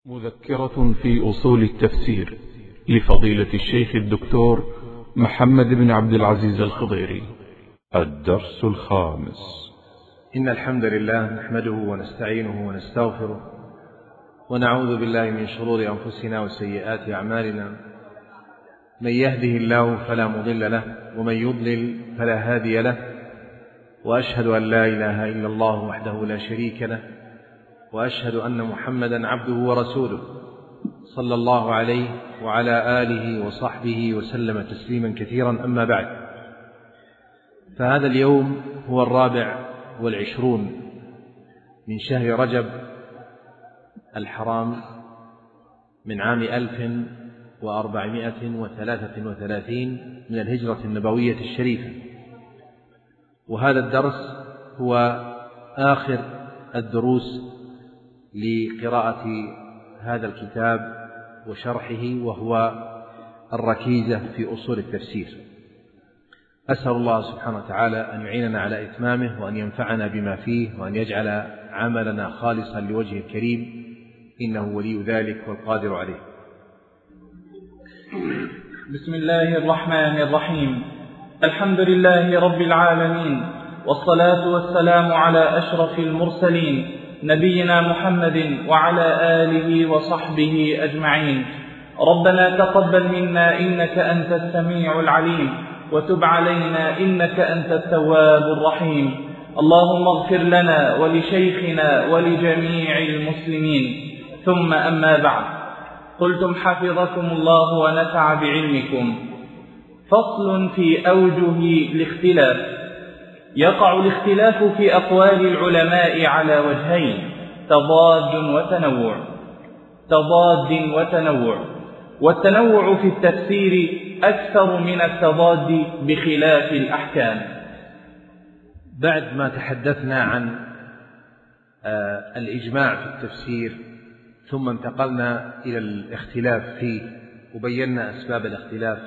مذكرة في أصول التفسير لفضيلة الشيخ الدكتور محمد بن عبد العزيز الخضيري. الدرس الخامس. إن الحمد لله نحمده ونستعينه ونستغفره ونعوذ بالله من شرور أنفسنا وسيئات أعمالنا. من يهده الله فلا مضل له ومن يضلل فلا هادي له، وأشهد أن لا إله إلا الله وحده لا شريك له، وأشهد أن محمدا عبده ورسوله صلى الله عليه وعلى آله وصحبه وسلم تسليما كثيرا. أما بعد، فهذا اليوم هو 24 من شهر رجب الحرام من عام 1433 من الهجرة النبوية الشريفة، وهذا الدرس هو آخر الدروس لقراءة هذا الكتاب وشرحه، وهو الركيزة في أصول التفسير. أسأل الله سبحانه وتعالى أن يعيننا على إتمامه، وأن ينفعنا بما فيه، وأن يجعل عملنا خالصا لوجهه الكريم، إنه ولي ذلك والقادر عليه. بسم الله الرحمن الرحيم. الحمد لله رب العالمين، والصلاة والسلام على أشرف المرسلين نبينا محمد وعلى آله وصحبه أجمعين. ربنا تقبل منا إنك أنت السميع العليم، وتب علينا إنك أنت التواب الرحيم. اللهم اغفر لنا ولشيخنا ولجميع المسلمين. ثم أما بعد، قلتم حفظكم الله ونفع بعلمكم. فصل في أوجه الاختلاف. يقع الاختلاف في أقوال العلماء على وجهين: تضاد وتنوع. والتنوع في التفسير أكثر من التضاد بخلاف الأحكام. بعد ما تحدثنا عن الإجماع في التفسير، ثم انتقلنا إلى الاختلاف فيه، وبينا أسباب الاختلاف،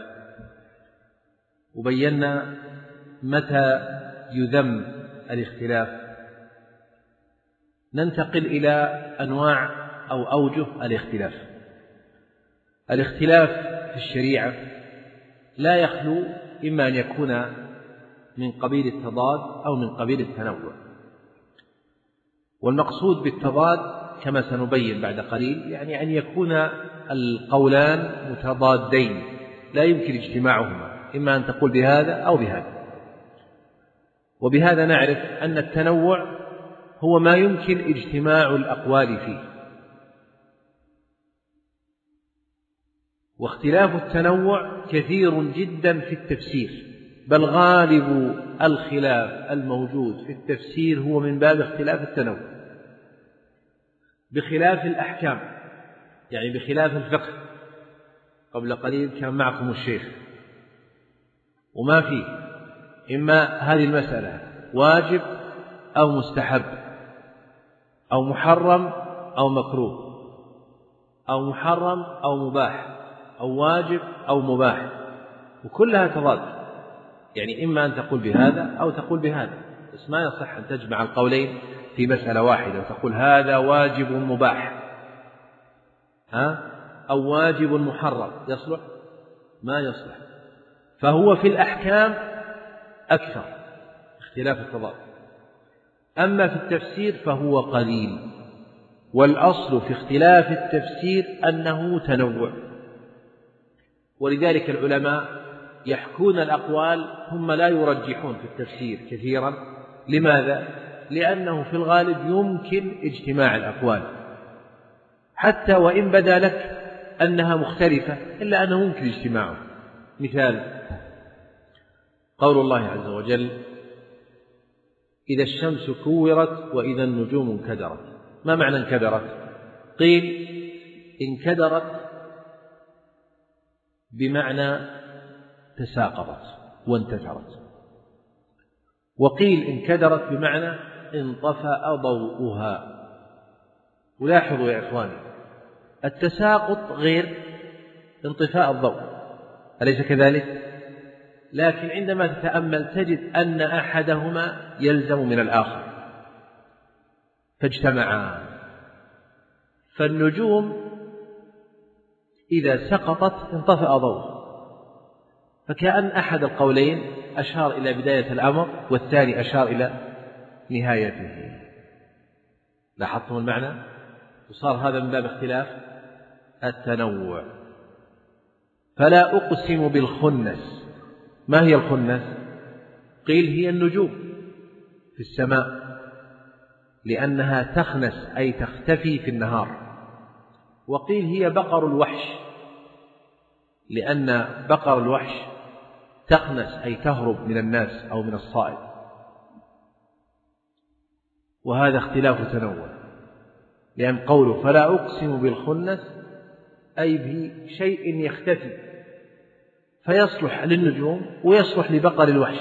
وبينا متى يذم الاختلاف. ننتقل إلى أنواع أو أوجه الاختلاف. الاختلاف في الشريعة لا يخلو إما أن يكون من قبيل التضاد أو من قبيل التنوع. والمقصود بالتضاد كما سنبين بعد قليل يعني أن يكون القولان متضادين لا يمكن اجتماعهما، إما أن تقول بهذا أو بهذا. وبهذا نعرف أن التنوع هو ما يمكن اجتماع الأقوال فيه. واختلاف التنوع كثير جدا في التفسير، بل غالب الخلاف الموجود في التفسير هو من باب اختلاف التنوع، بخلاف الأحكام، يعني بخلاف الفقه. قبل قليل كان معكم الشيخ، وما فيه إما هذه المسألة واجب أو مستحب أو محرم أو مكروه أو محرم أو مباح أو واجب أو مباح، وكلها تضاد، يعني إما أن تقول بهذا أو تقول بهذا، بس ما يصح أن تجمع القولين في مسألة واحدة وتقول هذا واجب مباح أو واجب محرم. يصلح؟ ما يصلح. فهو في الأحكام أكثر اختلاف التضاد، أما في التفسير فهو قليل. والأصل في اختلاف التفسير أنه تنوع، ولذلك العلماء يحكون الأقوال ثم لا يرجحون في التفسير كثيرا. لماذا؟ لأنه في الغالب يمكن اجتماع الأقوال، حتى وإن بدا لك أنها مختلفة إلا أنه ممكن اجتماعه. مثال قول الله عز وجل: إذا الشمس كورت وإذا النجوم انكدرت. ما معنى انكدرت؟ قيل انكدرت بمعنى تساقطت وانتثرت، وقيل انكدرت بمعنى انطفأ ضوءها. ولاحظوا يا إخواني، التساقط غير انطفاء الضوء، أليس كذلك؟ لكن عندما تتأمل تجد أن أحدهما يلزم من الآخر فاجتمعا. فالنجوم إذا سقطت انطفأ ضوء، فكأن أحد القولين أشار إلى بداية الأمر والثاني أشار إلى نهايته. لاحظتم المعنى؟ وصار هذا من باب اختلاف التنوع. فلا أقسم بالخنس. ما هي الخنس؟ قيل هي النجوم في السماء، لأنها تخنس أي تختفي في النهار، وقيل هي بقر الوحش، لأن بقر الوحش تخنس أي تهرب من الناس أو من الصائد، وهذا اختلاف تنوع، لأن قوله فلا أقسم بالخنس أي بشيء يختفي فيصلح للنجوم ويصلح لبقر الوحش،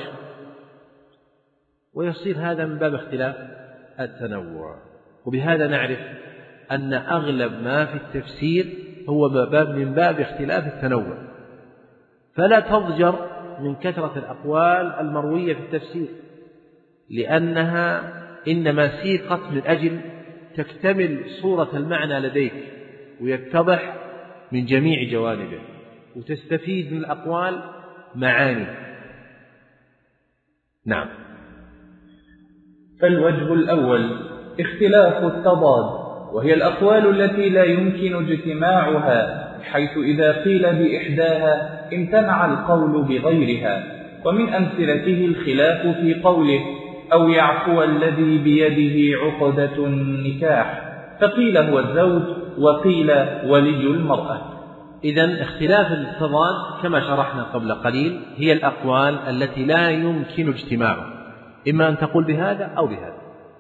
ويصير هذا من باب اختلاف التنوع. وبهذا نعرف أن أغلب ما في التفسير هو من باب اختلاف التنوع. فلا تضجر من كثرة الأقوال المروية في التفسير، لأنها إنما سيقت من أجل تكتمل صورة المعنى لديك ويتضح من جميع جوانبه، وتستفيد من الأقوال معاني. نعم. فالوجه الأول اختلاف التضاد، وهي الأقوال التي لا يمكن اجتماعها، حيث إذا قيل بإحداها امتنع القول بغيرها. ومن أمثلته الخلاف في قوله أو يعفو الذي بيده عقدة النكاح، فقيل هو الزوج وقيل ولي المرأة. إذن اختلاف التضاد كما شرحنا قبل قليل هي الأقوال التي لا يمكن اجتماعها، إما أن تقول بهذا أو بهذا،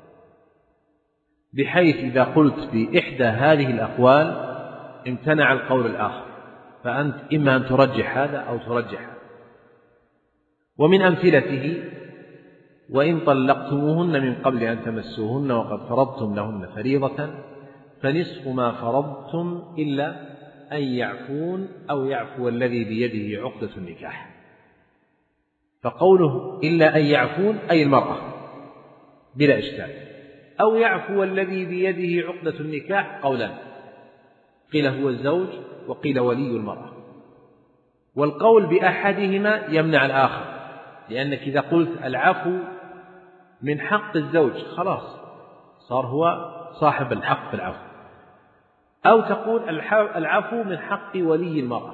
بحيث إذا قلت بإحدى هذه الأقوال امتنع القول الآخر، فأنت إما أن ترجح هذا أو ترجح هذا. ومن أمثلته وإن طلقتموهن من قبل أن تمسوهن وقد فرضتم لهن فريضة فنصف ما فرضتم إلا أن يعفون أو يعفو الذي بيده عقدة النكاح. فقوله إلا أن يعفون أي المرأة بلا إشكال، أو يعفو الذي بيده عقدة النكاح قولان، قيل هو الزوج وقيل ولي المرأة. والقول بأحدهما يمنع الآخر، لأنك إذا قلت العفو من حق الزوج خلاص صار هو صاحب الحق في العفو، أو تقول العفو من حق ولي المرأة،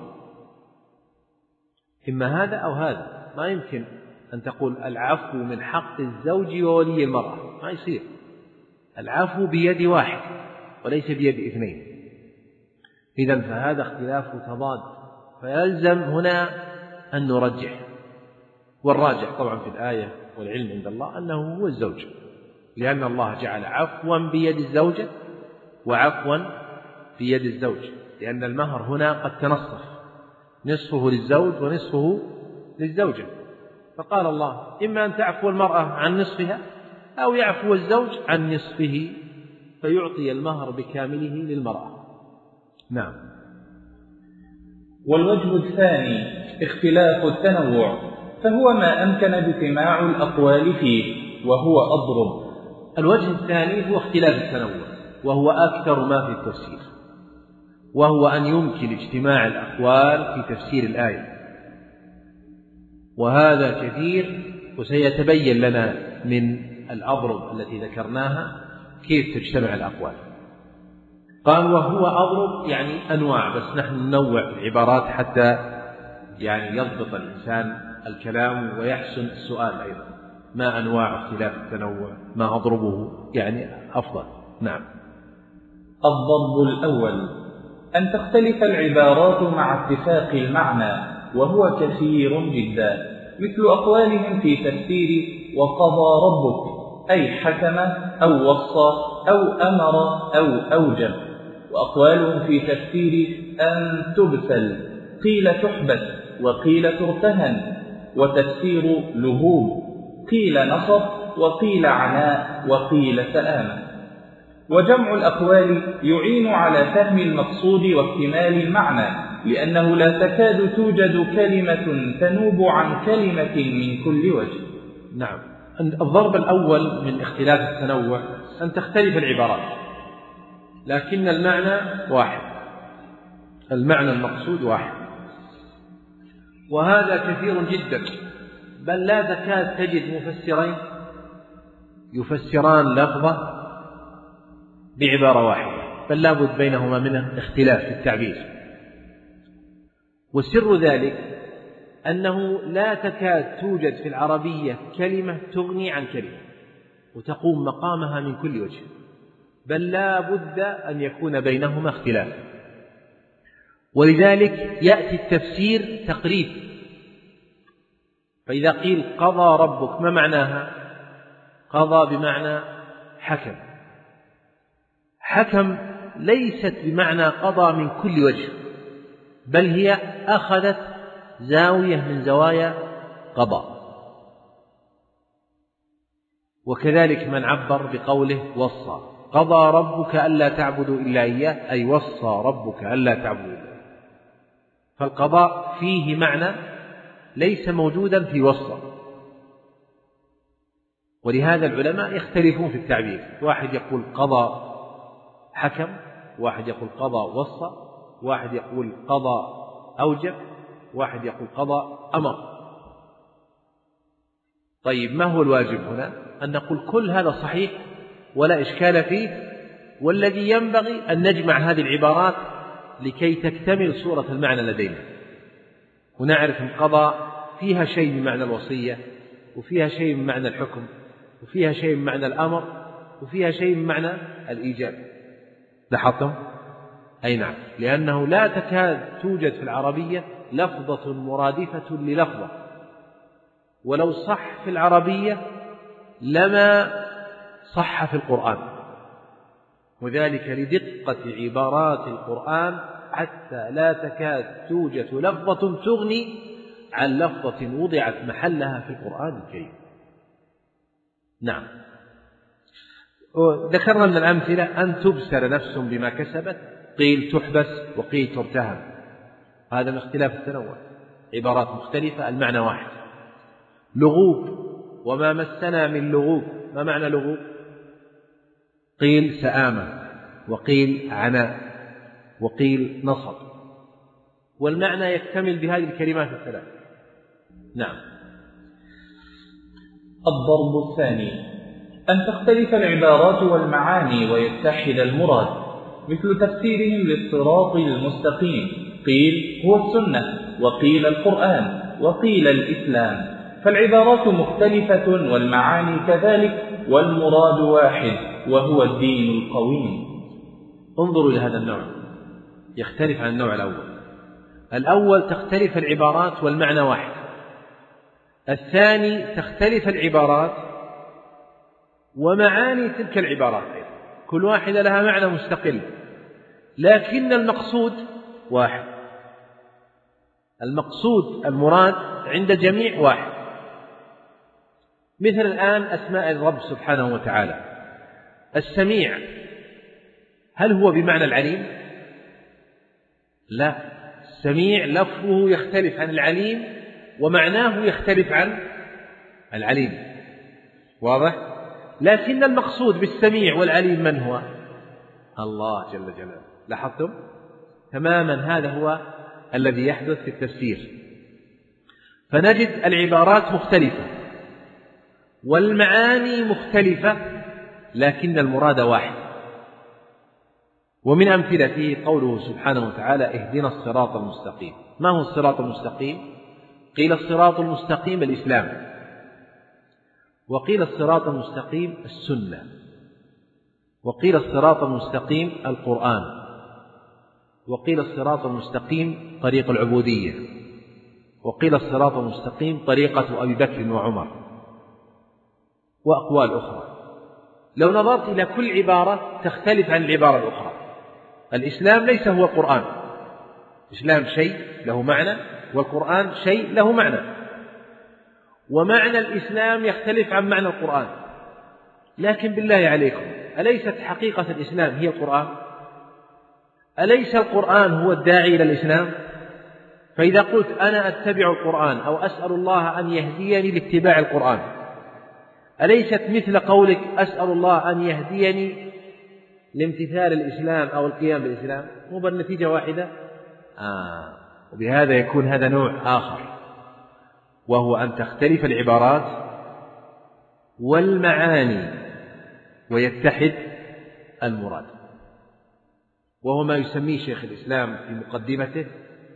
إما هذا أو هذا. ما يمكن أن تقول العفو من حق الزوج وولي المرأة، ما يصير. العفو بيد واحد وليس بيد اثنين. إذن فهذا اختلاف تضاد، فيلزم هنا أن نرجح، والراجح طبعا في الآية والعلم عند الله أنه هو الزوج، لأن الله جعل عفوا بيد الزوجة وعفوا بيد الزوج، لأن المهر هنا قد تنصف، نصفه للزوج ونصفه للزوجة، فقال الله إما أن تعفو المرأة عن نصفها أو يعفو الزوج عن نصفه فيعطي المهر بكامله للمرأة. نعم. والوجه الثاني اختلاف التنوع، فهو ما أمكن اجتماع الأقوال فيه، وهو أضرب. الوجه الثاني هو اختلاف التنوع، وهو أكثر ما في التفسير، وهو أن يمكن اجتماع الأقوال في تفسير الآية، وهذا كثير، وسيتبين لنا من الأضرب التي ذكرناها كيف تجتمع الأقوال. قال وهو أضرب يعني أنواع، بس نحن ننوع العبارات حتى يعني يضبط الإنسان الكلام ويحسن السؤال أيضا. ما أنواع اختلاف التنوع؟ ما أضربه؟ يعني أفضل. نعم. الضرب الأول أن تختلف العبارات مع اتفاق المعنى، وهو كثير جدا، مثل أقوالهم في تفسير وقضى ربك أي حكم أو وصى أو أمر أو أوجب، وأقوالهم في تفسير أن تبسل قيل تحبس وقيل ترتهن، وتفسير لهوب قيل نصب وقيل عناء وقيل سآمة. وجمع الأقوال يعين على فهم المقصود واكتمال المعنى، لأنه لا تكاد توجد كلمة تنوب عن كلمة من كل وجه. نعم. الضرب الأول من اختلاف التنوع أن تختلف العبارات لكن المعنى واحد، المعنى المقصود واحد، وهذا كثير جدا، بل لا تكاد تجد مفسرين يفسران لفظة بعبارة واحدة، بل لا بد بينهما من اختلاف في التعبير. وسر ذلك أنه لا تكاد توجد في العربية كلمة تغني عن كلمة وتقوم مقامها من كل وجه، بل لا بد أن يكون بينهما اختلاف. ولذلك يأتي التفسير تقريب، فإذا قيل قضى ربك ما معناها؟ قضى بمعنى حكم. حكم ليست بمعنى قضى من كل وجه، بل هي أخذت زاوية من زوايا قضاء. وكذلك من عبر بقوله وصى، قضى ربك ألا تعبدوا إلا إياه، أي وصى ربك ألا تعبدوا إلا إياه. فالقضاء فيه معنى ليس موجودا في وصى، ولهذا العلماء يختلفون في التعبير، واحد يقول قضى حكم، واحد يقول قضى وصى، واحد يقول قضى أوجب، واحد يقول قضى أمر. طيب ما هو الواجب هنا؟ أن نقول كل هذا صحيح ولا إشكال فيه، والذي ينبغي أن نجمع هذه العبارات لكي تكتمل صورة المعنى لدينا، ونعرف أن قضى فيها شيء من معنى الوصية، وفيها شيء من معنى الحكم، وفيها شيء من معنى الأمر، وفيها شيء من معنى الإيجاب. لاحظتم؟ أي نعم، لأنه لا تكاد توجد في العربية لفظة مرادفة للفظة، ولو صح في العربية لما صح في القرآن، وذلك لدقة عبارات القرآن حتى لا تكاد توجد لفظة تغني عن لفظة وضعت محلها في القرآن الكريم. نعم، ذكرنا من الأمثلة أن تبسل نفس بما كسبت، قيل تحبس وقيل ترتهن، هذا من اختلاف التنوع، عبارات مختلفة المعنى واحد. لغوب، وما مسنا من لغوب، ما معنى لغوب؟ قيل سآمة، وقيل عناء، وقيل نصب، والمعنى يكتمل بهذه الكلمات الثلاث. نعم. الضرب الثاني أن تختلف العبارات والمعاني ويتحد المراد، مثل تفسيرهم للصراط المستقيم، قيل هو السنة، وقيل القرآن، وقيل الإسلام، فالعبارات مختلفة والمعاني كذلك، والمراد واحد وهو الدين القويم. انظروا إلى هذا النوع، يختلف عن النوع الأول. الأول تختلف العبارات والمعنى واحد، الثاني تختلف العبارات ومعاني تلك العبارات، كل واحدة لها معنى مستقل، لكن المقصود واحد، المقصود المراد عند جميع واحد. مثل الآن أسماء الرب سبحانه وتعالى، السميع هل هو بمعنى العليم؟ لا، السميع لفظه يختلف عن العليم ومعناه يختلف عن العليم، واضح؟ لكن المقصود بالسميع والعليم من هو؟ الله جل جلاله. لاحظتم؟ تماما هذا هو الذي يحدث في التفسير، فنجد العبارات مختلفة والمعاني مختلفة لكن المراد واحد. ومن أمثلته قوله سبحانه وتعالى اهدنا الصراط المستقيم. ما هو الصراط المستقيم؟ قيل الصراط المستقيم الإسلام، وقيل الصراط المستقيم السنة، وقيل الصراط المستقيم القرآن، وقيل الصراط المستقيم طريق العبودية، وقيل الصراط المستقيم طريقة أبي بكر وعمر، وأقوال أخرى. لو نظرت إلى كل عبارة تختلف عن العبارة الأخرى. الإسلام ليس هو القرآن، الإسلام شيء له معنى والقرآن شيء له معنى، ومعنى الإسلام يختلف عن معنى القرآن. لكن بالله عليكم، أليست حقيقة الإسلام هي القرآن؟ أليس القرآن هو الداعي إلى الإسلام؟ فإذا قلت أنا أتبع القرآن أو أسأل الله أن يهديني لاتباع القرآن، أليست مثل قولك أسأل الله أن يهديني لامتثال الإسلام أو القيام بالإسلام؟ مو بالنتيجة واحدة؟ وبهذا يكون هذا نوع آخر، وهو أن تختلف العبارات والمعاني ويتحد المراد، وهو ما يسميه شيخ الإسلام في مقدمته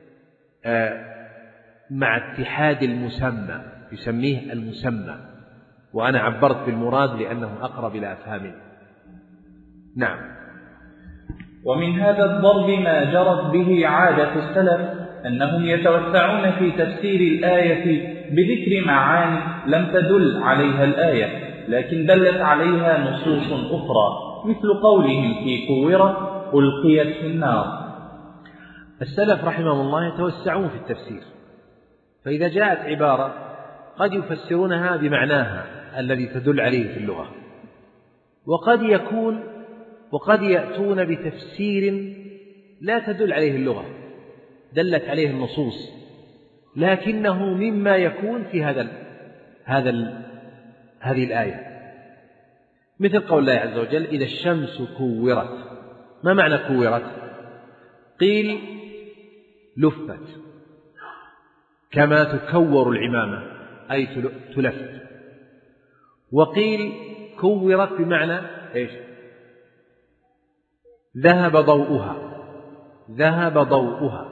مع اتحاد المسمى، يسميه المسمى، وأنا عبرت بالمراد لأنه أقرب إلى أفهامنا. نعم. ومن هذا الضرب ما جرت به عادة السلف أنهم يتوسعون في تفسير الآية بذكر معاني لم تدل عليها الآية، لكن دلت عليها نصوص أخرى، مثل قولهم في كورة ألقيت في النار. السلف رحمهم الله يتوسعون في التفسير، فإذا جاءت عبارة قد يفسرونها بمعناها الذي تدل عليه في اللغة، وقد يأتون بتفسير لا تدل عليه اللغة، دلت عليه النصوص، لكنه مما يكون في هذه الآية، مثل قول الله عز وجل: إذا الشمس كورت. ما معنى كورت؟ قيل لفت، كما تكور العمامة أي تلف، وقيل كورت بمعنى إيش؟ ذهب ضوءها.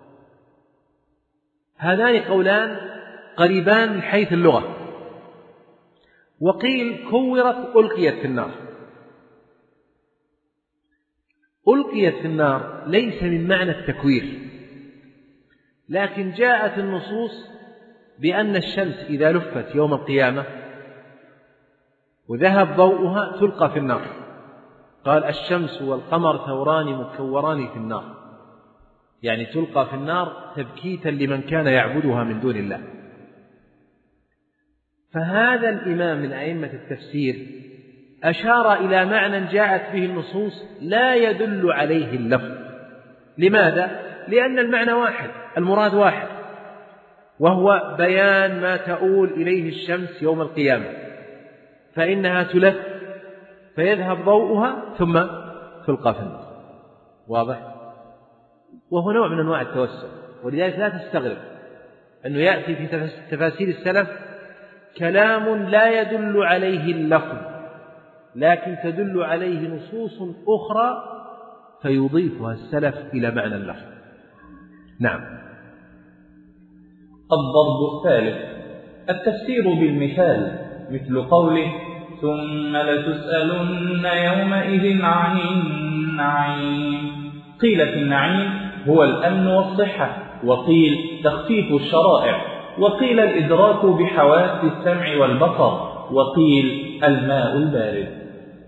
هذان قولان قريبان من حيث اللغة. وقيل كورت ألقيت في النار. ألقيت في النار ليس من معنى التكوير، لكن جاءت النصوص بأن الشمس إذا لفت يوم القيامة وذهب ضوءها تلقى في النار. قال: الشمس والقمر ثوران مكوران في النار، يعني تلقى في النار تبكيتا لمن كان يعبدها من دون الله. فهذا الإمام من أئمة التفسير أشار إلى معنى جاءت به النصوص لا يدل عليه اللفظ. لماذا؟ لأن المعنى واحد، المراد واحد، وهو بيان ما تؤول إليه الشمس يوم القيامة، فإنها تلف فيذهب ضوءها ثم تلقى في النار. واضح؟ وهو نوع من أنواع التوسع، ولذلك لا تستغرب أنه يأتي في تفاسير السلف كلام لا يدل عليه اللفظ، لكن تدل عليه نصوص أخرى فيضيفها السلف إلى معنى اللفظ. نعم. الضرب الثالث التفسير بالمثال، مثل قوله: ثم لتسألن يومئذ عن النعيم. قيل في النعيم هو الأمن والصحة، وقيل تخفيف الشرائع، وقيل الإدراك بحواس السمع والبصر، وقيل الماء البارد.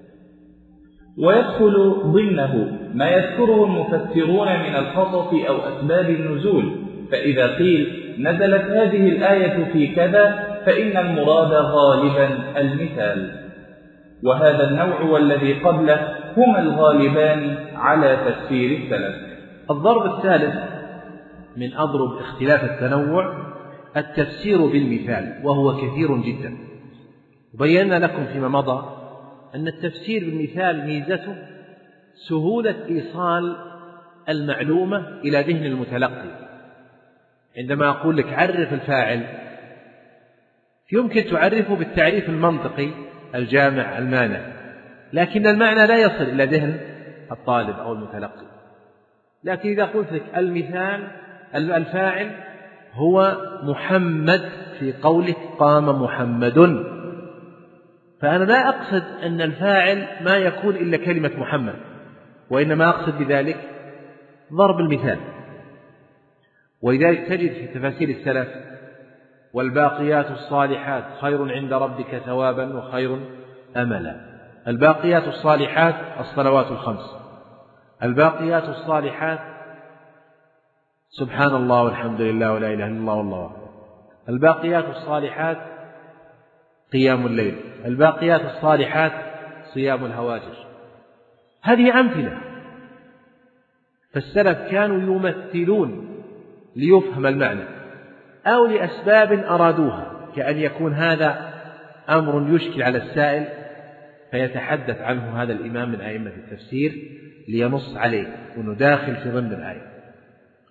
ويدخل ضمنه ما يذكره المفسرون من القصص أو أسباب النزول، فإذا قيل نزلت هذه الآية في كذا فإن المراد غالبا المثال. وهذا النوع والذي قبله هما الغالبان على تفسير السلف. الضرب الثالث من أضرب اختلاف التنوع التفسير بالمثال، وهو كثير جدا. وبينا لكم فيما مضى أن التفسير بالمثال ميزته سهولة إيصال المعلومة إلى ذهن المتلقي. عندما أقول لك عرف الفاعل، يمكن تعرفه بالتعريف المنطقي الجامع المانع، لكن المعنى لا يصل إلى ذهن الطالب أو المتلقي. لكن إذا قلت لك المثال الفاعل هو محمد في قولك قام محمد، فأنا لا أقصد أن الفاعل ما يكون إلا كلمة محمد، وإنما أقصد بذلك ضرب المثال. ولذلك تجد في تفاسير السلف: والباقيات الصالحات خير عند ربك ثوابا وخير أملا. الباقيات الصالحات الصلوات الخمس، الباقيات الصالحات سبحان الله والحمد لله ولا إله إلا الله والله أكبر، الباقيات الصالحات قيام الليل، الباقيات الصالحات صيام الهواجر. هذه أمثلة. فالسلف كانوا يمثلون ليفهم المعنى أو لأسباب أرادوها، كأن يكون هذا أمر يشكل على السائل فيتحدث عنه هذا الإمام من أئمة التفسير لينص عليه وأنه داخل في ضمن الآية.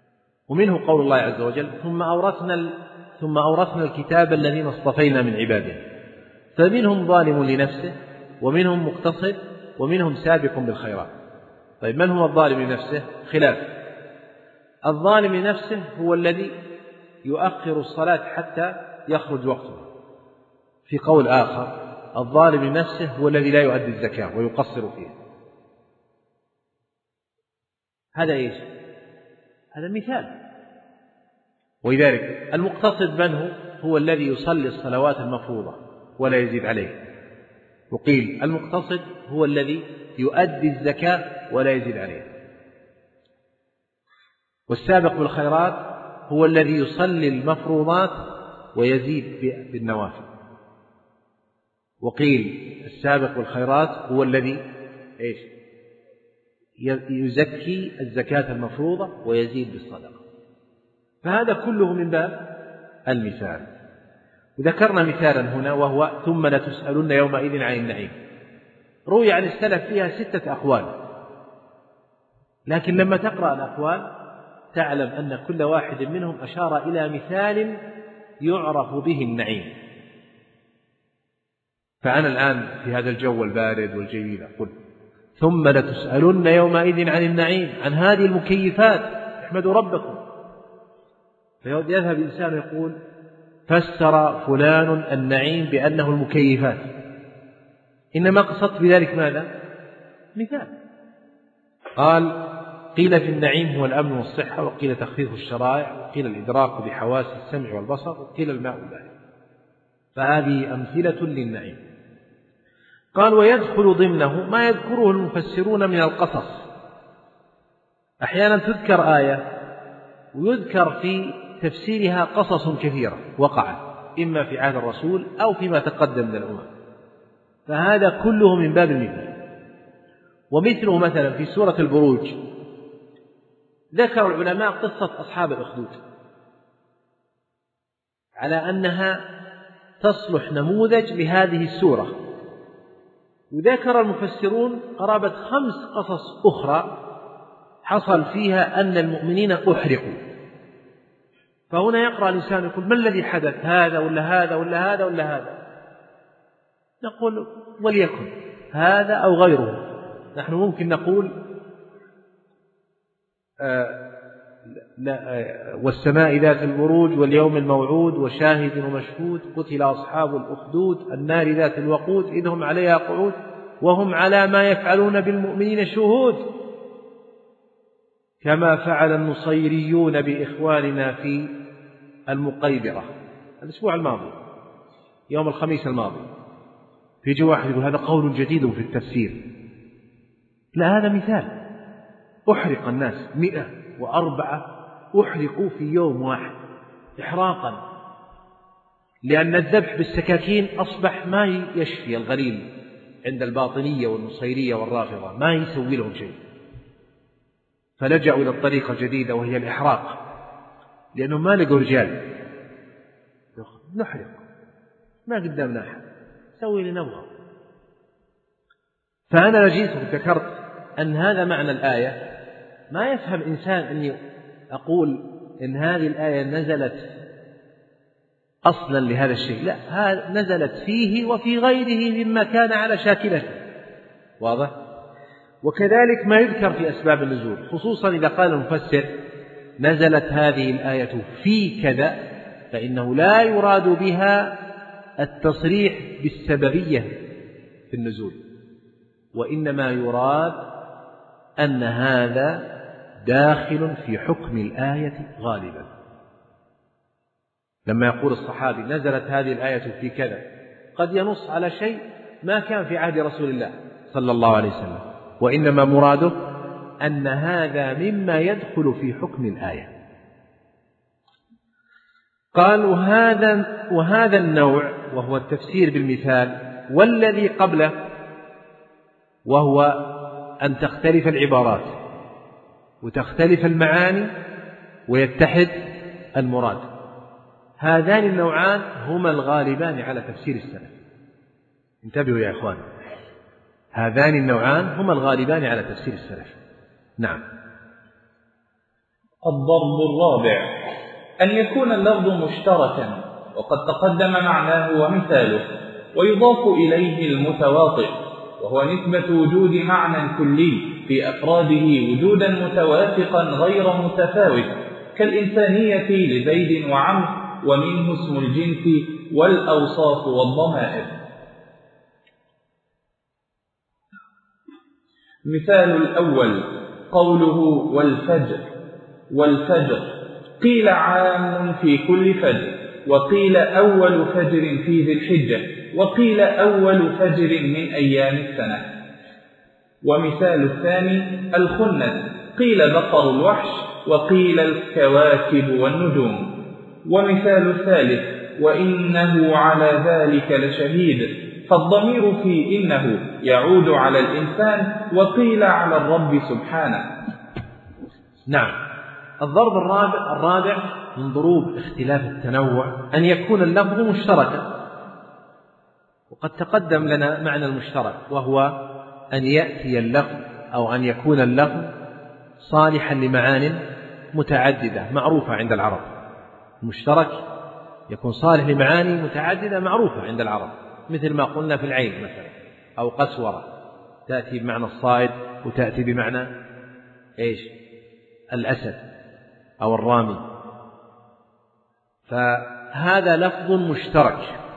ومنه قول الله عز وجل ثم أورثنا الكتاب الذين اصطفينا من عبادنا فمنهم ظالم لنفسه ومنهم مقتصد ومنهم سابق بالخيرات. طيب من هو الظالم لنفسه؟ خلاف. الظالم لنفسه هو الذي يؤخر الصلاة حتى يخرج وقتها. في قول آخر الظالم لنفسه هو الذي لا يؤدي الزكاة ويقصر فيها. هذا إيش؟ هذا مثال. ولذلك المقتصد من هو الذي يصلي الصلوات المفروضة ولا يزيد عليه. وقيل المقتصد هو الذي يؤدي الزكاة ولا يزيد عليه. والسابق بالخيرات هو الذي يصلي المفروضات ويزيد بالنوافل. وقيل السابق بالخيرات هو الذي إيش؟ يزكي الزكاة المفروضة ويزيد بالصدقة. فهذا كله من باب المثال. وذكرنا مثالا هنا وهو ثم لتسألن يومئذ عن النعيم. روي عن السلف فيها 6 أقوال، لكن لما تقرأ الأقوال تعلم أن كل واحد منهم أشار إلى مثال يعرف به النعيم. فأنا الآن في هذا الجو البارد والجميل أقول ثم لتسألن يومئذ عن النعيم، عن هذه المكيفات، احمدوا ربكم. فيذهب الإنسان يقول فسر فلان النعيم بأنه المكيفات، إنما قصدت بذلك ماذا؟ مثال. قال قيل في النعيم هو الأمن والصحة، وقيل تخفيف الشرائع، وقيل الإدراك بحواس السمع والبصر، وقيل الماء البارد. فهذه أمثلة للنعيم. قال ويدخل ضمنه ما يذكره المفسرون من القصص. أحيانا تذكر آية ويذكر في تفسيرها قصص كثيرة وقعت إما في عهد الرسول أو فيما تقدم من الأمم، فهذا كله من باب المثال. ومثله مثلا في سورة البروج ذكر العلماء قصة أصحاب الأخدود على أنها تصلح نموذج لهذه السورة، وذكر المفسرون قرابة 5 قصص أخرى حصل فيها أن المؤمنين أحرقوا. فهنا يقرأ الإنسان يقول ما الذي حدث؟ هذا ولا هذا ولا هذا ولا هذا؟ نقول وليكن هذا أو غيره. نحن ممكن نقول والسماء ذات البروج واليوم الموعود وشاهد ومشهود قتل أصحاب الأخدود النار ذات الوقود إذ هم عليها قعود وهم على ما يفعلون بالمؤمنين شهود كما فعل النصيريون بإخواننا في المقيبرة الأسبوع الماضي يوم الخميس الماضي. في واحد يقول هذا قول جديد في التفسير. لا، هذا مثال. أحرق الناس 104 أحرقوا في يوم واحد إحراقا، لأن الذبح بالسكاكين أصبح ما يشفي الغليل عند الباطنية والنصيرية والرافضة، ما يسوي لهم شيء، فلجأوا إلى الطريقة الجديدة وهي الإحراق، لأنهم ما لقوا رجال. نحرق، ما قدامنا أحد، سوي اللي نبغى. فأنا جيت وذكرت أن هذا معنى الآية. ما يفهم إنسان أني أقول إن هذه الآية نزلت أصلا لهذا الشيء، لا، نزلت فيه وفي غيره مما كان على شاكلته. واضح؟ وكذلك ما يذكر في أسباب النزول، خصوصا إذا قال المفسر نزلت هذه الآية في كذا، فإنه لا يراد بها التصريح بالسببية في النزول، وإنما يراد أن هذا داخل في حكم الآية غالبا. لما يقول الصحابي نزلت هذه الآية في كذا، قد ينص على شيء ما كان في عهد رسول الله صلى الله عليه وسلم، وإنما مراده أن هذا مما يدخل في حكم الآية. قال وهذا النوع وهو التفسير بالمثال، والذي قبله وهو أن تختلف العبارات وتختلف المعاني ويتحد المراد، هذان النوعان هما الغالبان على تفسير السلف. انتبهوا يا إخوان، هذان النوعان هما الغالبان على تفسير السلف. نعم. الضرب الرابع أن يكون اللفظ مشتركا وقد تقدم معناه ومثاله، ويضاف إليه المتواطئ، وهو نسبة وجود معنى كلي في أفراده وجودا متوافقا غير متفاوت، كالإنسانية لزيد وعمرو، ومنه اسم الجنس والأوصاف والضمائر. مثال الأول قوله والفجر قيل عام في كل فجر، وقيل أول فجر في ذي الحجة، وقيل أول فجر من أيام السنة. ومثال الثاني الخنس قيل بقر الوحش، وقيل الكواكب والنجوم. ومثال الثالث وإنه على ذلك لشهيد، فالضمير في إنه يعود على الإنسان، وقيل على الرب سبحانه. نعم. الضرب الرابع من ضروب اختلاف التنوع أن يكون اللفظ مشتركا، وقد تقدم لنا معنى المشترك، وهو أن يأتي اللفظ أو أن يكون اللفظ صالحا لمعان متعددة معروفة عند العرب. المشترك يكون صالح لمعاني متعددة معروفة عند العرب، مثل ما قلنا في العين مثلا، أو قسورة تأتي بمعنى الصائد وتأتي بمعنى الأسد أو الرامي، فهذا لفظ مشترك،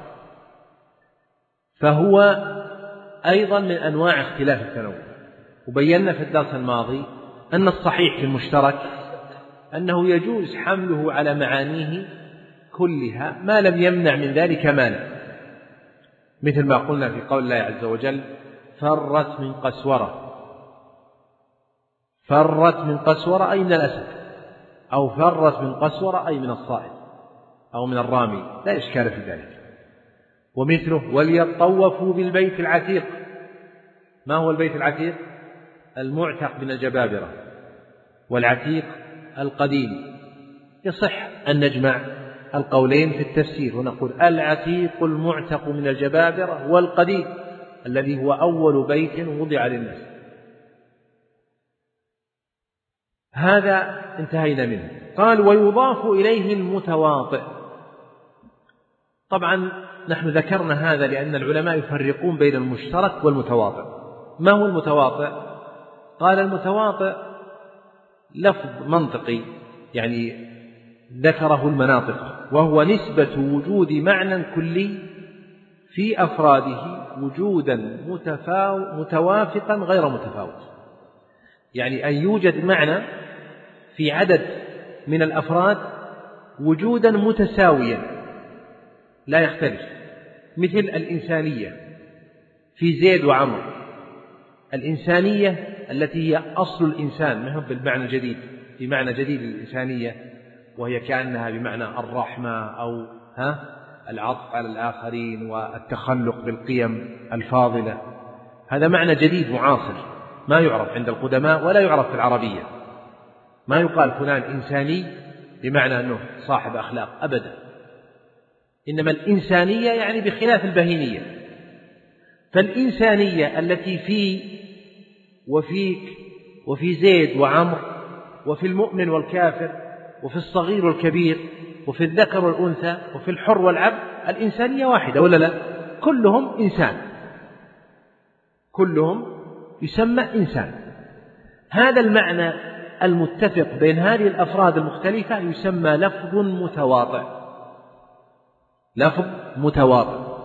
فهو أيضا من أنواع اختلاف التنوع. وبينا في الدرس الماضي أن الصحيح في المشترك أنه يجوز حمله على معانيه كلها ما لم يمنع من ذلك مانع، مثل ما قلنا في قول الله عز وجل فرت من قسورة أي من الأسد، أو فرت من قسورة أي من الصائد أو من الرامي، لا إشكال في ذلك. ومثله وليطوفوا بالبيت العتيق. ما هو البيت العتيق؟ المعتق من الجبابرة، والعتيق القديم. يصح أن نجمع القولين في التفسير ونقول العتيق المعتق من الجبابرة، والقديم الذي هو أول بيت وضع للناس. هذا انتهينا منه. قال ويضاف إليه المتواطئ. طبعا نحن ذكرنا هذا لأن العلماء يفرقون بين المشترك والمتواطئ. ما هو المتواطئ؟ قال المتواطئ لفظ منطقي، يعني ذكره المناطق، وهو نسبة وجود معنى كلي في أفراده وجودا متوافقا غير متفاوت، يعني أن يوجد معنى في عدد من الأفراد وجودا متساويا لا يختلف، مثل الإنسانية في زيد وعمر. الإنسانية التي هي أصل الإنسان، ما هو بالمعنى الجديد، في معنى جديد للإنسانية، وهي كأنها بمعنى الرحمة أو العطف على الآخرين والتخلق بالقيم الفاضلة. هذا معنى جديد معاصر ما يعرف عند القدماء ولا يعرف في العربية. ما يقال فلان إنساني بمعنى أنه صاحب أخلاق أبدا، إنما الإنسانية يعني بخلاف البهيمية. فالإنسانية التي في وفيك وفي زيد وعمر وفي المؤمن والكافر وفي الصغير والكبير وفي الذكر والأنثى وفي الحر والعبد، الإنسانية واحدة ولا لا؟ كلهم إنسان، كلهم يسمى إنسان. هذا المعنى المتفق بين هذه الأفراد المختلفة يسمى لفظ متواطئ. لفظ متواطئ.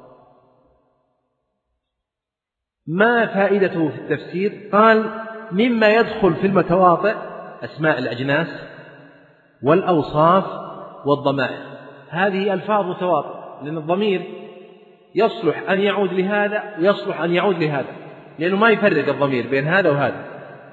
ما فائدته في التفسير؟ قال مما يدخل في المتواطئ أسماء الأجناس والأوصاف والضمائر. هذه ألفاظ متواطئة، لأن الضمير يصلح أن يعود لهذا ويصلح أن يعود لهذا، لأنه ما يفرق الضمير بين هذا وهذا.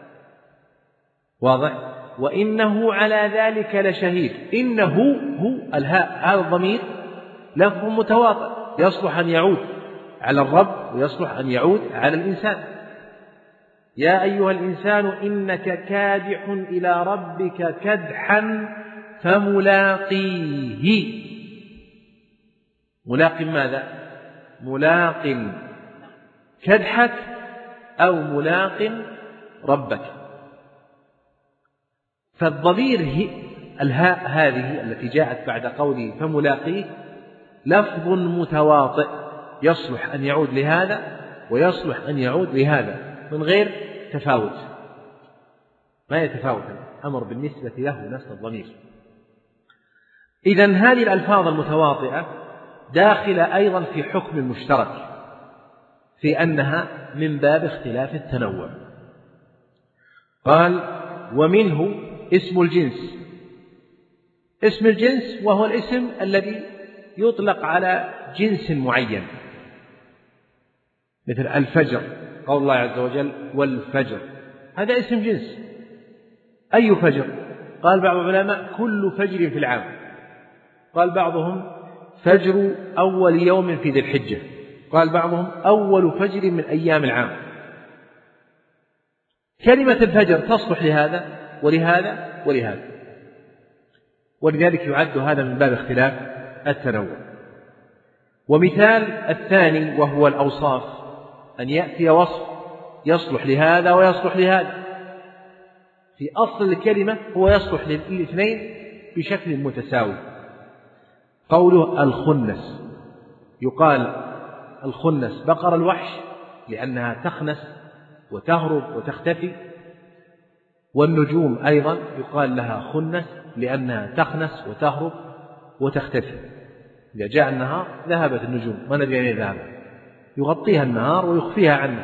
واضح؟ وإنه على ذلك لشهيد. إنه هو الهاء، هذا الضمير لفظ متواطئ يصلح أن يعود على الرب ويصلح أن يعود على الإنسان. يا أيها الإنسان إنك كادح إلى ربك كدحا فملاقيه. ملاق ماذا؟ ملاق كدحك أو ملاق ربك. فالضمير الهاء هذه التي جاءت بعد قوله فملاقيه لفظ متواطئ يصلح أن يعود لهذا ويصلح أن يعود لهذا من غير تفاوت، ما يتفاوت الأمر بالنسبة له نفس الضمير. إذن هذه الألفاظ المتواطئة داخلة أيضا في حكم المشترك في أنها من باب اختلاف التنوع. قال ومنه اسم الجنس. اسم الجنس وهو الاسم الذي يطلق على جنس معين، مثل الفجر، قول الله عز وجل والفجر، هذا اسم جنس. أي فجر؟ قال بعض العلماء كل فجر في العام، قال بعضهم فجر أول يوم في ذي الحجة، قال بعضهم أول فجر من أيام العام. كلمة الفجر تصلح لهذا ولهذا ولهذا، ولذلك يعد هذا من باب اختلاف التنوع. ومثال الثاني وهو الأوصاف، أن يأتي وصف يصلح لهذا ويصلح لهذا، في أصل الكلمة هو يصلح للاثنين بشكل متساوي. قوله الخنس، يقال الخنس بقر الوحش لأنها تخنس وتهرب وتختفي، والنجوم أيضا يقال لها خنس لأنها تخنس وتهرب وتختفي. إذا جاء النهار ذهبت النجوم، ما ندري أين ذهبت، يغطيها النهار ويخفيها عنه.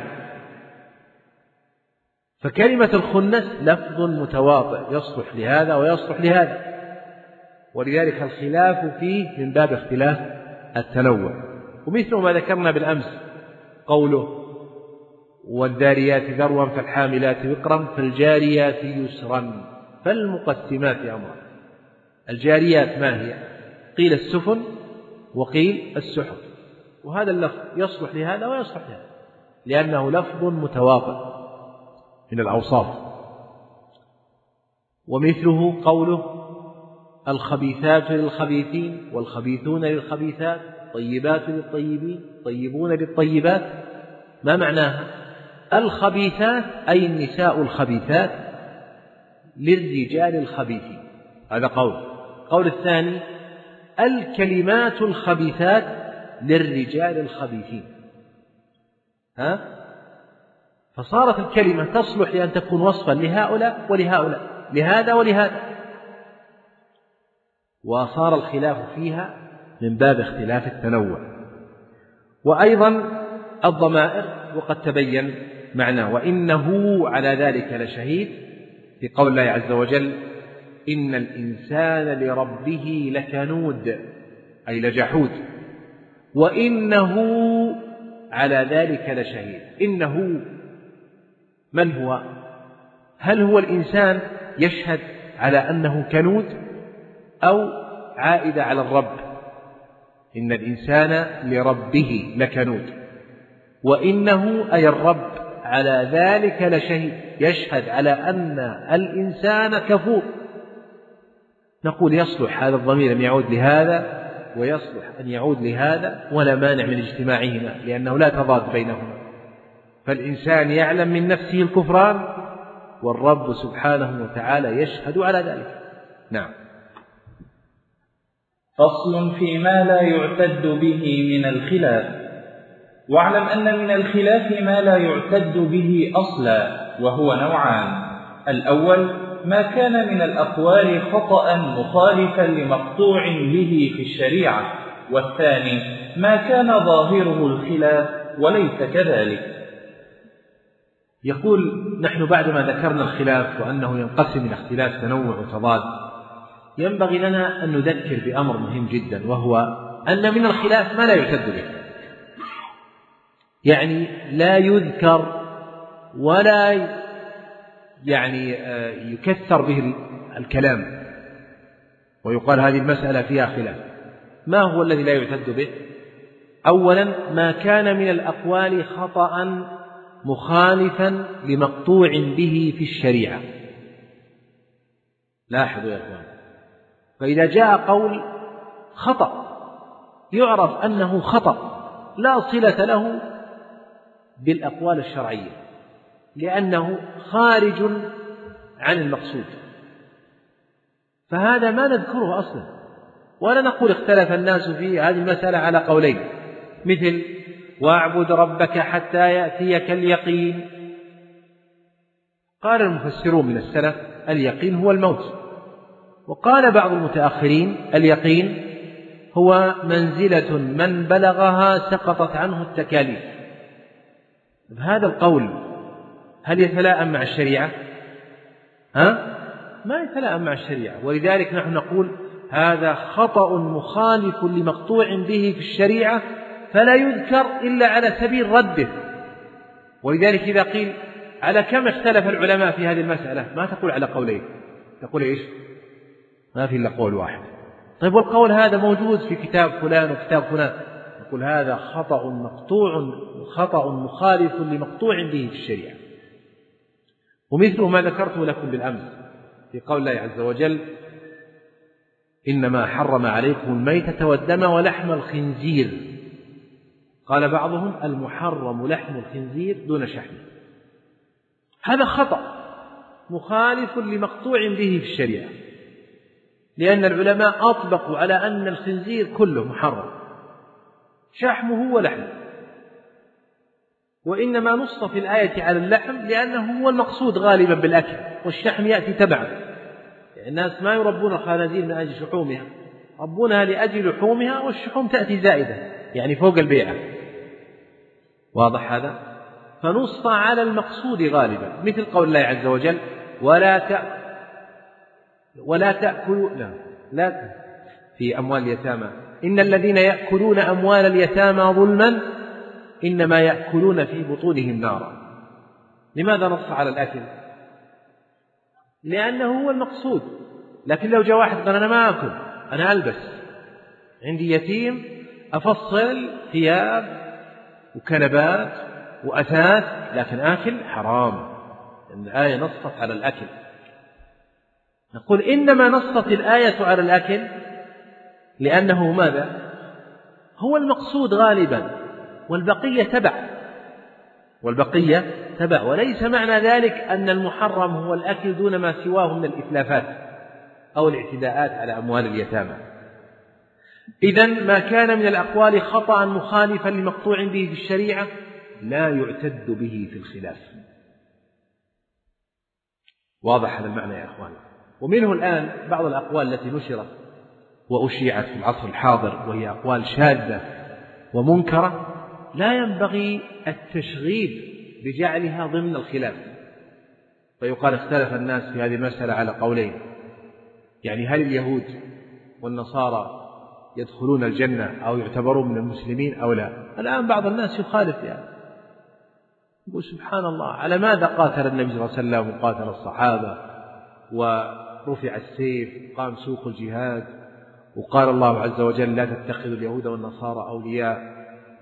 فكلمة الخنس لفظ متواطئ يصلح لهذا ويصلح لهذا، ولذلك الخلاف فيه من باب اختلاف التنوع. ومثل ما ذكرنا بالأمس قوله والذاريات ذروا فالحاملات وقرا فالجاريات يسرا فالمقسمات أمرا. الجاريات ما هي؟ قيل السفن وقيل السحر، وهذا اللفظ يصلح لهذا ويصلح لهذا لأنه لفظ متواطئ من الأوصاف. ومثله قوله الخبيثات للخبيثين والخبيثون للخبيثات طيبات للطيبين طيبون للطيبات. ما معناها؟ الخبيثات أي النساء الخبيثات للرجال الخبيثين، هذا قول الثاني الكلمات الخبيثات للرجال الخبيثين. فصارت الكلمة تصلح لأن تكون وصفا لهؤلاء ولهؤلاء، لهذا ولهذا، وصار الخلاف فيها من باب اختلاف التنوع. وأيضا الضمائر، وقد تبين معناه وإنه على ذلك لشهيد، في قول الله عز وجل إن الإنسان لربه لكنود أي لجحود، وإنه على ذلك لشهيد. إنه من هو؟ هل هو الإنسان يشهد على أنه كنود أو عائدة على الرب؟ إن الإنسان لربه لكنود، وإنه أي الرب على ذلك لشهيد، يشهد على أن الإنسان كفور. نقول يصلح هذا الضمير أن يعود لهذا ويصلح أن يعود لهذا، ولا مانع من اجتماعهما لأنه لا تضاد بينهما. فالإنسان يعلم من نفسه الكفران والرب سبحانه وتعالى يشهد على ذلك. نعم. فصل فيما لا يعتد به من الخلاف. واعلم أن من الخلاف ما لا يعتد به أصلا، وهو نوعان: الأول ما كان من الأقوال خطأ مخالفا لمقطوع به في الشريعة، والثاني ما كان ظاهره الخلاف وليس كذلك. يقول نحن بعدما ذكرنا الخلاف وأنه ينقسم إلى اختلاف تنوع وتضاد، ينبغي لنا أن نذكر بأمر مهم جدا، وهو أن من الخلاف ما لا يعتد به، يعني لا يذكر ولا يكثر به الكلام ويقال هذه المسألة فيها خلاف. ما هو الذي لا يعتد به؟ أولا ما كان من الأقوال خطأ مخالفا لمقطوع به في الشريعة. لاحظوا يا أخوان، فإذا جاء قول خطأ يعرف أنه خطأ لا صلة له بالأقوال الشرعية، لأنه خارج عن المقصود، فهذا ما نذكره أصلا، ولا نقول اختلف الناس في هذه المسألة على قولين، مثل واعبد ربك حتى يأتيك اليقين. قال المفسرون من السلف اليقين هو الموت، وقال بعض المتأخرين اليقين هو منزلة من بلغها سقطت عنه التكاليف. هذا القول هل يتلائم مع الشريعة؟ ما يتلائم مع الشريعة، ولذلك نحن نقول هذا خطأ مخالف لمقطوع به في الشريعة، فلا يذكر إلا على سبيل رده. ولذلك إذا قيل على كم اختلف العلماء في هذه المسألة، ما تقول على قولين، تقول إيش؟ ما في إلا قول واحد. طيب والقول هذا موجود في كتاب فلان وكتاب فلان، نقول هذا خطأ مخالف لمقطوع به في الشريعة. ومثل ما ذكرته لكم بالأمس في قول الله عز وجل إنما حرم عليكم الميتة والدم ولحم الخنزير، قال بعضهم المحرم لحم الخنزير دون شحمه. هذا خطأ مخالف لمقطوع به في الشريعة، لأن العلماء أطبقوا على أن الخنزير كله محرم شحمه ولحمه، وإنما نص في الآية على اللحم لأنه هو المقصود غالبا بالأكل، والشحم يأتي تبعا. يعني الناس ما يربون الخنازير من أجل شحومها، يربونها لأجل لحومها، والشحوم تأتي زائدة يعني فوق البيعة. واضح هذا؟ فنص على المقصود غالبا، مثل قول الله عز وجل ولا تأكلوا لا في أموال اليتامى إن الذين يأكلون أموال اليتامى ظلما إنما يأكلون في بطونهم نارا. لماذا نص على الأكل؟ لأنه هو المقصود. لكن لو جاء واحد قال أنا ما أكل، أنا ألبس، عندي يتيم أفصل ثياب وكنبات وأثاث، لكن آكل حرام، لأن الآية نصت على الأكل. نقول إنما نصت الآية على الأكل لأنه ماذا؟ هو المقصود غالبا، والبقية تبع، وليس معنى ذلك أن المحرم هو الأكل دون ما سواه من الإتلافات أو الاعتداءات على أموال اليتامى. إذن ما كان من الأقوال خطأ مخالفا لمقطوع به في الشريعة لا يعتد به في الخلاف. واضح هذا المعنى يا أخوان؟ ومنه الآن بعض الأقوال التي نشرت وأشيعت في العصر الحاضر، وهي أقوال شاذة ومنكرة لا ينبغي التشغيب بجعلها ضمن الخلاف. فيقال اختلف الناس في هذه المسألة على قولين، يعني هل اليهود والنصارى يدخلون الجنة أو يعتبرون من المسلمين أو لا؟ الآن بعض الناس يخالف يعني، يقول سبحان الله، على ماذا قاتل النبي صلى الله عليه وسلم وقاتل الصحابة ورفع السيف وقام سوق الجهاد، وقال الله عز وجل لا تتخذوا اليهود والنصارى أولياء،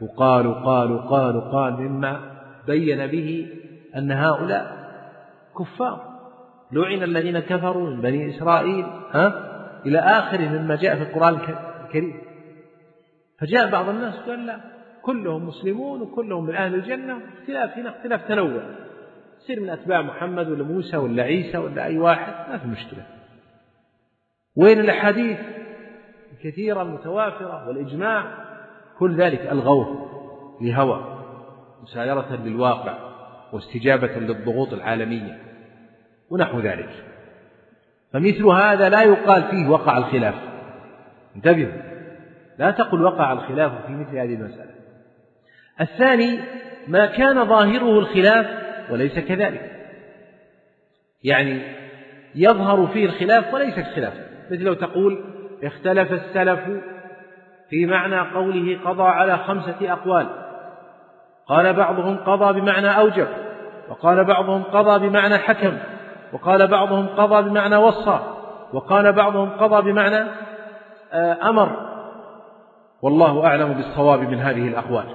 وقال مما بين به أن هؤلاء كفار، لعن الذين كفروا من بني إسرائيل إلى آخر مما جاء في القرآن الكريم. فجاء بعض الناس قال لا، كلهم مسلمون وكلهم من أهل الجنة، اختلاف هنا اختلاف تنوع، يصير من أتباع محمد ولا موسى ولا عيسى ولا أي واحد، ما في مشكلة. وين الأحاديث الكثيرة المتوافرة والإجماع؟ كل ذلك ألغوه لهوى، مسايرة للواقع واستجابة للضغوط العالمية ونحو ذلك. فمثل هذا لا يقال فيه وقع الخلاف. انتبهوا، لا تقل وقع الخلاف في مثل هذه المسألة. الثاني ما كان ظاهره الخلاف وليس كذلك، يعني يظهر فيه الخلاف وليس الخلاف، مثل لو تقول اختلف السلف في معنى قوله قضى على 5 أقوال، قال بعضهم قضى بمعنى أوجب، وقال بعضهم قضى بمعنى حكم، وقال بعضهم قضى بمعنى وصى، وقال بعضهم قضى بمعنى أمر، والله أعلم بالصواب من هذه الأقوال.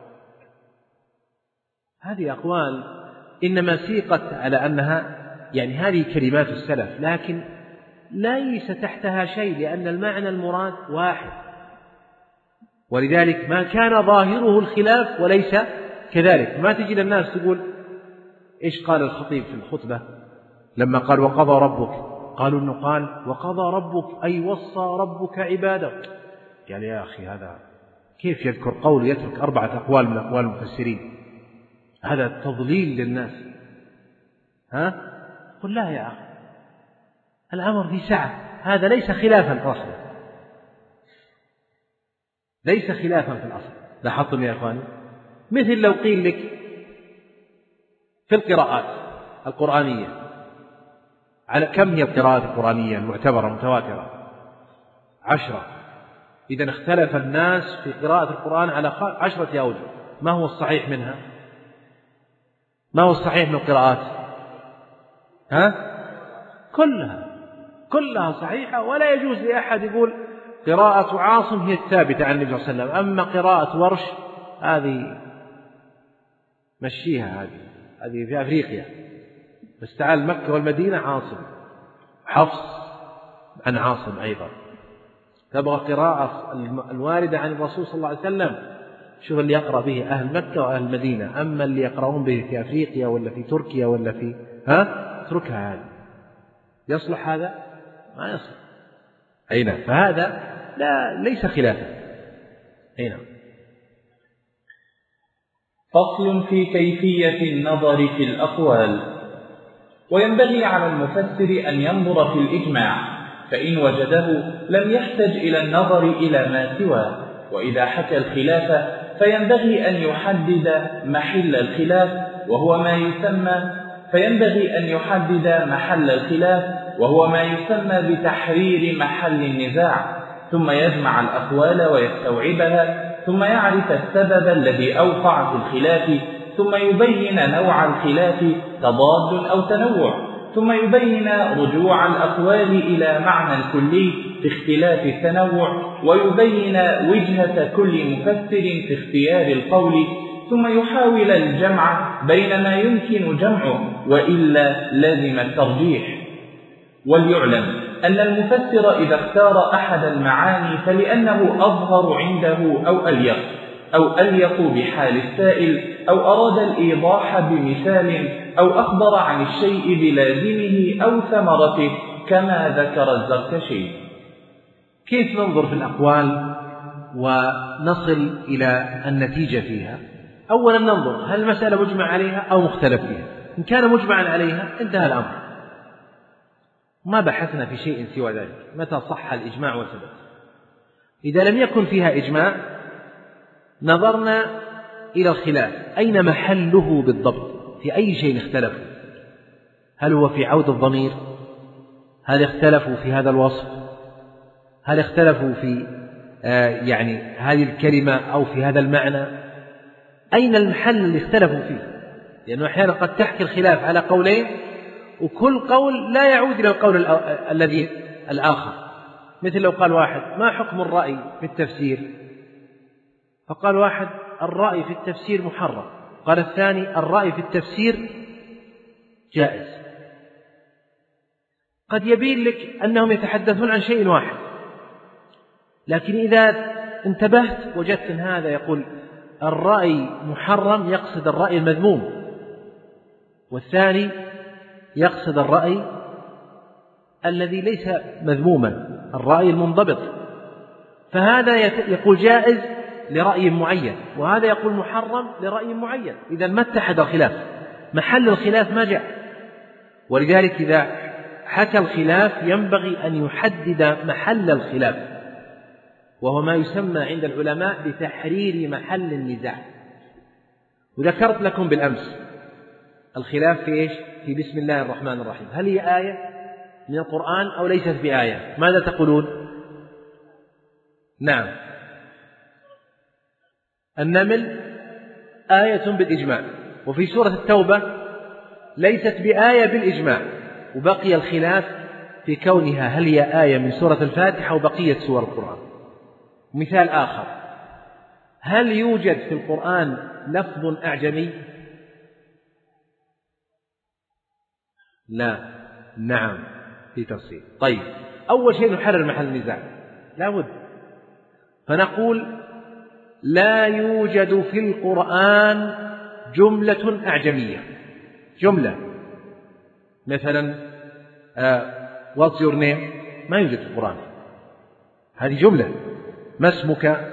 هذه أقوال إنما سيقت على أنها يعني هذه كلمات السلف، لكن ليس تحتها شيء، لأن المعنى المراد واحد. ولذلك ما كان ظاهره الخلاف وليس كذلك. ما تجي للناس تقول إيش قال الخطيب في الخطبة لما قال وقضى ربك، قالوا إنه قال وقضى ربك أي وصى ربك عباده. قال يا أخي هذا كيف يذكر قول يترك 4 أقوال من أقوال المفسرين؟ هذا تضليل للناس. قل لا يا أخي، الأمر في سعة، هذا ليس خلافا في الأصل، ليس خلافا في الأصل. لاحظتم يا أخواني؟ مثل لو قيل لك في القراءات القرآنية، على كم هي القراءات القرآنية المعتبرة متواترة؟ 10. إذا اختلف الناس في قراءة القرآن على 10 أوجه، ما هو الصحيح منها؟ ما هو الصحيح من القراءات؟ كلها صحيحة، ولا يجوز لأحد يقول قراءة عاصم هي الثابتة عن النبي صلى الله عليه وسلم، أما قراءة ورش هذه مشيها، هذه في أفريقيا، بس تعال مكة والمدينة عاصم، حفص عن عاصم أيضا. تبغى قراءة الواردة عن الرسول صلى الله عليه وسلم، شوف اللي يقرأ به أهل مكة وأهل المدينة، أما اللي يقرؤون به في أفريقيا ولا في تركيا ولا في اتركها هذه. يصلح هذا؟ ما يصلح. أين؟ فهذا ليس خلافا. أين؟ فصل في كيفية النظر في الأقوال. وينبغي على المفسر أن ينظر في الإجماع، فإن وجده لم يحتج إلى النظر إلى ما سواه. وإذا حكى الخلاف فينبغي أن يحدد محل الخلاف وهو ما يسمى بتحرير محل النزاع، ثم يجمع الأقوال ويستوعبها، ثم يعرف السبب الذي أوقع في الخلاف، ثم يبين نوع الخلاف تضاد أو تنوع، ثم يبين رجوع الأقوال إلى معنى الكلي في اختلاف التنوع، ويبين وجهة كل مفسر في اختيار القول، ثم يحاول الجمع بين ما يمكن جمعه وإلا لازم الترجيح. وليعلم أن المفسر إذا اختار أحد المعاني فلأنه أظهر عنده أو أليق بحال السائل، أو أراد الإيضاح بمثال، أو أخبر عن الشيء بلازمه أو ثمرته، كما ذكر الزركشي. كيف ننظر في الأقوال ونصل إلى النتيجة فيها؟ أولا ننظر هل المسألة مجمع عليها أو مختلف فيها. إن كان مجمعا عليها انتهى الأمر، ما بحثنا في شيء سوى ذلك، متى صح الإجماع وثبت. إذا لم يكن فيها إجماع نظرنا إلى الخلاف، أين محله بالضبط، في أي شيء اختلفوا؟ هل هو في عود الضمير؟ هل اختلفوا في هذا الوصف؟ هل اختلفوا في يعني هذه الكلمة أو في هذا المعنى؟ أين المحل اللي اختلفوا فيه؟ لأنه أحيانا قد تحكي الخلاف على قولين وكل قول لا يعود إلى القول الذي الآخر. مثل لو قال واحد ما حكم الرأي في التفسير؟ فقال واحد الرأي في التفسير محرم، قال الثاني الرأي في التفسير جائز. قد يبين لك أنهم يتحدثون عن شيء واحد، لكن إذا انتبهت وجدت أن هذا يقول الرأي محرم يقصد الرأي المذموم، والثاني يقصد الرأي الذي ليس مذموما، الرأي المنضبط. فهذا يقول جائز لرأي معين، وهذا يقول محرم لرأي معين. إذا ما اتحد الخلاف، محل الخلاف ما جاء. ولذلك إذا حكى الخلاف ينبغي أن يحدد محل الخلاف، وهو ما يسمى عند العلماء بتحرير محل النزاع. وذكرت لكم بالأمس الخلاف في إيش؟ في بسم الله الرحمن الرحيم، هل هي آية من القرآن أو ليست بآية؟ ماذا تقولون؟ نعم، النمل آية بالإجماع، وفي سورة التوبة ليست بآية بالإجماع، وبقي الخلاف في كونها هل هي آية من سورة الفاتحة وبقية سور القرآن. مثال آخر، هل يوجد في القرآن لفظ أعجمي؟ لا. نعم، في تفصيل. طيب، أول شيء نحرر محل النزاع، لا بد. فنقول لا يوجد في القرآن جملة أعجمية، جملة مثلا what's your name ما يوجد في القرآن. هذه جملة. ما اسمك؟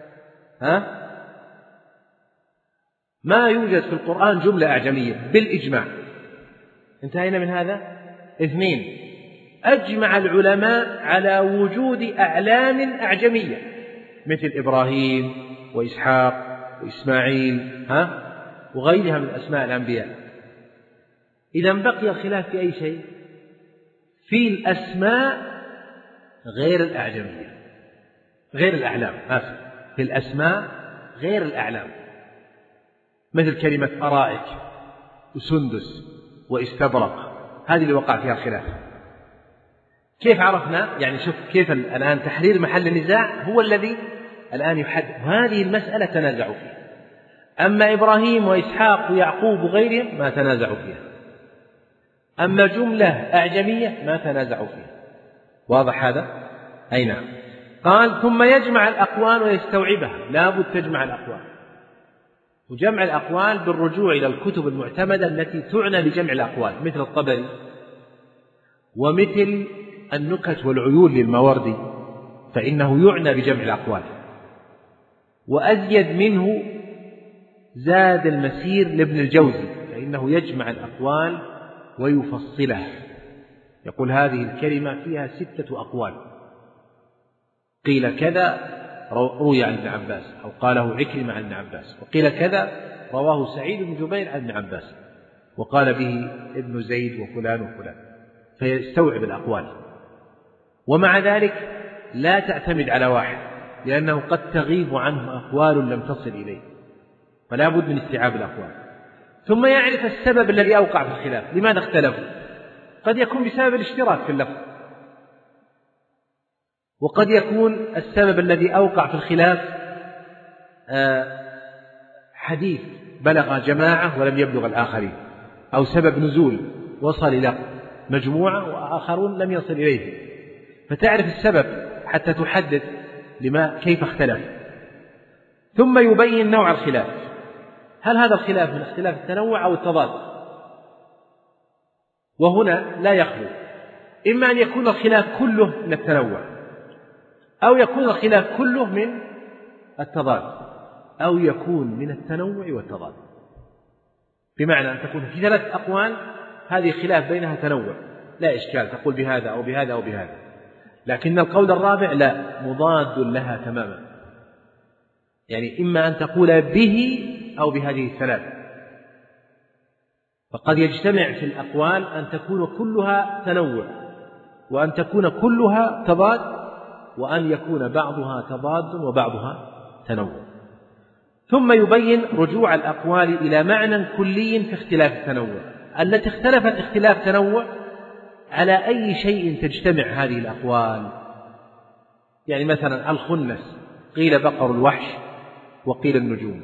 ما يوجد في القرآن جملة أعجمية بالإجماع. انتهينا من هذا. 2، أجمع العلماء على وجود أعلام أعجمية مثل إبراهيم وإسحاق وإسماعيل وغيرها من أسماء الأنبياء. إذا بقي الخلاف في أي شيء؟ في الأسماء غير الأعجمية، غير الأعلام، في الأسماء غير الأعلام، مثل كلمة أرائك وسندس واستبرق، هذه اللي وقع فيها الخلاف. كيف عرفنا؟ يعني شوف كيف الآن تحرير محل النزاع هو الذي الآن يحدد. هذه المسألة تنازعوا فيها. أما إبراهيم وإسحاق ويعقوب وغيرهم ما تنازعوا فيها. أما جملة أعجمية ما تنازعوا فيها. واضح هذا؟ أي نعم. قال ثم يجمع الأقوال ويستوعبها. لا بد تجمع الأقوال، وجمع الأقوال بالرجوع إلى الكتب المعتمدة التي تعنى بجمع الأقوال مثل الطبري ومثل النكت والعيون للماوردي، فإنه يعنى بجمع الأقوال. وأزيد منه زاد المسير لابن الجوزي، فإنه يجمع الأقوال ويفصلها. يقول هذه الكلمة فيها 6 أقوال، قيل كذا روي عن ابن عباس، أو قاله عكرمة عن ابن عباس، وقيل كذا رواه سعيد بن جبير عن ابن عباس، وقال به ابن زيد وفلان وفلان، فيستوعب الأقوال. ومع ذلك لا تعتمد على واحد، لأنه قد تغيب عنه أقوال لم تصل إليه، فلا بد من استيعاب الأقوال. ثم يعرف السبب الذي أوقع في الخلاف، لماذا اختلفوا؟ قد يكون بسبب الاشتراك في اللفظ، وقد يكون السبب الذي أوقع في الخلاف حديث بلغ جماعة ولم يبلغ الآخرين، أو سبب نزول وصل إلى مجموعة وآخرون لم يصل إليه، فتعرف السبب حتى تحدد كيف اختلف. ثم يبين نوع الخلاف، هل هذا الخلاف من اختلاف التنوع أو التضاد؟ وهنا لا يخلو، إما أن يكون الخلاف كله من التنوع، أو يكون الخلاف كله من التضاد، أو يكون من التنوع والتضاد. بمعنى أن تكون في 3 أقوال هذه خلاف بينها تنوع، لا إشكال، تقول بهذا أو بهذا أو بهذا، لكن القول الرابع لا، مضاد لها تماما، يعني إما أن تقول به أو بهذه ال3. فقد يجتمع في الأقوال أن تكون كلها تنوع، وأن تكون كلها تضاد، وأن يكون بعضها تضاد وبعضها تنوع. ثم يبين رجوع الأقوال إلى معنى كلي في اختلاف التنوع، التي اختلفت اختلاف تنوع على أي شيء تجتمع هذه الأقوال. يعني مثلا الخنس قيل بقر الوحش وقيل النجوم،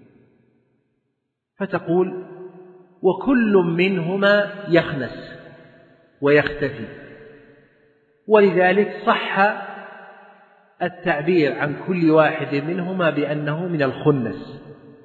فتقول وكل منهما يخنس ويختفي، ولذلك صح التعبير عن كل واحد منهما بأنه من الخنس.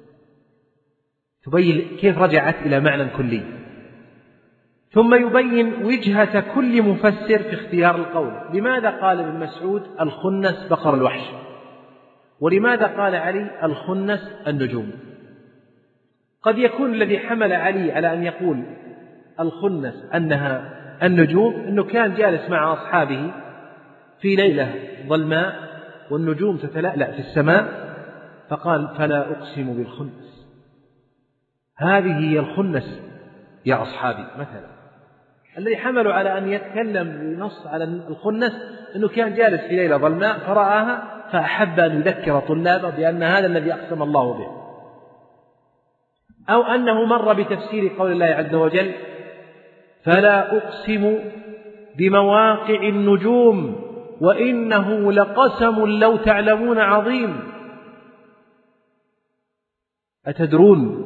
تبين كيف رجعت إلى معنى كلي. ثم يبين وجهة كل مفسر في اختيار القول، لماذا قال ابن مسعود الخنس بقر الوحش، ولماذا قال علي الخنس النجوم؟ قد يكون الذي حمل علي على أن يقول الخنس أنها النجوم أنه كان جالس مع أصحابه في ليلة ظلماء والنجوم تتلألأ في السماء، فقال فلا أقسم بالخنس، هذه هي الخنس يا أصحابي. مثلا الذي حملوا على أن يتكلم بنص على الخنس أنه كان جالس في ليلة ظلماء فرآها فأحب أن يذكر طلابه بأن هذا الذي أقسم الله به، أو أنه مر بتفسير قول الله عز وجل فلا أقسم بمواقع النجوم وإنه لقسم لو تعلمون عظيم. أتدرون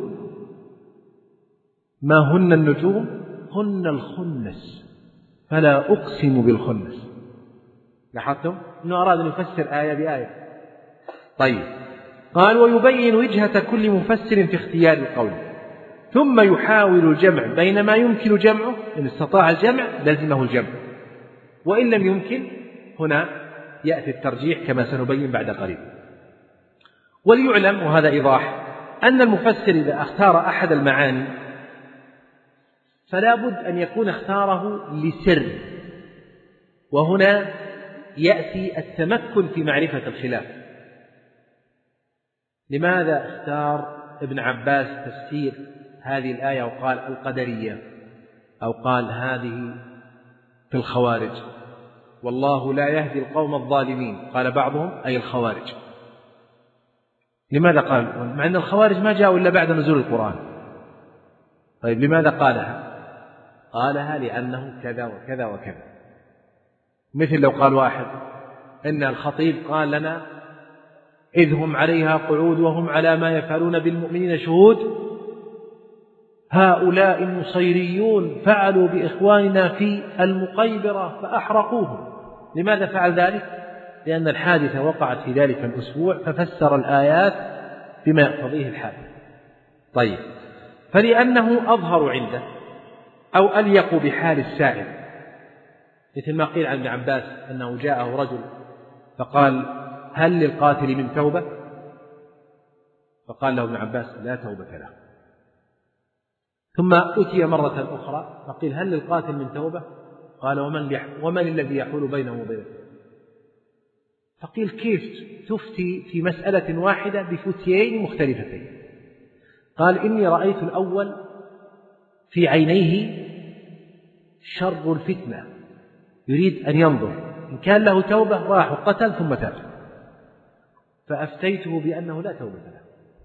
ما هن النجوم؟ هن الخنس، فلا أقسم بالخنس. لاحظتم أنه أراد أن يفسر آية بآية. طيب، قال ويبين وجهة كل مفسر في اختيار القول، ثم يحاول الجمع بين ما يمكن جمعه، إن استطاع الجمع لزمه الجمع، وإن لم يمكن هنا يأتي الترجيح كما سنبين بعد قليل. وليعلم، وهذا إيضاح، أن المفسر إذا اختار أحد المعاني فلا بد أن يكون اختاره لسر، وهنا يأتي التمكن في معرفة الخلاف. لماذا اختار ابن عباس تفسير هذه الآية وقال القدرية، أو قال هذه في الخوارج؟ والله لا يهدي القوم الظالمين، قال بعضهم أي الخوارج. لماذا قال؟ مع أن الخوارج ما جاءوا إلا بعد نزول القرآن. طيب لماذا قالها؟ قالها لأنه كذا وكذا وكذا. مثل لو قال واحد إن الخطيب قال لنا إذ هم عليها قعود وهم على ما يفعلون بالمؤمنين شهود، هؤلاء النصيريون فعلوا بإخواننا في المقيبرة فأحرقوهم. لماذا فعل ذلك؟ لأن الحادثة وقعت في ذلك الأسبوع، ففسر الآيات بما يقتضيه الحادث. طيب، فلأنه أظهر عنده أو أليق بحال السائل، مثل ما قيل عن ابن عباس أنه جاءه رجل فقال هل للقاتل من توبة؟ فقال له ابن عباس لا توبة له. ثم أتي مرة أخرى فقيل هل للقاتل من توبة؟ قال ومن الذي يحول بينه وبينه؟ فقيل كيف تفتي في مسألة واحدة بفتيين مختلفتين؟ قال إني رأيت الأول في عينيه شر الفتنة، يريد أن ينظر إن كان له توبة راح وقتل ثم تاب، فأفتيته بأنه لا توبة له.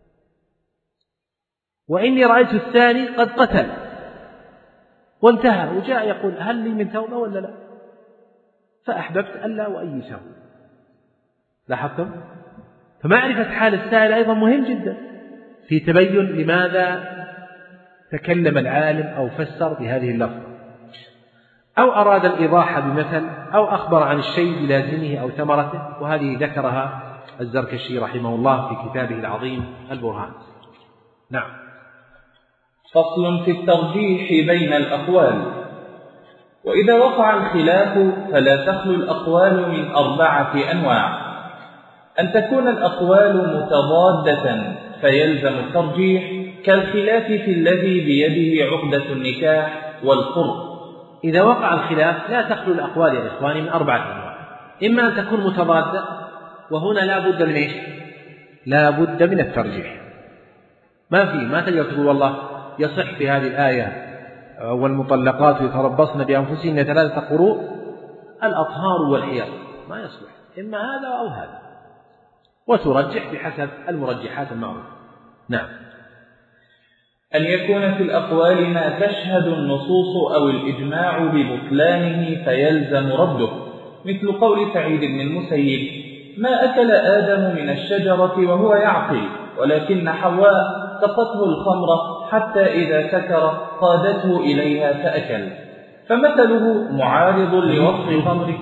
وإني رأيت الثاني قد قتل وانتهى وجاء يقول هل لي من توبة ولا لا؟ فأحببت ألا وأيسه. لاحظتم؟ فمعرفة حال السائل أيضا مهم جدا في تبين لماذا تكلم العالم أو فسر بهذه اللفظة، أو أراد الإيضاح بمثل، أو أخبر عن الشيء بلازمه أو ثمرته، وهذه ذكرها الزركشي رحمه الله في كتابه العظيم البرهان. نعم. فصل في الترجيح بين الأقوال. وإذا وقع الخلاف فلا تخلو الأقوال من 4 أنواع: أن تكون الأقوال متضادة فيلزم الترجيح، كالخلاف في الذي بيده عقدة النكاح والقرء. إذا وقع الخلاف لا تخلو الأقوال يا إخواني من 4 أنواع: إما أن تكون متضادة، وهنا لا بد من إيش؟ لا بد من الترجيح. ما تقدر تقول والله يصح في هذه الآية والمطلقات يتربصن بأنفسهن 3 قروء الأطهار والحيض، ما يصلح، إما هذا أو هذا، وترجح بحسب المرجحات المعروفة. نعم. أن يكون في الأقوال ما تشهد النصوص أو الإجماع ببطلانه فيلزم رده، مثل قول سعيد بن المسيب: ما أكل آدم من الشجرة وهو يعقل، ولكن حواء سقته الخمر حتى إذا سكر قادته إليها فأكل. فمثله معارض لوصف خمر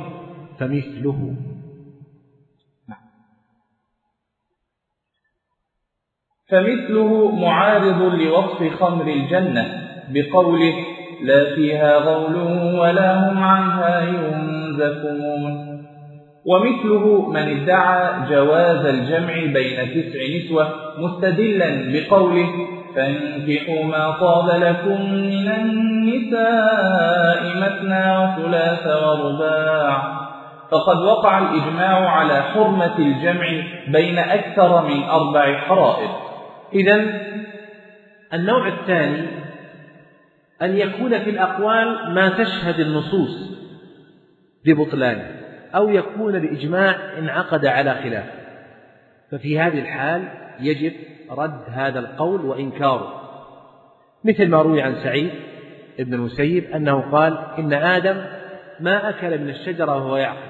فمثله معارض لوصف خمر الجنة بقوله: لا فيها غول ولا هم عنها ينزفون. ومثله من ادعى جواز الجمع بين 9 نسوة مستدلا بقوله: فانكحوا ما طاب لكم من النساء مثنى وثلاث ورباع. فقد وقع الإجماع على حرمة الجمع بين أكثر من 4 حرائر. إذن النوع الثاني أن يكون في الأقوال ما تشهد النصوص ببطلانه، أو يكون الإجماع انعقد على خلاف، ففي هذه الحال يجب رد هذا القول وإنكاره، مثل ما روي عن سعيد ابن المسيب أنه قال: إن آدم ما أكل من الشجرة وهو يعقل،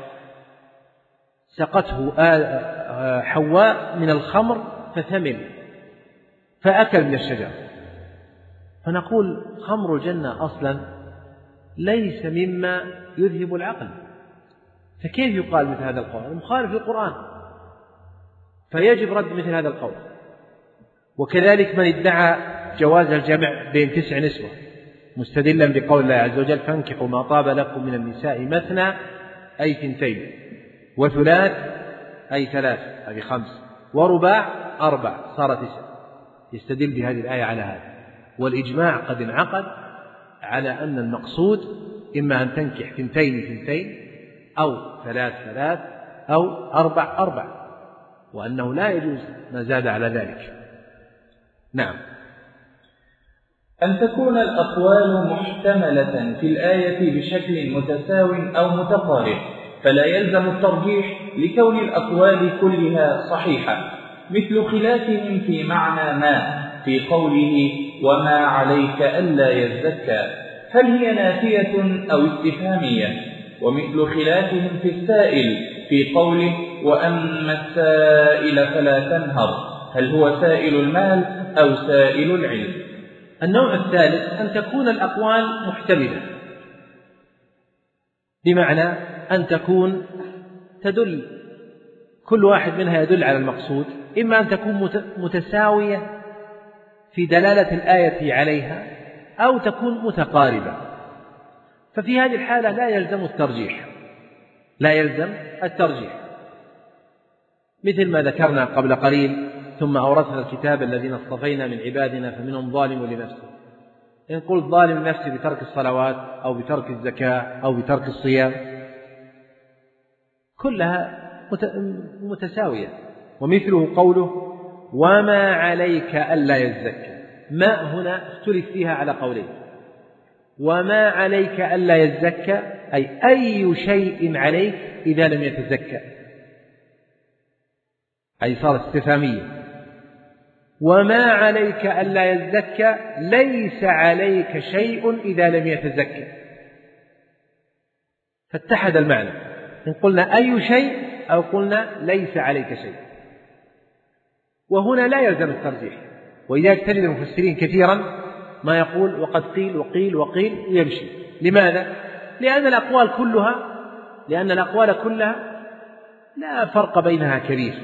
سقته حواء من الخمر فثمن فأكل من الشجرة. فنقول خمر الجنة أصلا ليس مما يذهب العقل، فكيف يقال مثل هذا القول؟ مخالف للقرآن، فيجب رد مثل هذا القول. وكذلك من ادعى جواز الجمع بين 9 نسوة مستدلا بقول الله عز وجل فانكحوا ما طاب لكم من النساء مثنى أي 2 وثلاث أي 3 هذه 5 ورباع 4 صار 9. يستدل بهذه الآية على هذا. والإجماع قد انعقد على أن المقصود إما أن تنكح 2 أو 3 أو 4 وأنه لا يجوز ما زاد على ذلك. نعم. أن تكون الأقوال محتملة في الآية بشكل متساو أو متقارب، فلا يلزم الترجيح لكون الأقوال كلها صحيحة، مثل خلافهم في معنى ما في قوله وما عليك ألا يزكى، هل هي نافية أو استفهامية؟ ومثل خلافهم في السائل في قوله وأما السائل فلا تنهر، هل هو سائل المال أو سائل العلم؟ النوع الثالث أن تكون الأقوال محتملة، بمعنى أن تكون تدل كل واحد منها يدل على المقصود، إما أن تكون متساوية في دلالة الآية عليها أو تكون متقاربة. ففي هذه الحالة لا يلزم الترجيح، مثل ما ذكرنا قبل قليل ثم أورثنا الكتاب الذين اصطفينا من عبادنا فمنهم ظالم لنفسه. إن قلت ظالم لنفسه بترك الصلوات أو بترك الزكاة أو بترك الصيام كلها متساوية. ومثله قوله وما عليك ألا يزكى، ما هنا اختلف فيها على قولين. وما عليك ألا يزكى أي شيء عليك إذا لم يتزكى، أي صارت استفهامية. وما عليك ألا يزكى ليس عليك شيء إذا لم يتزكى، فاتحد المعنى إن قلنا أي شيء أو قلنا ليس عليك شيء. وهنا لا يلزم الترجيح، وإذا تجد المفسرين كثيرا ما يقول وقد قيل وقيل وقيل يمشي. لماذا؟ لأن الأقوال كلها لا فرق بينها كبير.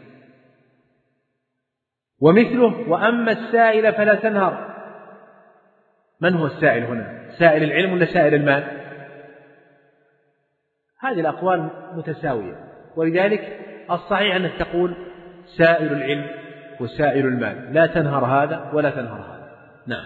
ومثله وأما السائل فلا تنهر، من هو السائل هنا؟ سائل العلم ولا سائل المال؟ هذه الأقوال متساوية، ولذلك الصحيح أنك تقول سائل العلم وسائل المال، لا تنهر هذا ولا تنهر هذا. نعم.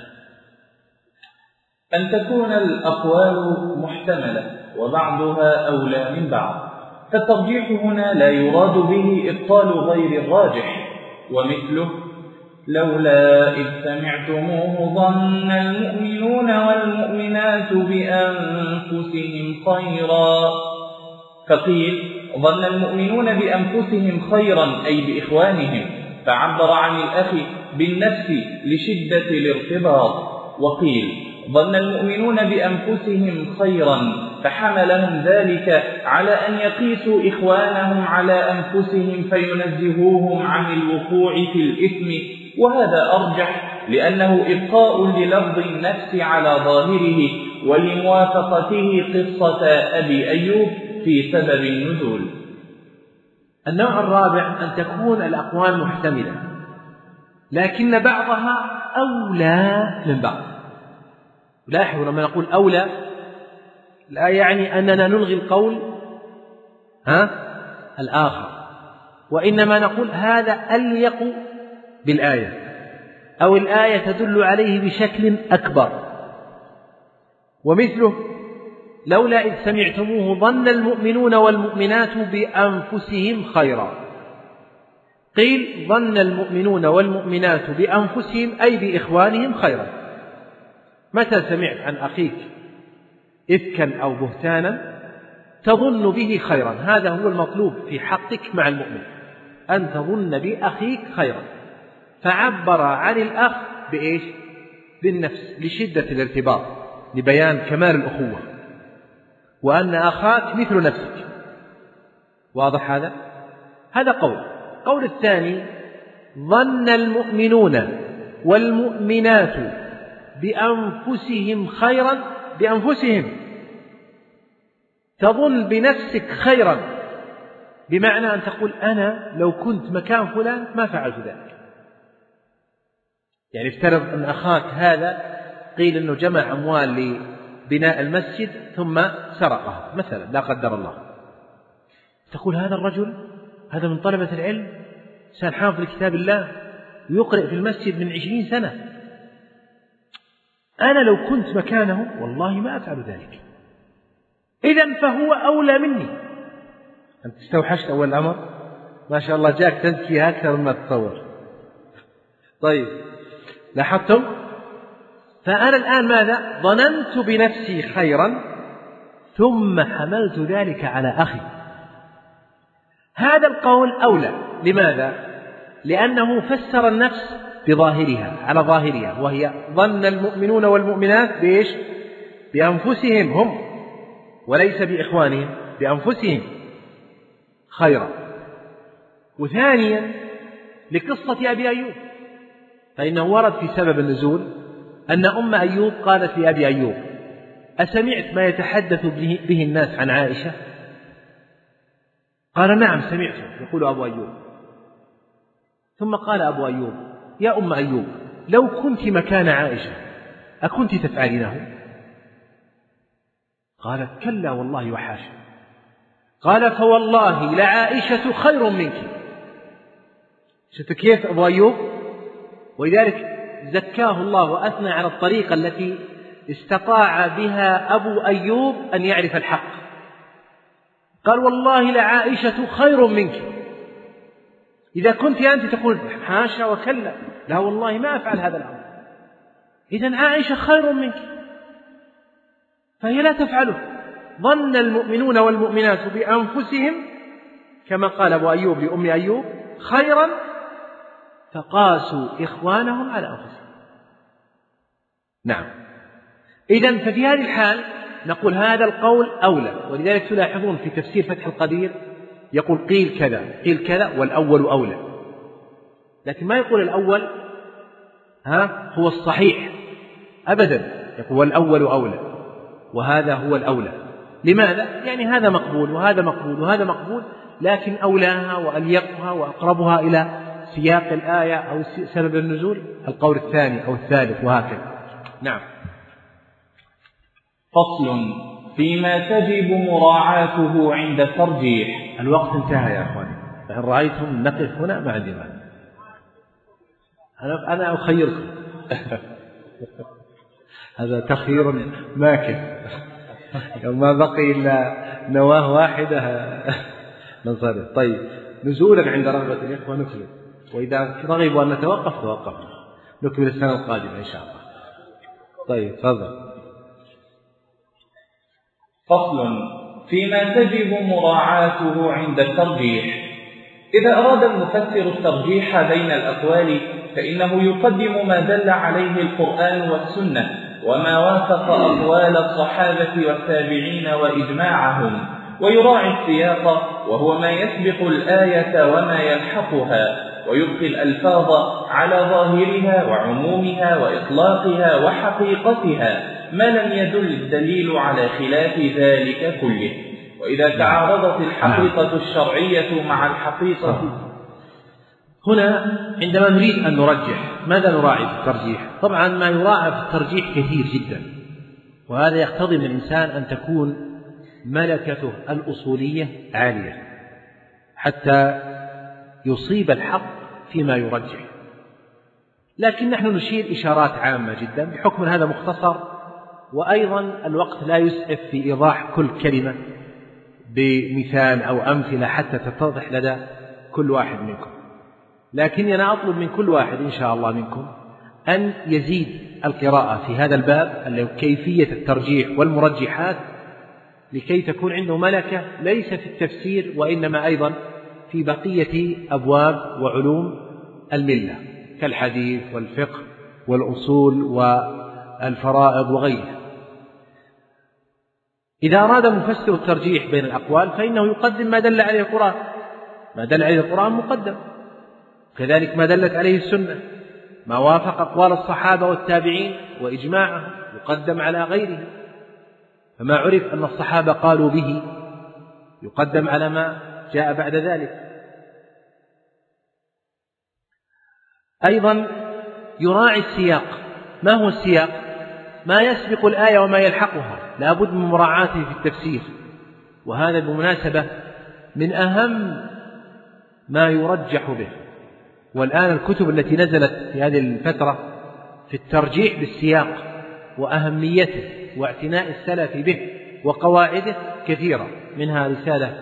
أن تكون الأقوال محتملة وبعضها أولى من بعض، فالترجيح هنا لا يراد به إبطال غير الراجح. ومثله لولا إذ سمعتموه ظن المؤمنون والمؤمنات بأنفسهم خيرا، فقيل ظن المؤمنون بأنفسهم خيرا أي بإخوانهم، فعبر عن الأخ بالنفس لشدة الارتباط. وقيل ظن المؤمنون بأنفسهم خيرا فحملهم ذلك على أن يقيسوا إخوانهم على أنفسهم فينزهوهم عن الوقوع في الإثم، وهذا أرجح لأنه إبقاء للفظ النفس على ظاهره ولموافقته قصة أبي أيوب في سبب النزول. النوع الرابع أن تكون الأقوال محتملة لكن بعضها أولى من بعض. لاحظوا لما نقول أولى لا يعني أننا نلغي القول الآخر، وإنما نقول هذا أليق بالآية أو الآية تدل عليه بشكل أكبر. ومثله لولا إذ سمعتموه ظن المؤمنون والمؤمنات بأنفسهم خيرا، قيل ظن المؤمنون والمؤمنات بأنفسهم أي بإخوانهم خيرا. متى سمعت عن أخيك إفكا أو بهتانا تظن به خيرا، هذا هو المطلوب في حقك مع المؤمن، أن تظن بأخيك خيرا. فعبر عن الأخ بإيش؟ بالنفس لشدة الارتباط لبيان كمال الأخوة، وأن أخاك مثل نفسك. واضح هذا؟ هذا قول الثاني ظن المؤمنون والمؤمنات بأنفسهم خيرا، بأنفسهم تظن بنفسك خيرا، بمعنى أن تقول أنا لو كنت مكان فلان ما فعلت ذلك. يعني افترض أن أخاك هذا قيل أنه جمع أموال لبناء المسجد ثم سرقها مثلا، لا قدر الله، تقول هذا الرجل هذا من طلبة العلم، إنسان حافظ لكتاب الله ويقرأ في المسجد من 20 سنة، أنا لو كنت مكانه والله ما أفعل ذلك، إذن فهو أولى مني. أنت استوحشت أول الأمر، ما شاء الله جاك تزكية أكثر مما تتصور. طيب لاحظتم؟ فأنا الآن ماذا؟ ظننت بنفسي خيرا ثم حملت ذلك على أخي. هذا القول أولى. لماذا؟ لأنه فسر النفس بظاهرها على ظاهرها، وهي ظن المؤمنون والمؤمنات بإيش؟ بأنفسهم هم وليس بإخوانهم، بأنفسهم خيرا. وثانيا لقصة أبي أيوب، فإنه ورد في سبب النزول أن أم أيوب قالت لأبي أيوب: أسمعت ما يتحدث به الناس عن عائشة؟ قال: نعم سمعت، يقول أبو أيوب. ثم قال أبو أيوب: يا أم أيوب، لو كنت مكان عائشة أكنت تفعلينه؟ قالت: كلا والله وحاشا. قال: فوالله لعائشة خير منك. شفت كيف أبو أيوب؟ ولذلك زكاه الله وأثنى على الطريقة التي استطاع بها أبو أيوب أن يعرف الحق. قال: والله لعائشة خير منك. إذا كنت أنت تقول حاشا وكلا، لا والله ما أفعل هذا الأمر، إذن عائشة خير منك، فهي لا تفعله. ظن المؤمنون والمؤمنات بأنفسهم كما قال أبو أيوب لأم أيوب خيرا فقاسوا إخوانهم على أنفسهم. نعم، إذن ففي هذه الحال نقول هذا القول أولى. ولذلك تلاحظون في تفسير فتح القدير يقول قيل كذا قيل كذا والأول أولى، لكن ما يقول الأول هو الصحيح أبدا، يقول والأول أولى وهذا هو الأولى. لماذا؟ يعني هذا مقبول وهذا مقبول وهذا مقبول، لكن أولاها وأليقها وأقربها إلى سياق الآية أو سبب النزول القول الثاني أو الثالث وهكذا. نعم. فصل فيما تجب مراعاته عند الترجيح. الوقت انتهى يا أخواني، فإن رأيتم نقف هنا ما عندي مانع، أنا أخيركم. هذا تخيير ماكن، ما بقي إلا نواه واحدة ننصرف. طيب، نزولا عند رغبة الإخوة نكمل، وإذا رغبوا أن نتوقف توقفنا، نكمل السنة القادمة إن شاء الله. طيب تفضل. فصل فيما تجب مراعاته عند الترجيح. إذا أراد المفسر الترجيح بين الأقوال فإنه يقدم ما دل عليه القرآن والسنة وما وافق أقوال الصحابة والتابعين وإجماعهم، ويراعي السياق وهو ما يسبق الآية وما يلحقها، ويبقي الألفاظ على ظاهرها وعمومها وإطلاقها وحقيقتها ما لم يدل الدليل على خلاف ذلك كله. وإذا تعارضت الحقيقة الشرعية مع الحقيقة. هنا عندما نريد أن نرجح ماذا نراعي في الترجيح؟ طبعا ما يراعى في الترجيح كثير جدا، وهذا يقتضي من الإنسان أن تكون ملكته الأصولية عالية حتى يصيب الحق فيما يرجح. لكن نحن نشير إشارات عامة جدا بحكم هذا مختصر، وأيضا الوقت لا يسعف في إيضاح كل كلمة بمثال أو أمثلة حتى تتضح لدى كل واحد منكم. لكني أنا أطلب من كل واحد إن شاء الله منكم أن يزيد القراءة في هذا الباب اللي كيفية الترجيح والمرجحات، لكي تكون عنده ملكة ليس في التفسير وإنما أيضا في بقية أبواب وعلوم الملة كالحديث والفقه والأصول والفرائض وغيرها. إذا أراد مفسر الترجيح بين الأقوال فإنه يقدم ما دل عليه القرآن، ما دل عليه القرآن مقدم، كذلك ما دلت عليه السنة، ما وافق أقوال الصحابة والتابعين وإجماعهم يقدم على غيره، فما عرف أن الصحابة قالوا به يقدم على ما جاء بعد ذلك. أيضا يراعي السياق. ما هو السياق؟ ما يسبق الآية وما يلحقها لا بد من مراعاته في التفسير. وهذا بالمناسبة من أهم ما يرجح به. والآن الكتب التي نزلت في هذه الفترة في الترجيح بالسياق وأهميته واعتناء السلف به وقواعده كثيرة، منها رسالة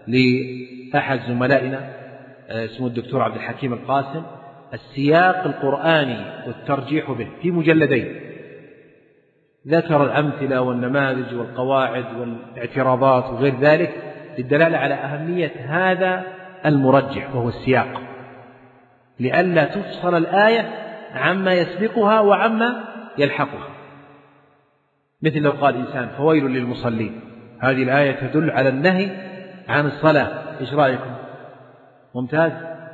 لأحد زملائنا اسمه الدكتور عبد الحكيم القاسم، السياق القرآني والترجيح به، في مجلدين، ذكر الأمثلة والنماذج والقواعد والاعتراضات وغير ذلك للدلالة على أهمية هذا المرجح وهو السياق، لئلا تفصل الآية عما يسبقها وعما يلحقها. مثل لو قال إنسان فويل للمصلين، هذه الآية تدل على النهي عن الصلاة، إيش رأيكم؟ ممتاز.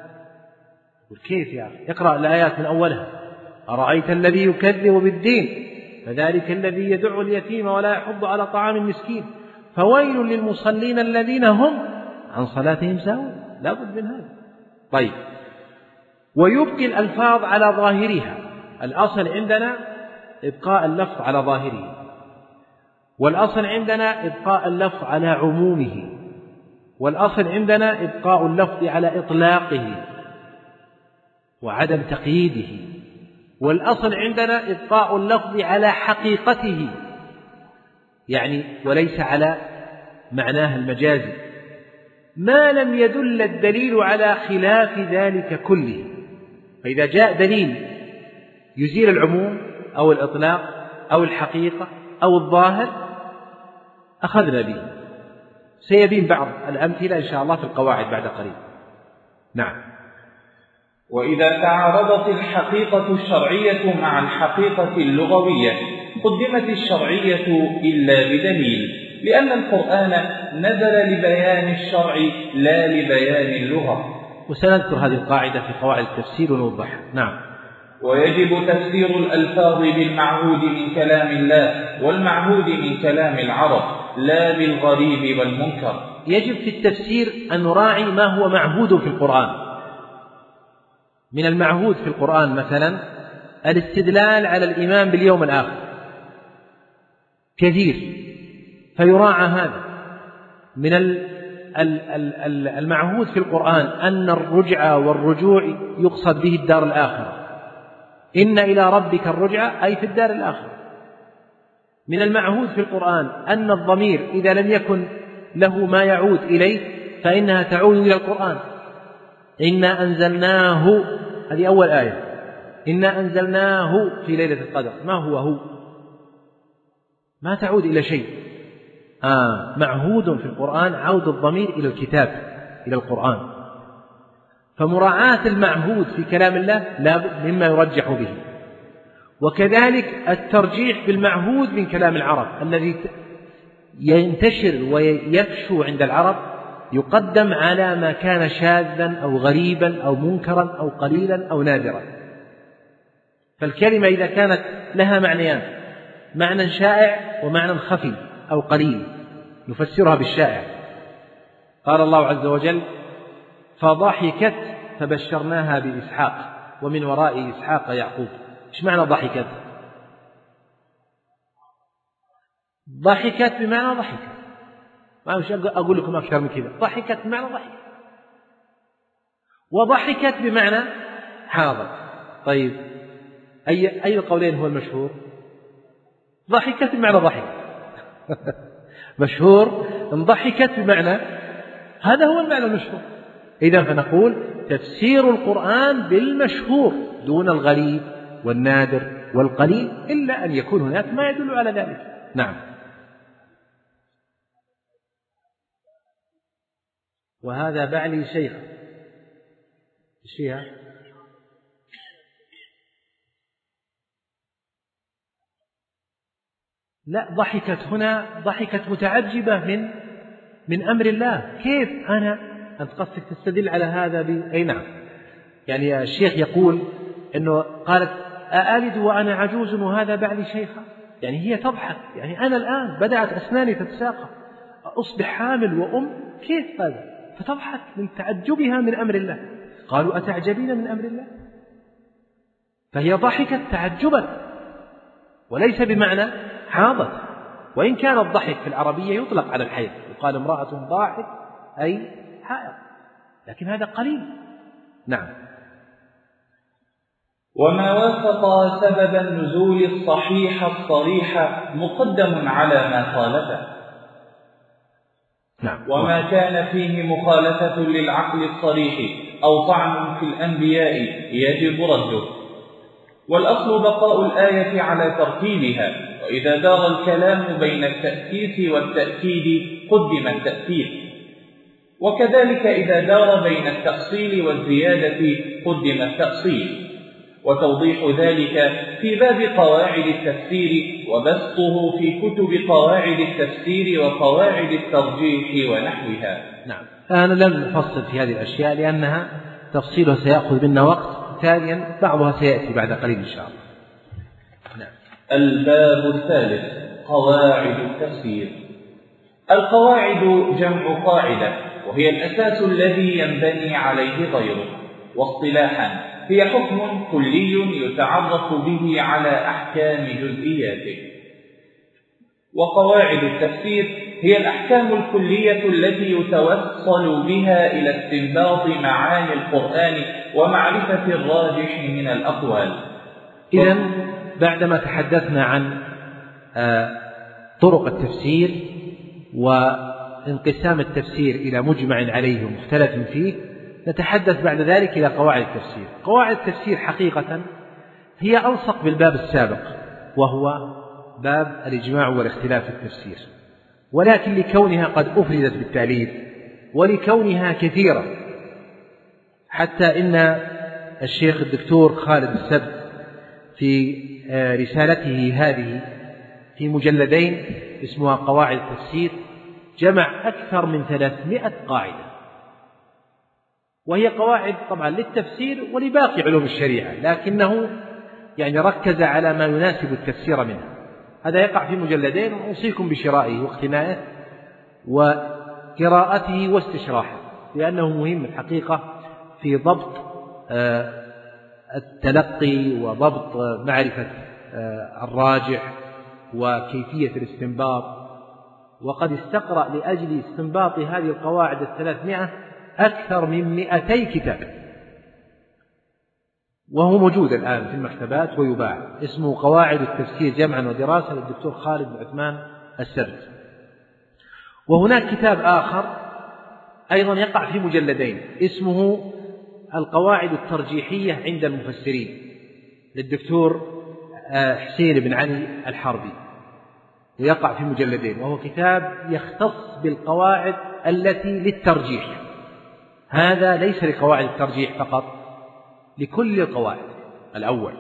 كيف يا أخي؟ اقرأ الآيات من أولها. أرأيت الذي يكذب بالدين فذلك الذي يدع اليتيم ولا يحض على طعام المسكين فويل للمصلين الذين هم عن صلاتهم ساهون. لا بد من هذا. طيب، ويبقي الألفاظ على ظاهرها. الأصل عندنا إبقاء اللفظ على ظاهره، والأصل عندنا إبقاء اللفظ على عمومه، والأصل عندنا إبقاء اللفظ على إطلاقه وعدم تقييده، والأصل عندنا إبقاء اللفظ على حقيقته، يعني وليس على معناه المجازي، ما لم يدل الدليل على خلاف ذلك كله. فإذا جاء دليل يزيل العموم أو الإطلاق أو الحقيقة أو الظاهر أخذنا به. سيبين بعض الأمثلة إن شاء الله في القواعد بعد قليل. نعم. وإذا تعارضت الحقيقة الشرعية مع الحقيقة اللغوية قدمت الشرعية إلا بدليل، لأن القرآن نزل لبيان الشرع لا لبيان اللغة. وسنذكر هذه القاعدة في قواعد التفسير ونوضحها. نعم. ويجب تفسير الألفاظ بالمعهود من كلام الله والمعهود من كلام العرب لا بالغريب والمنكر. يجب في التفسير أن نراعي ما هو معهود في القرآن. من المعهود في القرآن مثلا الاستدلال على الإيمان باليوم الآخر كثير، فيراعى هذا. من المعهود في القرآن أن الرجعة والرجوع يقصد به الدار الآخرة، إن إلى ربك الرجعة أي في الدار الآخرة. من المعهود في القرآن أن الضمير إذا لم يكن له ما يعود إليه فإنها تعود إلى القرآن. إنا أنزلناه، هذه أول آية، إنا أنزلناه في ليلة القدر. ما هو؟ ما تعود إلى شيء. معهود في القرآن عود الضمير إلى الكتاب، إلى القرآن. فمراعاة المعهود في كلام الله لا بد مما يرجح به. وكذلك الترجيح بالمعهود من كلام العرب الذي ينتشر ويفشو عند العرب يقدم على ما كان شاذا أو غريبا أو منكرا أو قليلا أو نادرا. فالكلمة إذا كانت لها معنيان، معنى شائع ومعنى خفي أو قليل، نفسرها بالشائع. قال الله عز وجل فضحكت فبشرناها بإسحاق ومن وراء إسحاق يعقوب. إيش معنى ضحكت؟ ضحكت بمعنى ضحكت، ما مش أقول لكم أكثر من كذا. ضحكت بمعنى ضحكت، وضحكت بمعنى حاضر. طيب أي القولين هو المشهور؟ ضحكت بمعنى ضحك مشهور إن ضحكت بمعنى، هذا هو المعنى المشهور. إذا فنقول تفسير القرآن بالمشهور دون الغريب والنادر والقليل، إلا أن يكون هناك ما يدل على ذلك. نعم. وهذا بعلي شيخ. إيش فيها؟ لا، ضحكت هنا ضحكت متعجبة من أمر الله. كيف أنت قصدك تستدل على هذا أي نعم. يعني الشيخ يقول إنه قالت أألد وأنا عجوز وهذا بعلي شيخة، يعني هي تضحك، يعني أنا الآن بدأت أسناني تتساقط، أصبح حامل وأم، كيف هذا؟ فتضحك من تعجبها من أمر الله. قالوا أتعجبين من أمر الله؟ فهي ضحكت تعجبا، وليس بمعنى حاضت، وإن كان الضحك في العربية يطلق على الحيض، يقال امرأة ضاحك أي حائض، لكن هذا قليل. نعم. وما وافق سبب النزول الصحيح الصريح مقدم على ما خالفه. نعم. وما كان فيه مخالفة للعقل الصريح أو طعن في الأنبياء يجب رده، والأصل بقاء الآية على ترتيبها، وإذا دار الكلام بين التأسيس والتأكيد قدم التأسيس، وكذلك إذا دار بين التفصيل والزيادة قدم التفصيل، وتوضيح ذلك في باب قواعد التفسير، وبسطه في كتب قواعد التفسير وقواعد الترجيح ونحوها. نعم. أنا لن نفصل في هذه الأشياء لأنها تفصيلها سيأخذ منا وقت، ثانيا بعضها سيأتي بعد قليل إن شاء الله. نعم. الباب الثالث: قواعد التفسير. القواعد جمع قاعدة، وهي الأساس الذي ينبني عليه غيره، واصطلاحا هي حكم كلي يتعرف به على أحكام جزئياته. وقواعد التفسير هي الأحكام الكلية التي يتوصل بها إلى استنباط معاني القرآن ومعرفة الراجح من الأقوال. إذن بعدما تحدثنا عن طرق التفسير وانقسام التفسير إلى مجمع عليه ومختلف فيه، نتحدث بعد ذلك إلى قواعد التفسير. قواعد التفسير حقيقة هي ألصق بالباب السابق، وهو باب الإجماع والاختلاف في التفسير، ولكن لكونها قد أفردت بالتأليف ولكونها كثيرة، حتى إن الشيخ الدكتور خالد السبت في رسالته هذه في مجلدين اسمها قواعد التفسير جمع أكثر من 300 قاعدة، وهي قواعد طبعا للتفسير ولباقي علوم الشريعة، لكنه يعني ركز على ما يناسب التفسير منها. هذا يقع في مجلدين، وأوصيكم بشرائه واقتنائه وقراءته واستشراحه، لأنه مهم الحقيقة في ضبط التلقي وضبط معرفة الراجح وكيفية الاستنباط. وقد استقرأ لأجل استنباط هذه القواعد 300 أكثر من 200 كتاب، وهو موجود الآن في المكتبات ويباع، اسمه قواعد التفسير جمعا ودراسة للدكتور خالد بن عثمان السبت. وهناك كتاب آخر أيضا يقع في مجلدين اسمه القواعد الترجيحية عند المفسرين للدكتور حسين بن علي الحربي، ويقع في مجلدين، وهو كتاب يختص بالقواعد التي للترجيح. هذا ليس لقواعد الترجيح فقط، لكل القواعد. الأول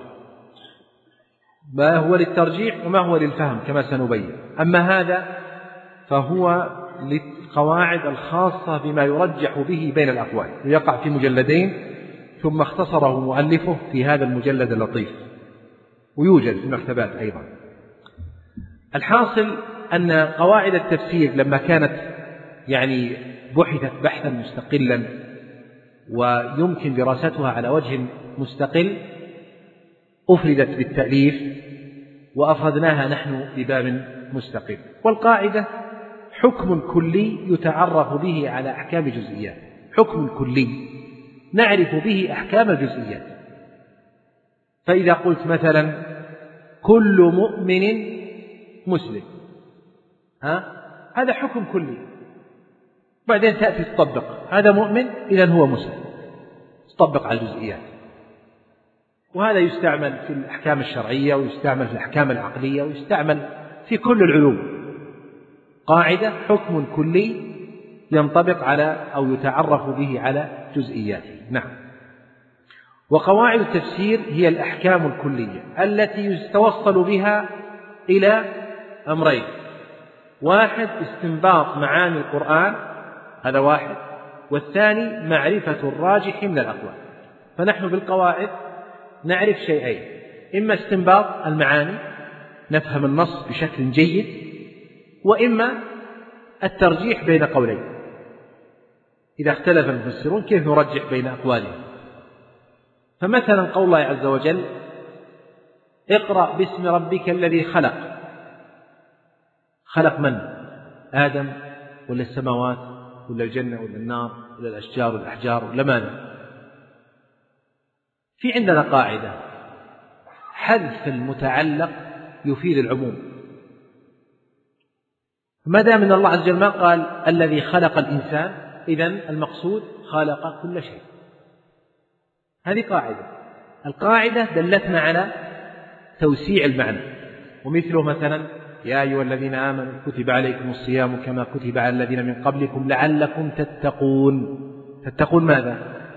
ما هو للترجيح وما هو للفهم كما سنبين، أما هذا فهو للقواعد الخاصة بما يرجح به بين الأقوال، ويقع في مجلدين، ثم اختصره مؤلفه في هذا المجلد اللطيف، ويوجد في المكتبات أيضا. الحاصل أن قواعد التفسير لما كانت يعني بحثت بحثا مستقلا ويمكن دراستها على وجه مستقل، أفردت بالتأليف وأفردناها نحن بباب مستقل. والقاعدة حكم كلي يتعرف به على أحكام جزئيات، حكم كلي نعرف به أحكام الجزئيات. فإذا قلت مثلا كل مؤمن مسلم، هذا حكم كلي، بعدين تأتي تطبق هذا مؤمن إذن هو مسلم، تطبق على الجزئيات. وهذا يستعمل في الأحكام الشرعية، ويستعمل في الأحكام العقلية، ويستعمل في كل العلوم. قاعدة حكم كلي ينطبق على أو يتعرف به على جزئياته. نعم. وقواعد التفسير هي الأحكام الكلية التي يتوصل بها إلى أمرين: واحد استنباط معاني القرآن، هذا واحد، والثاني معرفة الراجح من الأقوال. فنحن بالقواعد نعرف شيئين: إما استنباط المعاني، نفهم النص بشكل جيد، وإما الترجيح بين قولين، إذا اختلف المفسرون كيف نرجح بين أقوالهم. فمثلا قول الله عز وجل: اقرأ باسم ربك الذي خلق. خلق من؟ آدم ولا السماوات ولا الجنة ولا النار ولا الأشجار والأحجار ولا ماذا؟ في عندنا قاعدة: حذف المتعلق يفيد العموم. ما دام ان الله عز وجل ما قال الذي خلق الإنسان، إذن المقصود خلق كل شيء. هذه قاعدة. القاعدة دلتنا على توسيع المعنى، ومثله مثلا: يا أيها الذين آمنوا كتب عليكم الصيام كما كتب على الذين من قبلكم لعلكم تتقون. تتقون ماذا؟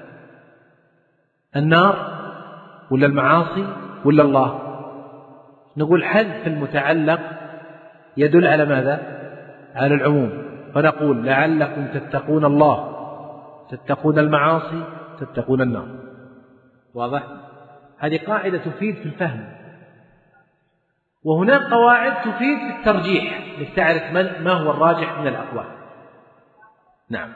النار ولا المعاصي ولا الله؟ نقول حذف المتعلق يدل على ماذا؟ على العموم، فنقول لعلكم تتقون الله، تتقون المعاصي، تتقون النار. واضح؟ هذه قاعدة تفيد في الفهم. وهناك قواعد تفيد في الترجيح لتعرف ما هو الراجح من الأقوال. نعم.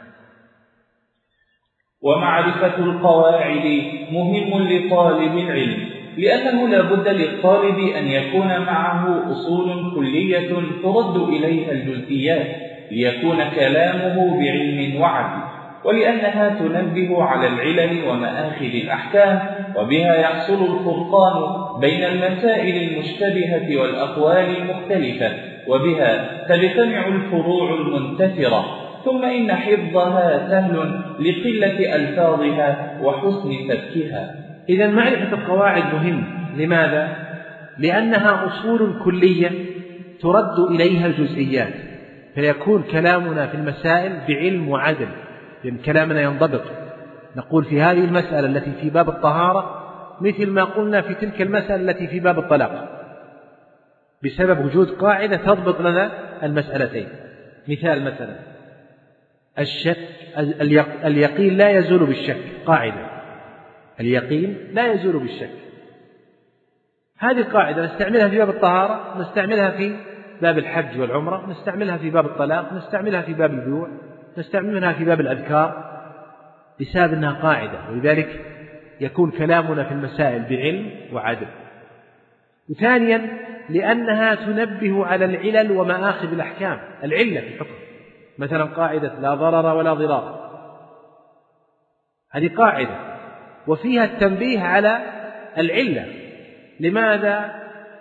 ومعرفة القواعد مهم لطالب العلم، لأنه لا بد للطالب أن يكون معه أصول كلية ترد إليها الجزئيات ليكون كلامه بعلم وعدل، ولأنها تنبه على العلل ومآخذ الأحكام، وبها يحصل الفرقان بين المسائل المشتبهة والأقوال المختلفة، وبها تجتمع الفروع المنتثرة. ثم إن حفظها سهل لقلة ألفاظها وحسن سبكها. إذن معرفة القواعد مهم. لماذا؟ لأنها أصول كلية ترد إليها الجزئيات، فيكون كلامنا في المسائل بعلم وعدل، لأن كلامنا ينضبط. نقول في هذه المسألة التي في باب الطهارة مثل ما قلنا في تلك المسألة التي في باب الطلاق، بسبب وجود قاعدة تضبط لنا المسألتين. مثال مثلا: الشك، اليقين لا يزول بالشك. قاعدة: اليقين لا يزول بالشك. هذه القاعدة نستعملها في باب الطهارة، نستعملها في باب الحج والعمرة، نستعملها في باب الطلاق، نستعملها في باب البيوع، نستعملها في باب الأذكار، بسبب أنها قاعدة. ولذلك يكون كلامنا في المسائل بعلم وعدل. وثانيا لأنها تنبه على العلل ومآخذ الأحكام. العلة في الحكم، مثلا قاعدة لا ضرر ولا ضرار، هذه قاعدة وفيها التنبيه على العلة. لماذا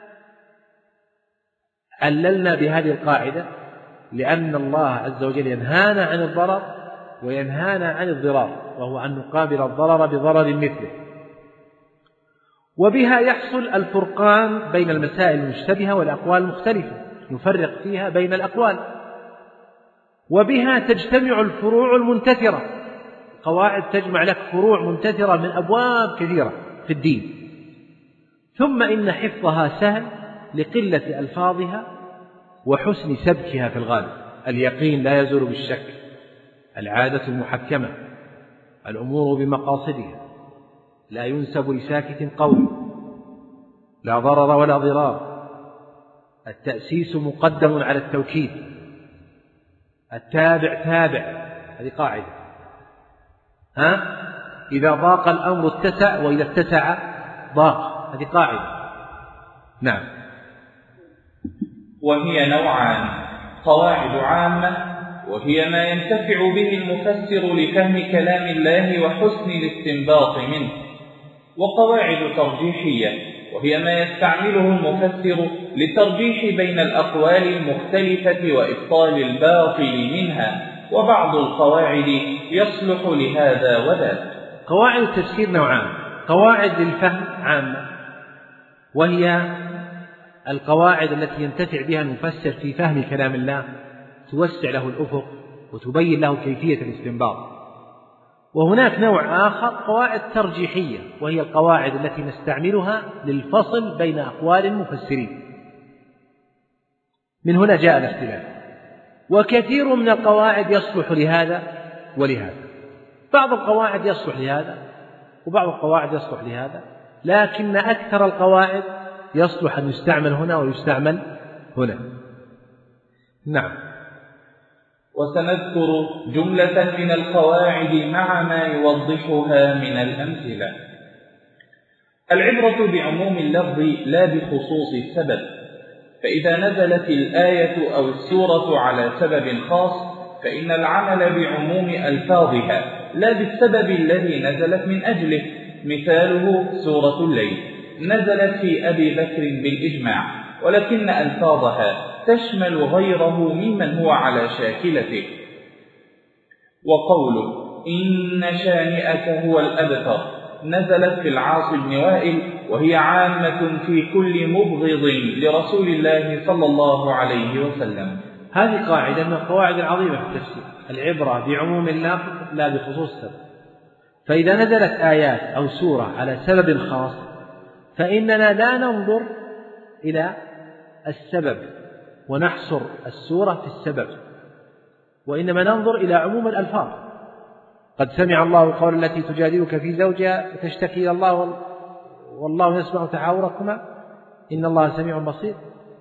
عللنا بهذه القاعدة؟ لأن الله عز وجل ينهانا عن الضرر وينهانا عن الضرار، وهو أن نقابل الضرر بضرر مثله. وبها يحصل الفرقان بين المسائل المشتبهة والأقوال المختلفة، نفرق فيها بين الأقوال. وبها تجتمع الفروع المنتثرة. قواعد تجمع لك فروع منتثرة من أبواب كثيرة في الدين. ثم إن حفظها سهل لقلة ألفاظها وحسن سبكها في الغالب. اليقين لا يزول بالشك، العادة المحكمة، الأمور بمقاصدها، لا ينسب لساكت قول، لا ضرر ولا ضرار، التأسيس مقدم على التوكيد، التابع تابع، هذه قاعدة. إذا ضاق الأمر اتسع، وإذا اتسع ضاق، هذه قاعدة. نعم. وهي نوعان: قواعد عامة، وهي ما ينتفع به المفسر لفهم كلام الله وحسن الاستنباط منه، وقواعد ترجيحية، وهي ما يستعمله المفسر للترجيح بين الأقوال المختلفة وإبطال الباطل منها. وبعض القواعد يصلح لهذا وذاك. قواعد التفسير نوعان: قواعد للفهم عامة، وهي القواعد التي ينتفع بها المفسر في فهم كلام الله، توسع له الأفق وتبين له كيفية الاستنباط. وهناك نوع آخر قواعد ترجيحية، وهي القواعد التي نستعملها للفصل بين أقوال المفسرين. من هنا جاء الاختلاف. وكثير من القواعد يصلح لهذا ولهذا، بعض القواعد يصلح لهذا وبعض القواعد يصلح لهذا، لكن أكثر القواعد يصلح أن يستعمل هنا ويستعمل هنا. نعم. وسنذكر جملة من القواعد مع ما يوضحها من الأمثلة. العبرة بعموم اللفظ لا بخصوص السبب، فإذا نزلت الآية أو السورة على سبب خاص فإن العمل بعموم ألفاظها لا بالسبب الذي نزلت من أجله. مثاله سورة الليل نزلت في أبي بكر بالإجماع، ولكن ألفاظها تشمل غيره ممن هو على شاكلته. وقوله إن شانئك هو الأبتر نزلت في العاص بن وائل، وهي عامة في كل مبغض لرسول الله صلى الله عليه وسلم. هذه قاعدة من القواعد العظيمة في التفسير، العبرة بعموم اللفظ لا بخصوص السبب. فإذا نزلت آيات أو سورة على سبب خاص فإننا لا ننظر إلى السبب ونحصر السورة في السبب، وإنما ننظر إلى عموم الألفاظ. قد سمع الله قول التي تجادلك في زوجها وتشتكي إلى الله والله يسمع تحاوركما إن الله سميع بصير.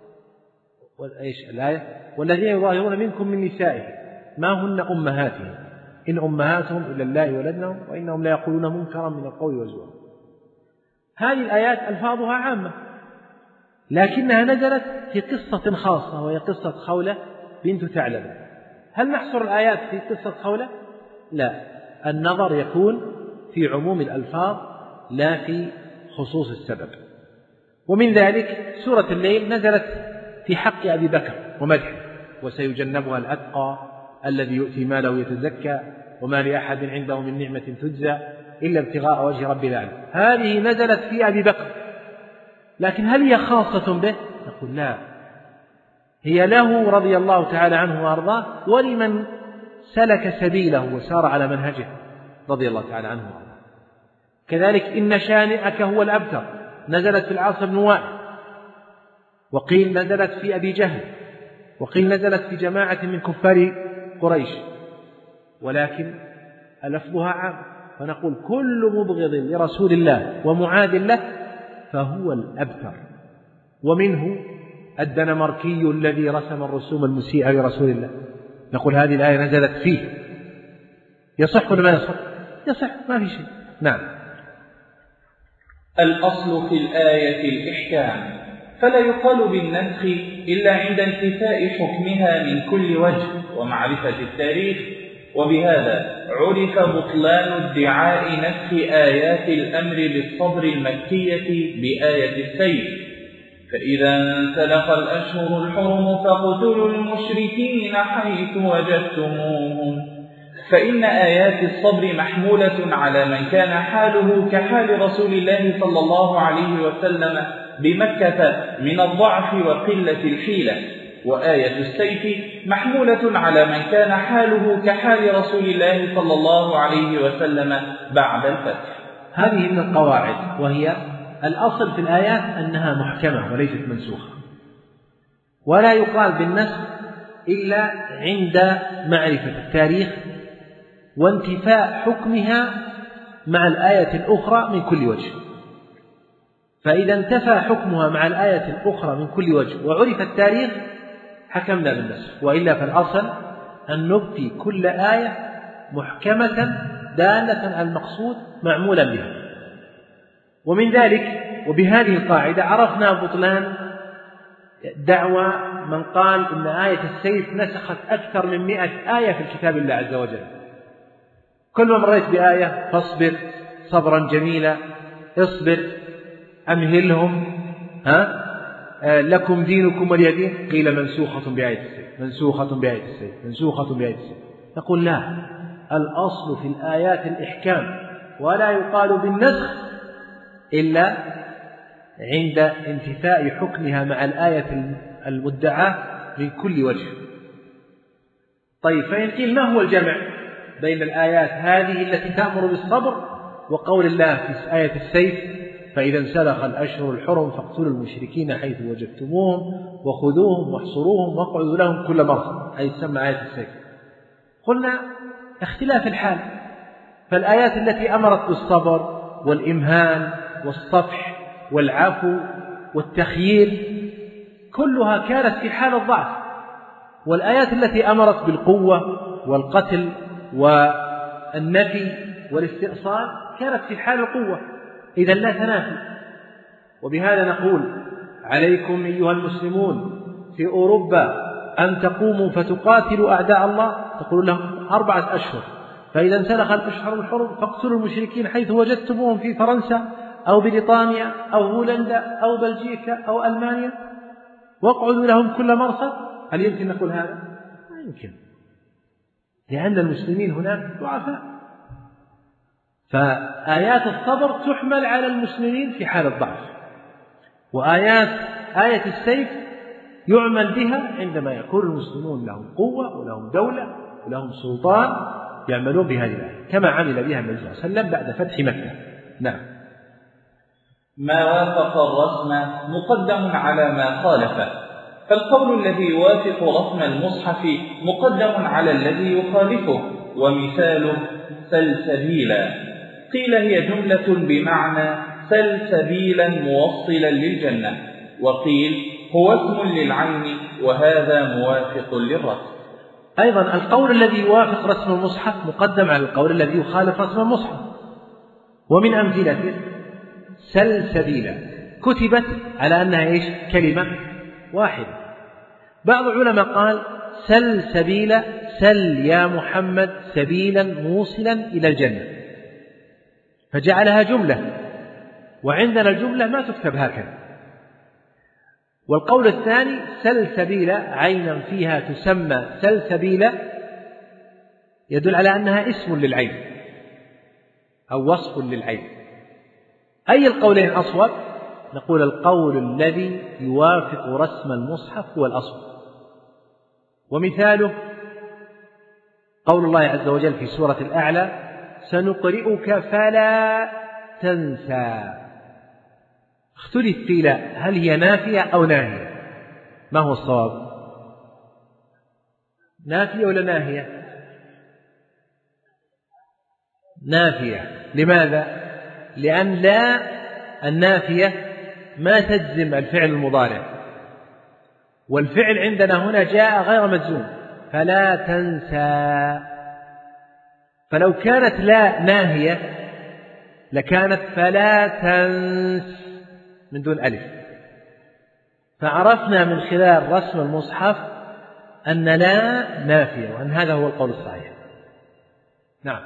وإيش الآية؟ والذين يظاهرون منكم من نسائهم ما هن أمهاتهم إن أمهاتهم إلا الله ولدنهم وإنهم لا يقولون منكرا من القول وزورا. هذه الآيات ألفاظها عامة، لكنها نزلت في قصة خاصة وهي قصة خولة بنت ثعلب. هل نحصر الآيات في قصة خولة؟ لا، النظر يكون في عموم الألفاظ لا في خصوص السبب. ومن ذلك سورة الليل نزلت في حق أبي بكر ومدحه، وسيجنبها الأتقى الذي يؤتي ماله يتزكى وما لأحد عنده من نعمة تجزى إلا ابتغاء وجه رب العالمين. هذه نزلت في أبي بكر، لكن هل هي خاصة به؟ نقول لا، هي له رضي الله تعالى عنه وأرضاه ولمن سلك سبيله وسار على منهجه رضي الله تعالى عنه وأرضاه. كذلك إن شانئك هو الأبتر نزلت في العاص بن وائل، وقيل نزلت في أبي جهل، وقيل نزلت في جماعة من كفار قريش، ولكن لفظها عام. فنقول كل مبغض لرسول الله ومعاد له فهو الأبتر. ومنه الدنماركي الذي رسم الرسوم المسيئة لرسول الله، نقول هذه الآية نزلت فيه. يصح ولا ما يصح؟ يصح، ما في شيء. نعم. الأصل في الآية الإحكام، فلا يقال بالنسخ إلا عند انتفاء حكمها من كل وجه ومعرفة التاريخ. وبهذا عرف بطلان ادعاء نسخ آيات الأمر بالصبر المكية بآية السيف. فإذا انسلخ الأشهر الحرم فاقتلوا المشركين حيث وجدتموهم، فإن آيات الصبر محمولة على من كان حاله كحال رسول الله صلى الله عليه وسلم بمكة من الضعف وقلة الحيلة، وآية السيف محمولة على من كان حاله كحال رسول الله صلى الله عليه وسلم بعد الفتح. هذه من القواعد، وهي الأصل في الآيات أنها محكمة وليست منسوخة، ولا يقال بالنسخ إلا عند معرفة التاريخ وانتفاء حكمها مع الآية الأخرى من كل وجه. فإذا انتفى حكمها مع الآية الأخرى من كل وجه وعرف التاريخ حكمنا بالنسخ، وإلا فالأصل أن نبقي كل آية محكمة دالة على المقصود معمولا بها. ومن ذلك وبهذه القاعدة عرفنا بطلان دعوى من قال إن آية السيف نسخت أكثر من 100 آية في الكتاب الله عز وجل. كل ما مريت بآية فاصبر صبرا جميلا، اصبر، أمهلهم، لكم دينكم ولي دين، قيل منسوخة بآية السيف، منسوخة بآية السيف، منسوخة بآية السيف. نقول لا، الأصل في الآيات الإحكام، ولا يقال بالنسخ إلا عند انتفاء حكمها مع الآية المدعاة من كل وجه. طيب، فإن قيل ما هو الجمع بين الآيات هذه التي تأمر بالصبر وقول الله في آية السيف فإذا انسلخ الأشهر الحرم فاقتلوا المشركين حيث وجدتموهم وخذوهم واحصروهم واقعدوا لهم كل مرصد، أي تسمى آية السيف؟ قلنا اختلاف الحال، فالآيات التي أمرت بالصبر والإمهال والصفح والعفو والتخيير كلها كانت في حال الضعف، والآيات التي أمرت بالقوة والقتل والنفي والاستئصال كانت في حال القوة. إذن لا تنافي، وبهذا نقول عليكم أيها المسلمون في أوروبا أن تقوموا فتقاتلوا أعداء الله، تقول لهم 4 أشهر، فإذا انسلخ الأشهر الحرم فاقتلوا المشركين حيث وجدتموهم في فرنسا أو بريطانيا أو هولندا أو بلجيكا أو ألمانيا واقعدوا لهم كل مرصد. هل يمكن نقول هذا؟ لا يمكن، لأن المسلمين هناك ضعفاء. فآيات الصبر تحمل على المسلمين في حال الضعف، آية السيف يعمل بها عندما يكون المسلمون لهم قوة ولهم دولة ولهم سلطان يعملون بهذه الآية، كما عمل بها النبي صلى الله عليه وسلم بعد فتح مكة. نعم. ما وافق الرسم مقدم على ما خالفه، فالقول الذي يوافق رسم المصحف مقدم على الذي يخالفه. ومثاله سلسبيلا، قيل هي جملة بمعنى سلسبيلا موصلا للجنة، وقيل هو اسم للعين، وهذا موافق للرسم. أيضا القول الذي يوافق رسم المصحف مقدم على القول الذي يخالف رسم المصحف. ومن أمثلته سلسبيلا كتبت على أنها كلمة واحدة. بعض العلماء قال سلسبيلا، سل يا محمد سبيلا موصلا إلى الجنة، فجعلها جملة، وعندنا الجملة ما تكتب هكذا. والقول الثاني سلسبيلا عينا فيها تسمى سلسبيلا، يدل على أنها اسم للعين أو وصف للعين. أي القولين أصوب؟ نقول القول الذي يوافق رسم المصحف هو الأصوب. ومثاله قول الله عز وجل في سورة الأعلى سنقرئك فلا تنسى. اختلف قيل هل هي نافية أو ناهية؟ ما هو الصواب؟ نافية ولا ناهية؟ نافية. لماذا؟ لأن لا النافية ما تجزم الفعل المضارع، والفعل عندنا هنا جاء غير مجزوم، فلا تنسى. فلو كانت لا ناهية لكانت فلا تنس من دون ألف. فعرفنا من خلال رسم المصحف أن لا نافية، وأن هذا هو القول الصحيح. نعم.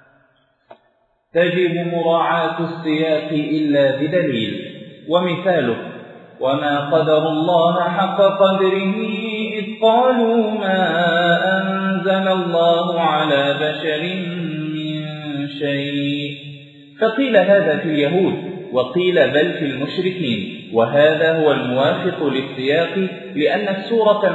تجب مراعاة السياق إلا بدليل. ومثاله وما قدر الله حق قدره إذ قالوا ما أنزل الله على بشر من شيء. فقيل هذا في اليهود، وقيل بل في المشركين، وهذا هو الموافق للسياق، لأن السورة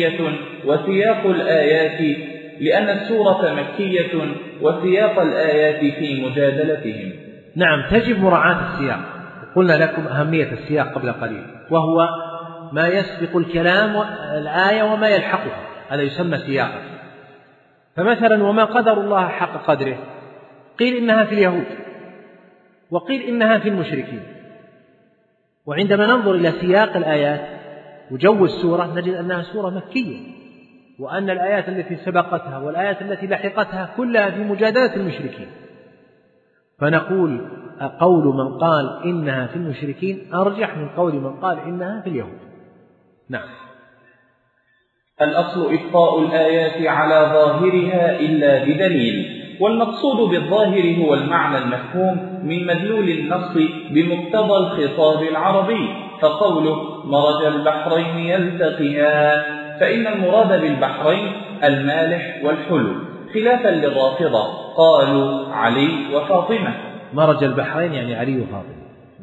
مكية وسياق الآيات في مجادلتهم. نعم، تجب مراعاة السياق. قلنا لكم أهمية السياق قبل قليل، وهو ما يسبق الكلام الآية وما يلحقها، هذا يسمى سياقا. فمثلا وما قدر الله حق قدره، قيل إنها في اليهود، وقيل إنها في المشركين. وعندما ننظر إلى سياق الآيات وجو السورة نجد أنها سورة مكية، وأن الآيات التي سبقتها والآيات التي لحقتها كلها في مجادلة المشركين. فنقول قول من قال إنها في المشركين أرجح من قول من قال إنها في اليهود. نعم. الأصل إبقاء الآيات على ظاهرها إلا بدليل، والمقصود بالظاهر هو المعنى المفهوم من مدلول النص بمقتضى الخطاب العربي. فقوله مرج البحرين يلتقيان، فإن المراد بالبحرين المالح والحلو، خلافا للرافضة قالوا علي وفاطمة. مرج البحرين يعني علي وفاطمة.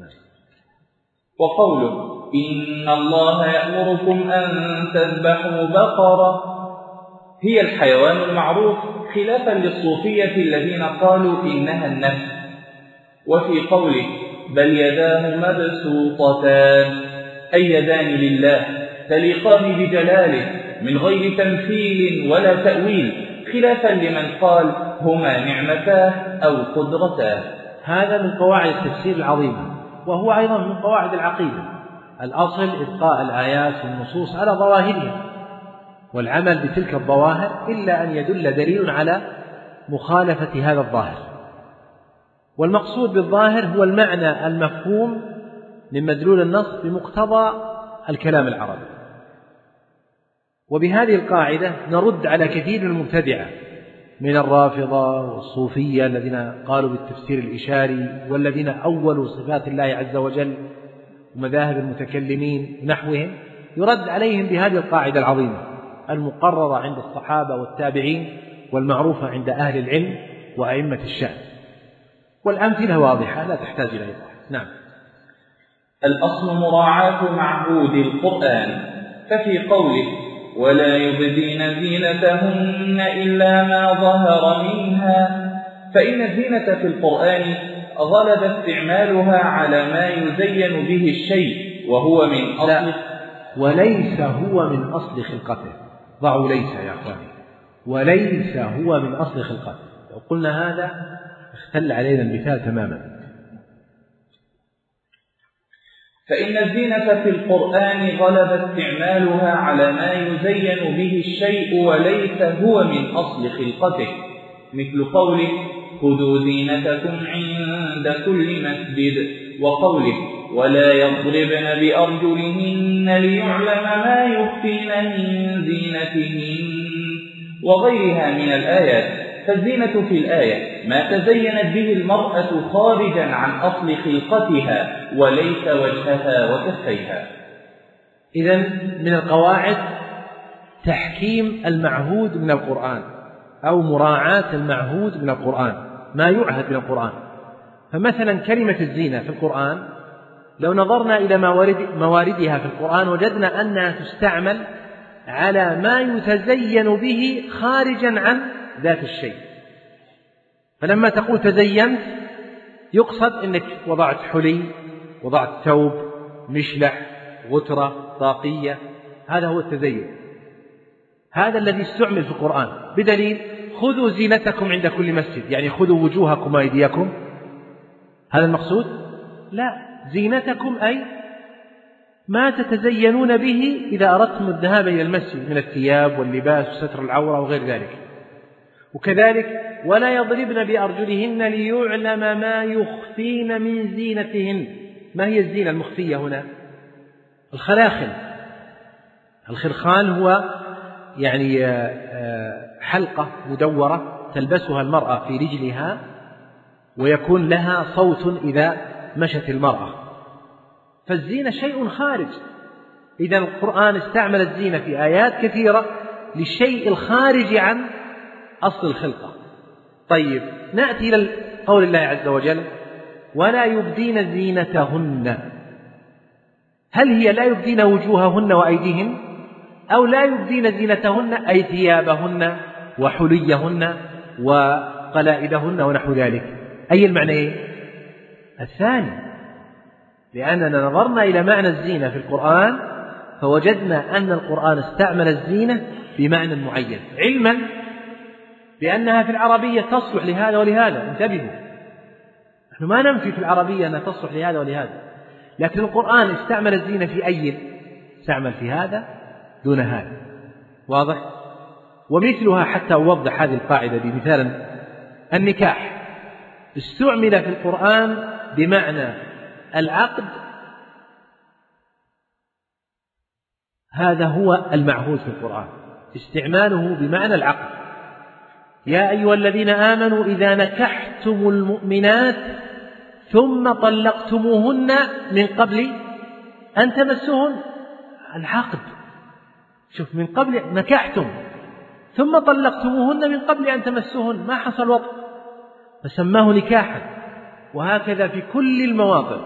وقوله إن الله يأمركم أن تذبحوا بقرة هي الحيوان المعروف، خلافا للصوفية الذين قالوا إنها النفس. وفي قوله بل يداه مبسوطتان، أي يدان لله تليقان بجلاله من غير تمثيل ولا تأويل، خلافا لمن قال هما نعمتاه أو قدرتاه. هذا من قواعد التفسير العظيمة، وهو أيضا من قواعد العقيدة. الأصل إبقاء الآيات والنصوص على ظواهرها والعمل بتلك الظواهر، إلا أن يدل دليل على مخالفة هذا الظاهر. والمقصود بالظاهر هو المعنى المفهوم من مدلول النص بمقتضى الكلام العربي. وبهذه القاعدة نرد على كثير من المبتدعة من الرافضة والصوفية الذين قالوا بالتفسير الإشاري، والذين أولوا صفات الله عز وجل، ومذاهب المتكلمين ونحوهم، يرد عليهم بهذه القاعدة العظيمة المقررة عند الصحابة والتابعين والمعروفة عند أهل العلم وأئمة الشأن، والأمثلة واضحة لا تحتاج إلى إيضاح. نعم. الأصل مراعاة معهود القرآن، ففي قوله ولا يبدين زينتهن إلا ما ظهر منها، فإن الزينة في القرآن غلب استعمالها على ما يزين به الشيء وهو من أصل وليس هو من أصل خلقته. ضعوا ليس يا أخواني، وليس هو من أصل خلقته. لو قلنا هذا اختل علينا المثال تماما. فإن الزينة في القرآن غلب استعمالها على ما يزين به الشيء وليس هو من أصل خلقته، مثل قوله خذوا زينتكم عند كل مسجد، وقوله ولا يضربن بأرجلهن ليعلم ما يخفين من زينتهن، وغيرها من الآيات. فالزينة في الآية ما تزينت به المرأة خارجا عن أصل خلقتها وليس وجهها وكفيها. إذن من القواعد تحكيم المعهود من القرآن أو مراعاة المعهود من القرآن، ما يعهد من القرآن. فمثلا كلمة الزينة في القرآن لو نظرنا إلى مواردها في القرآن وجدنا أنها تستعمل على ما يتزين به خارجا عن ذات الشيء. فلما تقول تزينت يقصد أنك وضعت حلي، وضعت ثوب، مشلح، غترة، طاقية، هذا هو التزين. هذا الذي استعمل في القرآن، بدليل خذوا زينتكم عند كل مسجد، يعني خذوا وجوهكم وأيديكم، هذا المقصود؟ لا، زينتكم أي ما تتزينون به إذا أردتم الذهاب إلى المسجد من الثياب واللباس وستر العورة وغير ذلك. وكذلك ولا يضربن بأرجلهن ليعلم ما يخفين من زينتهن. ما هي الزينة المخفية هنا؟ الخلاخل. الخلخال هو يعني حلقة مدورة تلبسها المرأة في رجلها ويكون لها صوت إذا مشت المرأة، فالزينة شيء خارج. إذا القرآن استعمل الزينة في آيات كثيرة للشيء الخارج عن أصل الخلقة. طيب نأتي إلى قول الله عز وجل ولا يبدين زينتهن. هل هي لا يبدين وجوههن وأيديهن، أو لا يبدين زينتهن أي ثيابهن وحليهن وقلائدهن ونحو ذلك؟ أي المعنى؟ الثاني، لأننا نظرنا إلى معنى الزينة في القرآن فوجدنا أن القرآن استعمل الزينة بمعنى معين، علما بأنها في العربية تصلح لهذا ولهذا. انتبهوا، نحن ما ننفي في العربية أنها تصلح لهذا ولهذا، لكن القرآن استعمل الزينة في أي؟ استعمل في هذا دون هذا. واضح؟ ومثلها حتى أوضح هذه القاعدة بمثال، النكاح استعمل في القرآن بمعنى العقد، هذا هو المعهود في القرآن، استعماله بمعنى العقد. يا أيها الذين آمنوا إذا نكحتم المؤمنات ثم طلقتموهن من قبل أن تمسوهن، العقد. شوف، من قبل نكحتم ثم طلقتموهن من قبل أن تمسوهن، ما حصل وطء فسماه نكاحا. وهكذا في كل المواطن.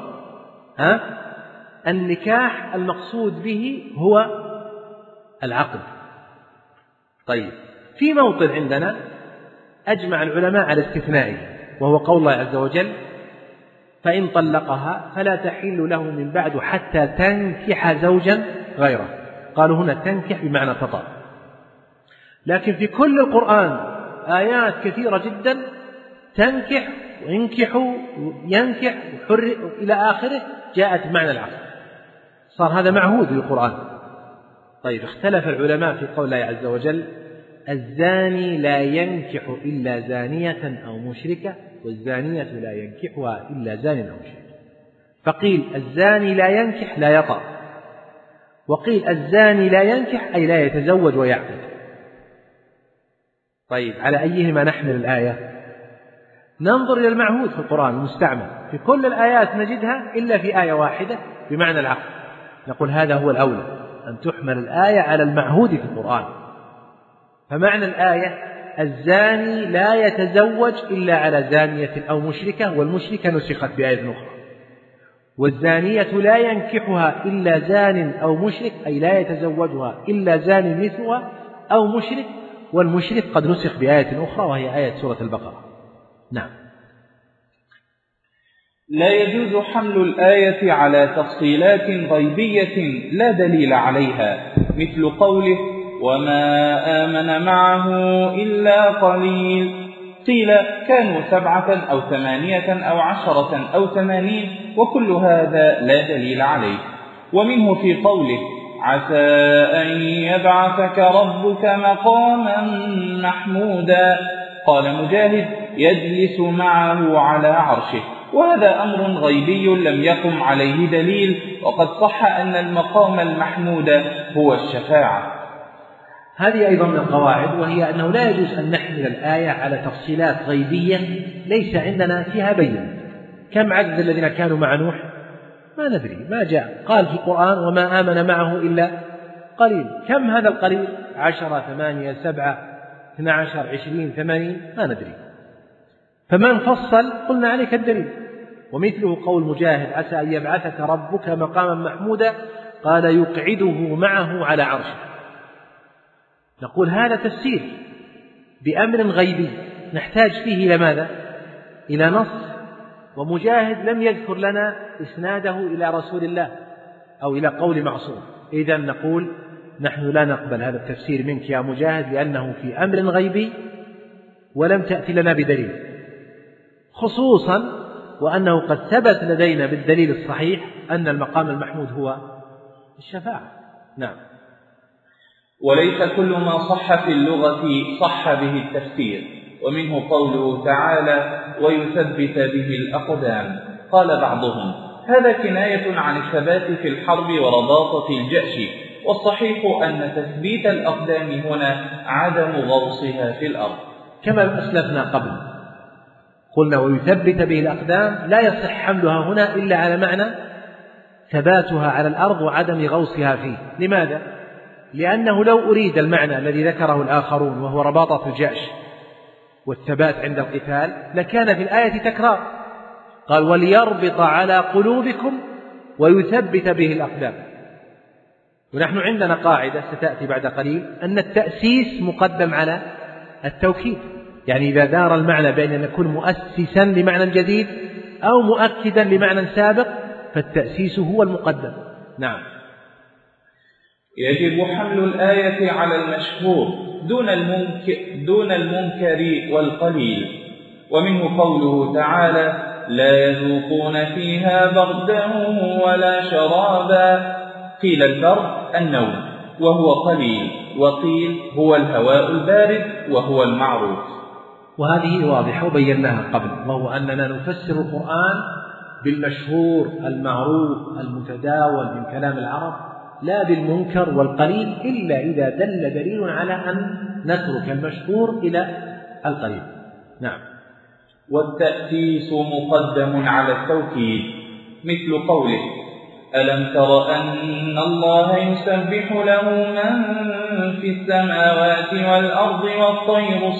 النكاح المقصود به هو العقد. طيب، في موطن عندنا أجمع العلماء على استثنائه، وهو قول الله عز وجل فإن طلقها فلا تحل له من بعد حتى تنكح زوجا غيره. قالوا هنا تنكح بمعنى تطأ. لكن في كل القرآن آيات كثيرة جدا تنكح وينكحوا ينكح إلى آخره جاءت بمعنى العقد، صار هذا معهود للقرآن. طيب، اختلف العلماء في قول الله عز وجل الزاني لا ينكح إلا زانية أو مشركة والزانية لا ينكحها إلا زان أو مشرك. فقيل الزاني لا ينكح لا يطأ، وقيل الزاني لا ينكح أي لا يتزوج ويعقد. طيب على أيهما نحمل الآية؟ ننظر إلى المعهود في القرآن المستعمل، في كل الآيات نجدها إلا في آية واحدة بمعنى العقد، نقول هذا هو الأولى، أن تحمل الآية على المعهود في القرآن. فمعنى الآية الزاني لا يتزوج إلا على زانية أو مشركة، والمشركة نسخت بآية أخرى، والزانية لا ينكحها إلا زان أو مشرك أي لا يتزوجها إلا زان مثلها أو مشرك، والمشرك قد نسخ بآية أخرى وهي آية سورة البقرة. نعم. لا يجوز حمل الآية على تفصيلات غيبية لا دليل عليها، مثل قوله وما آمن معه إلا قليل، قيل كانوا 7 أو 8 أو 10 أو 80، وكل هذا لا دليل عليه. ومنه في قوله عسى أن يبعثك ربك مقاما محمودا، قال مجاهد يجلس معه على عرشه، وهذا أمر غيبي لم يقم عليه دليل، وقد صح أن المقام المحمود هو الشفاعة. هذه أيضا من القواعد، وهي أنه لا يجوز أن نحمل الآية على تفصيلات غيبية ليس عندنا فيها بين. كم عدد الذين كانوا مع نوح؟ ما ندري، ما جاء، قال في القرآن وما آمن معه إلا قليل. كم هذا القليل؟ 10 8 7 12 20 80، ما ندري. فمن فصل قلنا عليك الدليل. ومثله قول مجاهد عسى أن يبعثك ربك مقاما محمودا، قال يقعده معه على عرشه. نقول هذا تفسير بأمر غيبي نحتاج فيه إلى ماذا؟ إلى نص، ومجاهد لم يذكر لنا إسناده إلى رسول الله أو إلى قول معصوم. إذن نقول نحن لا نقبل هذا التفسير منك يا مجاهد، لأنه في أمر غيبي ولم تأتي لنا بدليل، خصوصا وأنه قد ثبت لدينا بالدليل الصحيح أن المقام المحمود هو الشفاعة. نعم. وليس كل ما صح في اللغة صح به التفسير، ومنه قوله تعالى ويثبت به الأقدام. قال بعضهم هذا كناية عن الثبات في الحرب ورباطة الجأش، والصحيح أن تثبيت الأقدام هنا عدم غوصها في الأرض، كما أسلفنا قبل قلنا ويثبت به الأقدام لا يصح حملها هنا إلا على معنى ثباتها على الأرض وعدم غوصها فيه. لماذا؟ لأنه لو أريد المعنى الذي ذكره الآخرون وهو رباطة الجأش والثبات عند القتال لكان في الآية تكرار، قال وليربط على قلوبكم ويثبت به الأقدام. ونحن عندنا قاعدة ستأتي بعد قليل أن التأسيس مقدم على التوكيد، يعني إذا دار المعنى بين أن يكون مؤسسا لمعنى جديد أو مؤكدا لمعنى سابق فالتأسيس هو المقدم. نعم. يجب حمل الآية على المشهور دون المنكر والقليل، ومنه قوله تعالى لا يذوقون فيها بردا ولا شرابا، قيل البرد النوم وهو قليل، وقيل هو الهواء البارد وهو المعروف. وهذه واضحة وبيناها قبل، وهو أننا نفسر القرآن بالمشهور المعروف المتداول من كلام العرب لا بالمنكر والقليل، إلا إذا دل دليل على أن نترك المشهور إلى القليل. نعم. والتأسيس مقدم على التوكيد، مثل قوله ألم تر أن الله يسبح له من في السماوات والأرض والطير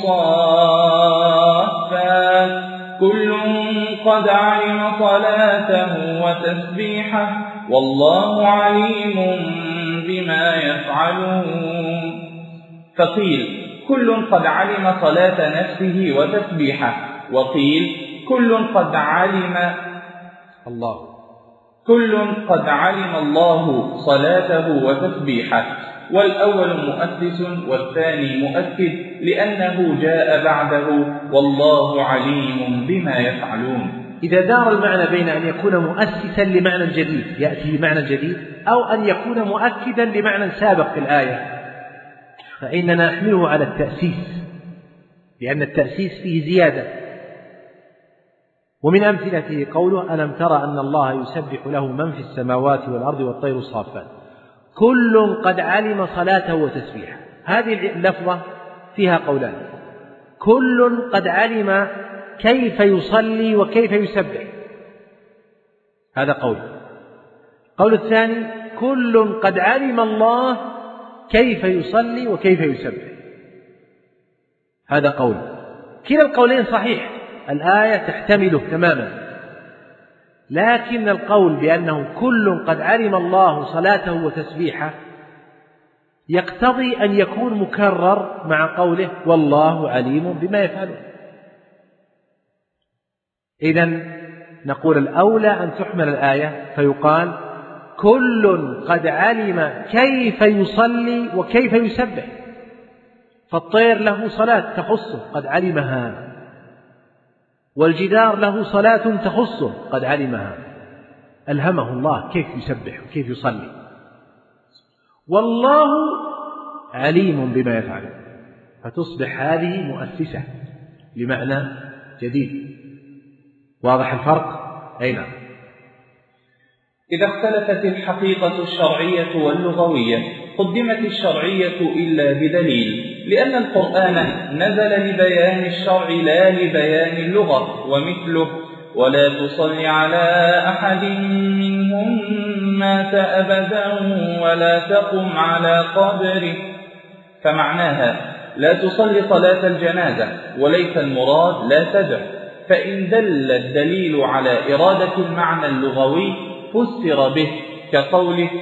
صافات كل قد علم صلاته وتسبيحه والله عليم بما يفعلون. فقيل كل قد علم صلاة نفسه وتسبيحه، وقيل كل قد علم الله صلاته وتسبيحه، والأول مؤسس والثاني مؤكد لأنه جاء بعده والله عليم بما يفعلون. إذا دار المعنى بين أن يكون مؤسسا لمعنى جديد يأتي بمعنى جديد أو أن يكون مؤكدا لمعنى سابق في الآية فإننا نحمله على التأسيس، لأن التأسيس فيه زيادة. ومن أمثلته قوله: ألم ترى أن الله يسبح له من في السماوات والأرض والطير صافات كل قد علم صلاته وتسبيحه. هذه اللفظة فيها قولان: كل قد علم كيف يصلي وكيف يسبح، هذا قول الثاني: كل قد علم الله كيف يصلي وكيف يسبح، هذا قول. كلا القولين صحيح، الآية تحتمله تماما، لكن القول بأنه كل قد علم الله صلاته وتسبيحه يقتضي أن يكون مكرر مع قوله: والله عليم بما يفعلون. إذن نقول الأولى أن تحمل الآية فيقال: كل قد علم كيف يصلي وكيف يسبح، فالطير له صلاة تخصه قد علمها، والجدار له صلاة تخصه قد علمها، ألهمه الله كيف يسبح وكيف يصلي، والله عليم بما يفعل، فتصبح هذه مؤسسة لمعنى جديد. واضح الفرق؟ أي نعم. إذا اختلفت الحقيقة الشرعية واللغوية قدمت الشرعية إلا بدليل، لأن القرآن نزل لبيان الشرع لا لبيان اللغة، ومثله: ولا تصل على أحد منهم مات أبدا ولا تقم على قبره، فمعناها لا تصلي صلاة الجنازة، وليس المراد لا تدع. فإن دل الدليل على إرادة المعنى اللغوي فسر به، كقوله: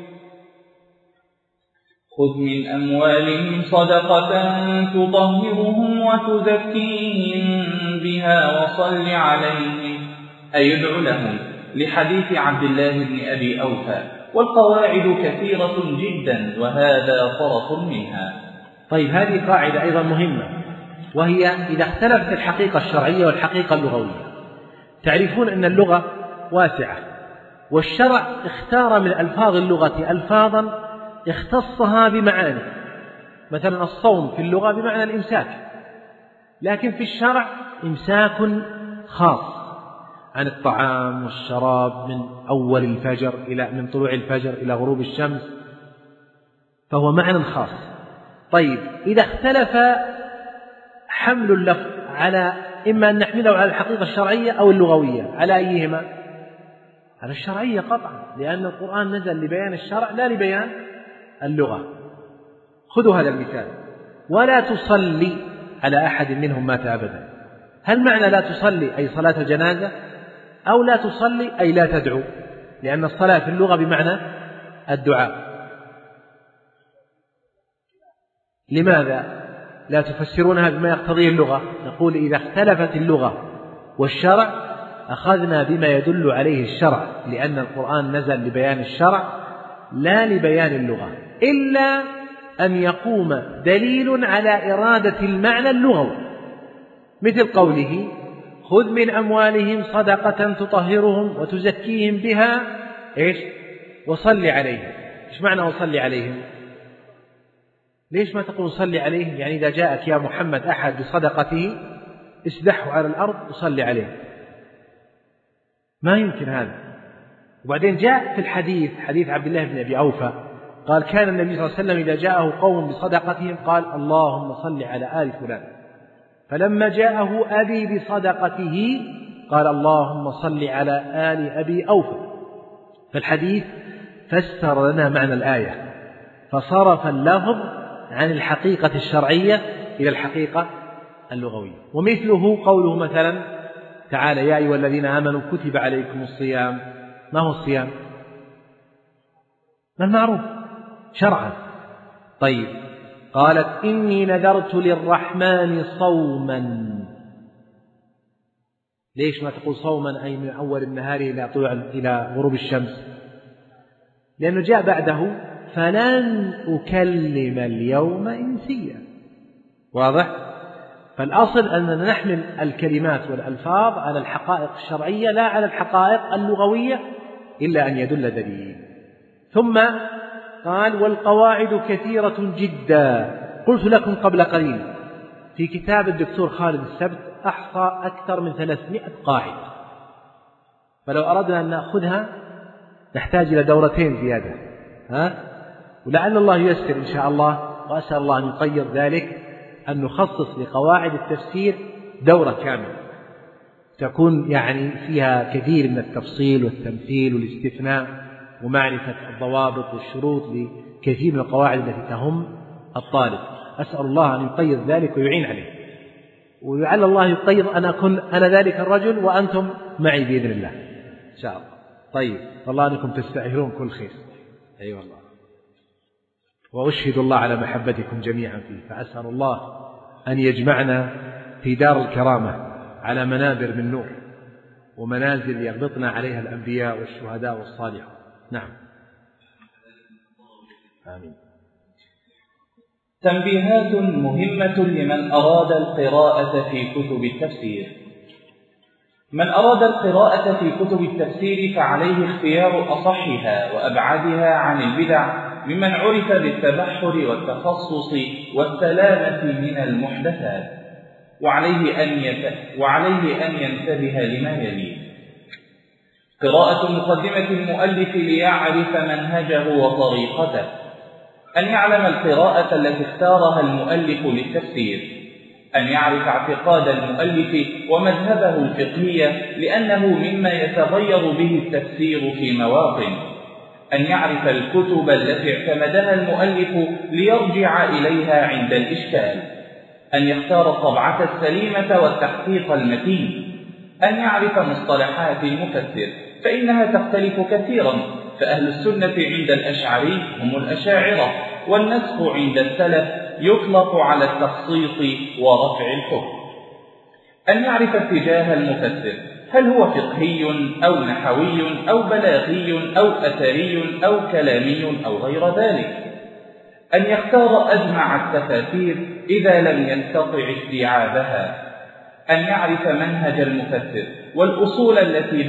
خذ من أموالهم صدقة تطهرهم وتزكيهم بها وصل عليهم، أي يدعو لهم، لحديث عبد الله بن أبي أوفى. والقواعد كثيرة جدا وهذا طرف منها. طيب، هذه قاعدة أيضا مهمة، وهي إذا اختلفت الحقيقة الشرعية والحقيقة اللغوية. تعرفون أن اللغة واسعة، والشرع اختار من ألفاظ اللغة ألفاظا اختصها بمعاني، مثلا الصوم في اللغة بمعنى الإمساك، لكن في الشرع إمساك خاص عن الطعام والشراب من أول الفجر من طلوع الفجر إلى غروب الشمس، فهو معنى خاص. طيب، إذا اختلف حمل اللفظ على إما أن نحمله على الحقيقة الشرعية أو اللغوية، على أيهما؟ على الشرعية قطعا، لأن القرآن نزل لبيان الشرع لا لبيان اللغة. خذوا هذا المثال: ولا تصلي على أحد منهم مات أبدا. هل معنى لا تصلي أي صلاة الجنازة، أو لا تصلي أي لا تدعو؟ لأن الصلاة في اللغة بمعنى الدعاء. لماذا لا تفسرونها بما يقتضيه اللغة؟ نقول: إذا اختلفت اللغة والشرع أخذنا بما يدل عليه الشرع، لأن القرآن نزل لبيان الشرع لا لبيان اللغة، إلا أن يقوم دليل على إرادة المعنى اللغوي، مثل قوله: خذ من أموالهم صدقة تطهرهم وتزكيهم بها وصل عليهم. إيش معنى وصل عليهم؟ ليش ما تقول صل عليهم؟ يعني إذا جاءك يا محمد أحد بصدقته اسدحه على الأرض وصل عليه، ما يمكن هذا. وبعدين جاء في الحديث، حديث عبد الله بن أبي أوفى، قال: كان النبي صلى الله عليه وسلم إذا جاءه قوم بصدقتهم قال: اللهم صل على آل فلان، فلما جاءه أبي بصدقته قال: اللهم صل على آل أبي أوفى. فالحديث فسر لنا معنى الآية، فصرف اللفظ عن الحقيقة الشرعية إلى الحقيقة اللغوية. ومثله قوله مثلا تعالى: يا أيها الذين آمنوا كتب عليكم الصيام. ما هو الصيام؟ ما المعروف شرعا؟ طيب، قالت: إني نذرت للرحمن صوما. ليش ما تقول صوما أي من أول النهار إلى غروب الشمس؟ لأنه جاء بعده: فلن أكلم اليوم إنسيا. واضح؟ فالأصل أننا نحمل الكلمات والألفاظ على الحقائق الشرعية لا على الحقائق اللغوية، إلا أن يدل دليل. ثم قال: والقواعد كثيرة جدا. قلت لكم قبل قليل في كتاب الدكتور خالد السبت أحصى أكثر من 300 قاعدة، فلو أردنا أن نأخذها نحتاج إلى دورتين زيادة، ولعل الله ييسر إن شاء الله، وأسأل الله أن يقيض ذلك، أن نخصص لقواعد التفسير دورة كاملة تكون يعني فيها كثير من التفصيل والتمثيل والاستثناء ومعرفة الضوابط والشروط لكثير من القواعد التي تهم الطالب. أسأل الله أن يقيض ذلك ويعين عليه، ولعل الله يقيض أن أكون أنا ذلك الرجل وأنتم معي بإذن الله إن شاء الله. طيب، والله أنكم تستأهلون كل خير. أي والله، وأشهد الله على محبتكم جميعا فيه، فأسأل الله أن يجمعنا في دار الكرامة على منابر من نور ومنازل يغبطنا عليها الأنبياء والشهداء والصالحون. نعم، آمين. تنبيهات مهمة لمن أراد القراءة في كتب التفسير. من أراد القراءة في كتب التفسير فعليه اختيار أصحها وأبعدها عن البدع، ممن عرف بالتبحر والتخصص والسلامة من المحدثات، وعليه أن ينتبه لما يلي: قراءة مقدمة المؤلف ليعرف منهجه وطريقته، أن يعلم القراءة التي اختارها المؤلف للتفسير، أن يعرف اعتقاد المؤلف ومذهبه الفقهي لأنه مما يتغير به التفسير في مواطن، أن يعرف الكتب التي اعتمدها المؤلف ليرجع إليها عند الإشكال، أن يختار الطبعة السليمة والتحقيق المتين، أن يعرف مصطلحات المفسر فإنها تختلف كثيرا، فأهل السنة عند الأشعري هم الأشاعرة، والنسخ عند السلف يطلق على التخصيص ورفع الحكم. أن يعرف اتجاه المفسر، هل هو فقهي أو نحوي أو بلاغي أو أثري أو كلامي أو غير ذلك. أن يختار أجمع التفاسير إذا لم يستطع استيعابها. أن يعرف منهج المفسر والأصول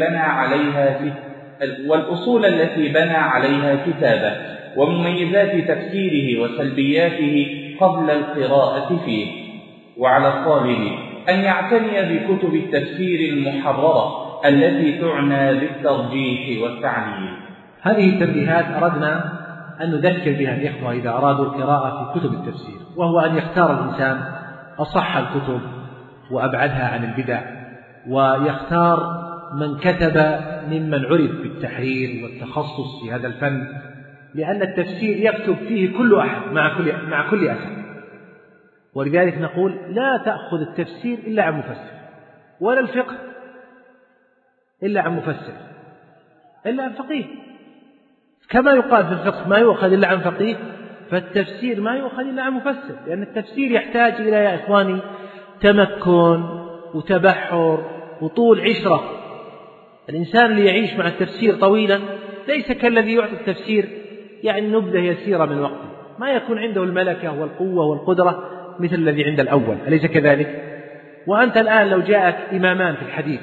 التي بنى عليها كتابه، ومميزات تفسيره وسلبياته قبل القراءة فيه. وعلى الطالب أن يعتني بكتب التفسير المحررة التي تعنى بالترجيح والتعليل. هذه التنبيهات أردنا أن نذكر بها الإخوة إذا أرادوا القراءة في كتب التفسير، وهو أن يختار الإنسان أصح الكتب وأبعدها عن البدع، ويختار من كتب ممن عرف بالتحرير والتخصص في هذا الفن، لأن التفسير يكتب فيه كل أحد مع كل أحد. ولذلك نقول لا تأخذ التفسير إلا عن مفسر، ولا الفقه إلا عن مفسر، إلا عن فقيه. كما يقال في الفقه ما يؤخذ إلا عن فقيه، فالتفسير ما يؤخذ إلا عن مفسر، لأن التفسير يحتاج إلى يا إخواني تمكن وتبحر وطول عشرة. الإنسان اللي يعيش مع التفسير طويلا ليس كالذي يعطي التفسير يعني نبذة يسيرة من وقته، ما يكون عنده الملكة والقوة والقدرة مثل الذي عند الأول، أليس كذلك؟ وأنت الآن لو جاءك إمامان في الحديث،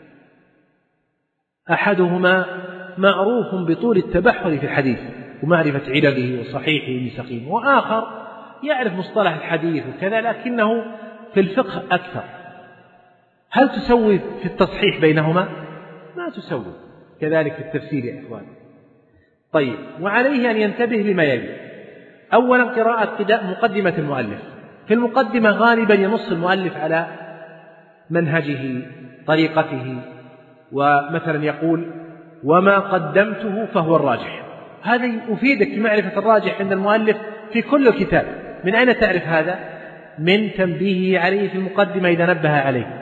أحدهما معروف بطول التبحر في الحديث ومعرفة علله وصحيحه وسقيمه، وآخر يعرف مصطلح الحديث وكذا لكنه في الفقه أكثر، هل تسوي في التصحيح بينهما؟ ما تسوي. كذلك في التفسير يا إخوان. طيب، وعليه أن ينتبه لما يلي: أولا قراءة مقدمة المؤلف. في المقدمة غالبا ينص المؤلف على منهجه طريقته، ومثلا يقول وما قدمته فهو الراجح. هذا يفيدك في معرفة الراجح عند المؤلف في كل الكتاب. من أين تعرف هذا؟ من تنبيهه عليه في المقدمة إذا نبه عليه.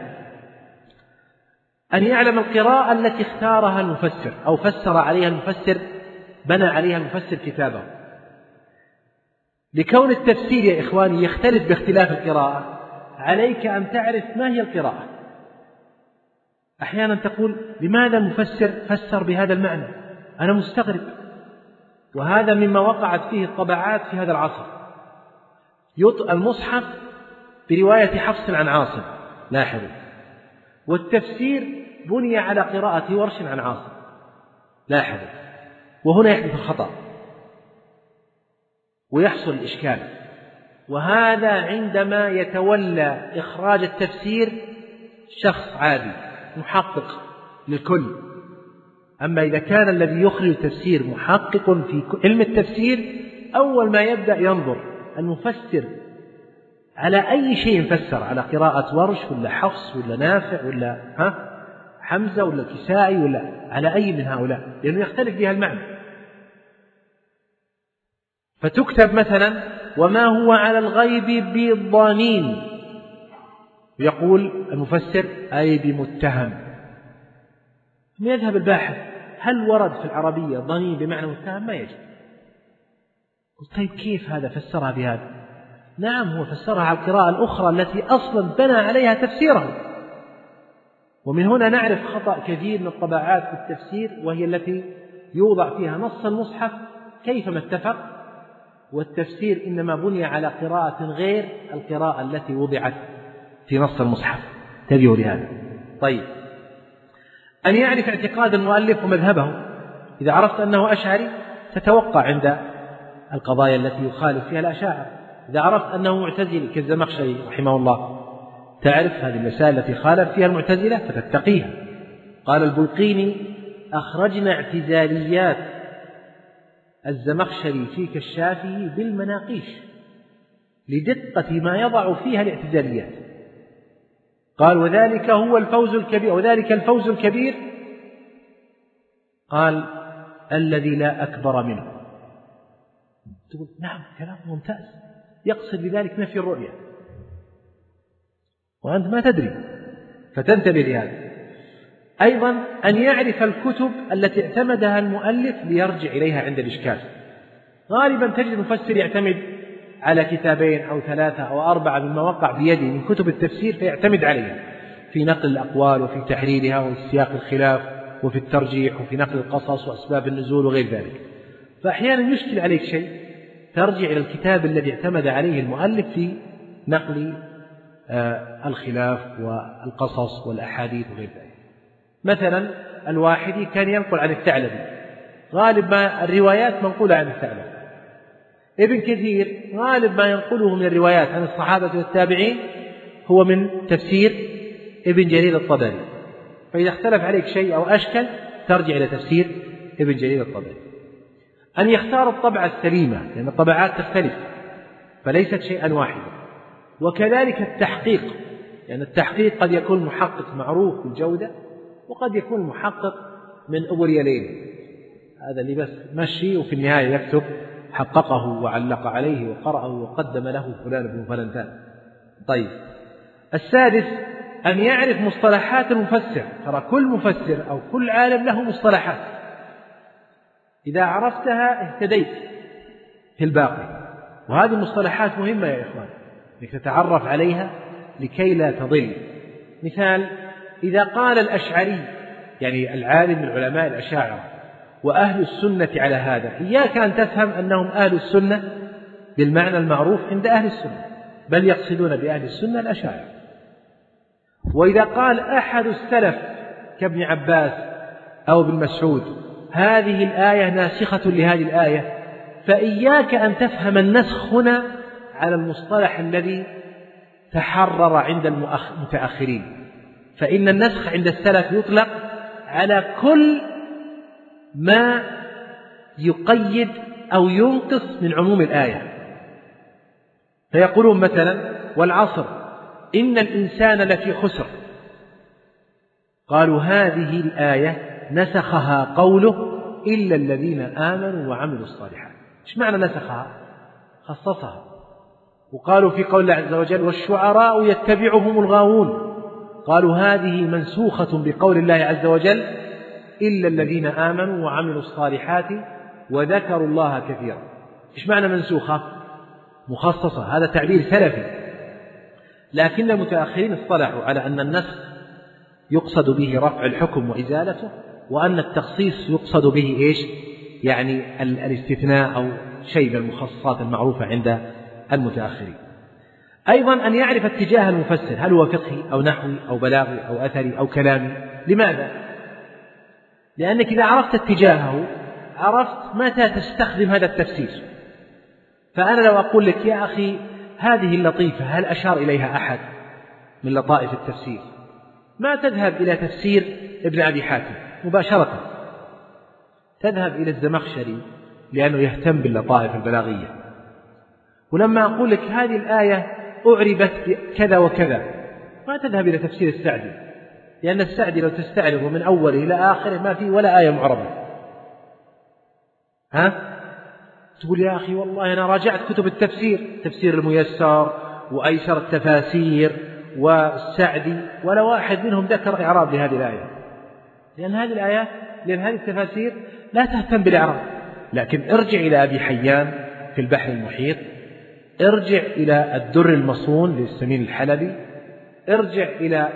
أن يعلم القراءة التي اختارها المفسر أو فسر عليها المفسر، بنى عليها المفسر كتابه. لكون التفسير يا إخواني يختلف باختلاف القراءة، عليك أن تعرف ما هي القراءة. أحيانا تقول لماذا المفسر فسر بهذا المعنى؟ أنا مستغرب. وهذا مما وقعت فيه الطبعات في هذا العصر. المصحف برواية حفص عن عاصم، لاحظوا، والتفسير بني على قراءة ورش عن عاصم، لاحظوا، وهنا يحدث الخطأ ويحصل الإشكال. وهذا عندما يتولى إخراج التفسير شخص عادي محقق للكل، أما إذا كان الذي يخرج التفسير محقق في علم التفسير، أول ما يبدأ ينظر المفسر على أي شيء فسر، على قراءة ورش ولا حفص ولا نافع ولا حمزة ولا الكسائي ولا على أي من هؤلاء، لأنه يختلف بها المعنى. فتكتب مثلا وما هو على الغيب بضانين، يقول المفسر أي بمتهم. ثم يذهب الباحث هل ورد في العربية ضنين بمعنى متهم؟ ما يجب. طيب كيف هذا فسرها بهذا؟ نعم، هو فسرها على القراءة الأخرى التي أصلا بنى عليها تفسيره. ومن هنا نعرف خطأ كثير من الطبعات في التفسير، وهي التي يوضع فيها نص المصحف كيفما اتفق، والتفسير إنما بني على قراءة غير القراءة التي وضعت في نص المصحف. انتبهوا لهذا. طيب، أن يعرف اعتقاد المؤلف ومذهبه. إذا عرفت أنه أشعري تتوقع عند القضايا التي يخالف فيها الأشاعرة. إذا عرفت أنه معتزلي كالزمخشري رحمه الله تعرف هذه المسائل التي خالف فيها المعتزلة فتتقيها. قال البلقيني أخرجنا اعتزاليات الزمخشري في كشافه بالمناقيش لدقة ما يضع فيها الاعتزاليات. قال وذلك هو الفوز الكبير، وذلك الفوز الكبير قال الذي لا أكبر منه. تقول نعم كلام ممتاز، يقصد بذلك نفي الرؤية وأنت ما تدري، فتنتبه لهذا. أيضا أن يعرف الكتب التي اعتمدها المؤلف ليرجع إليها عند الإشكال. غالبا تجد المفسر يعتمد على كتابين أو 3 أو 4 مما وقع بيده من كتب التفسير فيعتمد عليها في نقل الأقوال وفي تحريرها وفي سياق الخلاف وفي الترجيح وفي نقل القصص وأسباب النزول وغير ذلك. فأحيانا يشكل عليك شيء ترجع إلى الكتاب الذي اعتمد عليه المؤلف في نقل الخلاف والقصص والأحاديث وغير ذلك. مثلا الواحدي كان ينقل عن الثعلبي، غالب ما الروايات منقولة عن الثعلبي. ابن كثير غالب ما ينقله من الروايات عن الصحابة والتابعين هو من تفسير ابن جرير الطبري. فإذا اختلف عليك شيء أو أشكل ترجع إلى تفسير ابن جرير الطبري. أن يختار الطبعة السليمة، لأن الطبعات تختلف فليست شيئا واحدا. وكذلك التحقيق، لأن التحقيق قد يكون محقق معروف بالجودة وقد يكون محقق من أبو ريالين، هذا اللي بس مشي وفي النهاية يكتب حققه وعلق عليه وقرأه وقدم له فلان بن فلنتان. طيب، السادس أن يعرف مصطلحات المفسر. ترى كل مفسر أو كل عالم له مصطلحات، إذا عرفتها اهتديت في الباقي. وهذه المصطلحات مهمة يا إخوان أنك تتعرف عليها لكي لا تضل. مثال، إذا قال الأشعري يعني العالم من علماء الأشاعرة وأهل السنة على هذا، إياك أن تفهم أنهم أهل السنة بالمعنى المعروف عند أهل السنة، بل يقصدون بأهل السنة الأشاعرة. وإذا قال أحد السلف كابن عباس أو ابن مسعود هذه الآية ناسخة لهذه الآية، فإياك أن تفهم النسخ هنا على المصطلح الذي تحرر عند المتأخرين، فإن النسخ عند السلف يطلق على كل ما يقيد أو ينقص من عموم الآية. فيقولون مثلا والعصر إن الإنسان لفي خسر، قالوا هذه الآية نسخها قوله إلا الذين آمنوا وعملوا الصالحات. إيش معنى نسخها؟ خصصها. وقالوا في قول الله عز وجل والشعراء يتبعهم الغاوون، قالوا هذه منسوخة بقول الله عز وجل إلا الذين آمنوا وعملوا الصالحات وذكروا الله كثيرا. إيش معنى منسوخة؟ مخصصة. هذا تعبير سلفي، لكن المتأخرين اصطلحوا على أن النسخ يقصد به رفع الحكم وإزالته، وأن التخصيص يقصد به إيش؟ يعني الاستثناء أو شيء من المخصصات المعروفة عند المتأخرين. أيضا أن يعرف اتجاه المفسر، هل هو فقهي أو نحوي أو بلاغي أو أثري أو كلامي. لماذا؟ لأنك إذا عرفت اتجاهه عرفت متى تستخدم هذا التفسير. فأنا لو أقول لك يا أخي هذه اللطيفة هل أشار إليها أحد من لطائف التفسير، ما تذهب إلى تفسير ابن أبي حاتم مباشرة، تذهب إلى الزمخشري لأنه يهتم باللطائف البلاغية. ولما أقول لك هذه الآية أعربت كذا وكذا، ما تذهب إلى تفسير السعدي، لأن السعدي لو تستعرضه من أوله إلى آخره ما فيه ولا آية معربة. تقول يا أخي والله أنا راجعت كتب التفسير، تفسير الميسر وأيسر التفاسير والسعدي، ولا واحد منهم ذكر إعراب لهذه الآية، لأن هذه التفاسير لا تهتم بالإعراب. لكن ارجع إلى أبي حيان في البحر المحيط، ارجع إلى الدر المصون للسمين الحلبي، ارجع إلى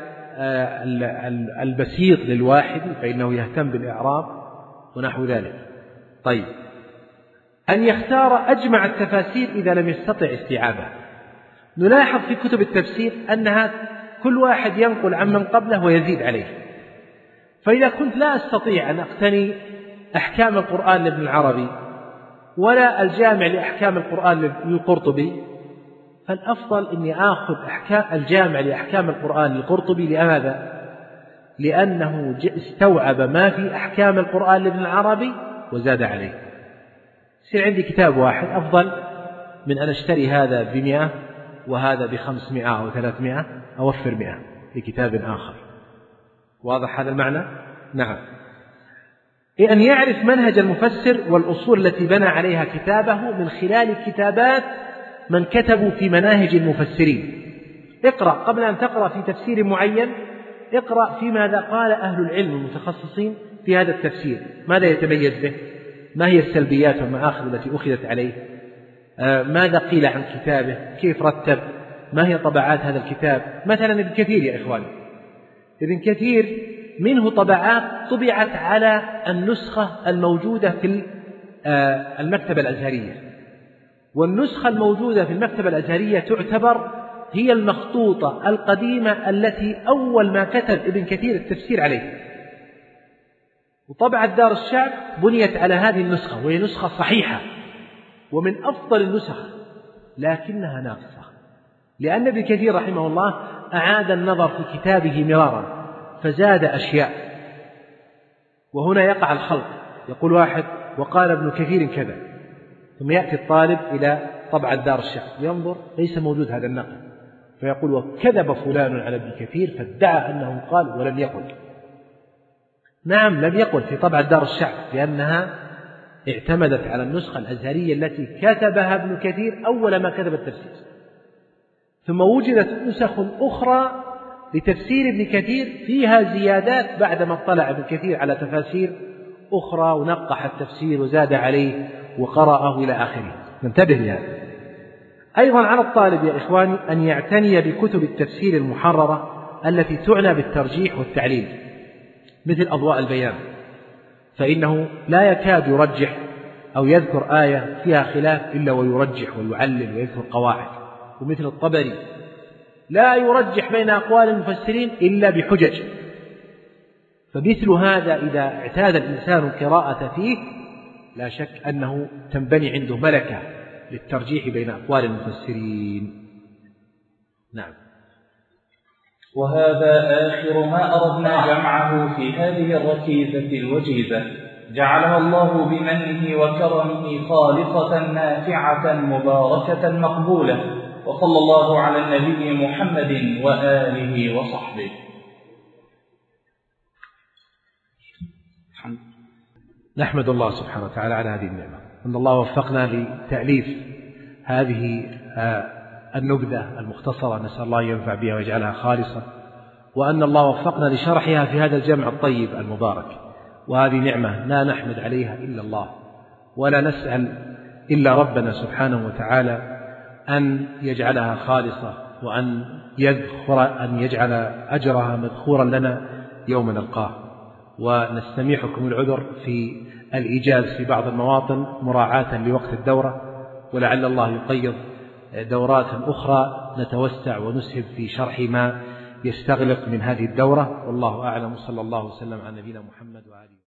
البسيط للواحدي فإنه يهتم بالإعراب ونحو ذلك. طيب، أن يختار أجمع التفاسير إذا لم يستطع استيعابه. نلاحظ في كتب التفسير أنها كل واحد ينقل عمن قبله ويزيد عليه. فإذا كنت لا أستطيع أن أقتني أحكام القرآن لابن العربي ولا الجامع لأحكام القرآن للقرطبي، فالأفضل أني آخذ الجامع لأحكام القرآن للقرطبي. لماذا؟ لأنه استوعب ما في أحكام القرآن لابن العربي وزاد عليه. يصير عندي كتاب واحد أفضل من أن أشتري هذا ب100 وهذا ب500 أو 300، أوفر 100 لكتاب آخر. واضح هذا المعنى؟ نعم. أن يعرف منهج المفسر والأصول التي بنى عليها كتابه من خلال كتابات من كتبوا في مناهج المفسرين. اقرأ قبل أن تقرأ في تفسير معين، اقرأ في ماذا قال أهل العلم المتخصصين في هذا التفسير، ماذا يتميز به، ما هي السلبيات والمآخذ التي أخذت عليه، ماذا قيل عن كتابه، كيف رتب، ما هي طبعات هذا الكتاب. مثلا ابن كثير يا إخواني، ابن كثير منه طبعات طبعت على النسخة الموجودة في المكتبة الأزهرية، والنسخة الموجودة في المكتبة الأزهرية تعتبر هي المخطوطة القديمة التي أول ما كتب ابن كثير التفسير عليه. وطبعت دار الشعب بنيت على هذه النسخة، وهي نسخة صحيحة ومن أفضل النسخ، لكنها ناقصة، لأن ابن كثير رحمه الله أعاد النظر في كتابه مرارا فزاد أشياء. وهنا يقع الخلط، يقول واحد وقال ابن كثير كذا، ثم يأتي الطالب إلى طبعة دار الشعب ينظر ليس موجود هذا النقل، فيقول وكذب فلان على ابن كثير فادعى أنه قال ولم يقل. نعم لم يقل في طبعة دار الشعب، لأنها اعتمدت على النسخة الأزهرية التي كتبها ابن كثير أول ما كتب التفسير. ثم وجدت نسخ أخرى لتفسير ابن كثير فيها زيادات بعدما اطلع ابن كثير على تفاسير أخرى ونقح التفسير وزاد عليه وقرأه إلى آخره. ننتبه لهذا. أيضا على الطالب يا إخواني أن يعتني بكتب التفسير المحررة التي تعنى بالترجيح والتعليل، مثل أضواء البيان، فإنه لا يكاد يرجح أو يذكر آية فيها خلاف إلا ويرجح ويعلل ويذكر قواعد. ومثل الطبري لا يرجح بين أقوال المفسرين إلا بحجج. فمثل هذا إذا اعتاد الإنسان القراءة فيه لا شك أنه تنبني عنده ملكة للترجيح بين أقوال المفسرين. نعم. وهذا آخر ما أردنا جمعه في هذه الركيزة الوجيزة، جعلها الله بمنه وكرمه خالصة نافعة مباركة مقبولة، وصلى الله على النبي محمد وآله وصحبه. نحمد الله سبحانه وتعالى على هذه النعمة، أن الله وفقنا لتأليف هذه النبذة المختصرة، نسأل الله ينفع بها ويجعلها خالصة، وأن الله وفقنا لشرحها في هذا الجمع الطيب المبارك. وهذه نعمة لا نحمد عليها إلا الله، ولا نسأل إلا ربنا سبحانه وتعالى أن يجعلها خالصة، وأن يجعل أجرها مذخورا لنا يوم نلقاه. ونستميحكم العذر في الإيجاز في بعض المواطن مراعاة لوقت الدورة، ولعل الله يقيض دورات أخرى نتوسع ونسهب في شرح ما يستغلق من هذه الدورة. والله أعلم، صلى الله وسلم على نبينا محمد وآله.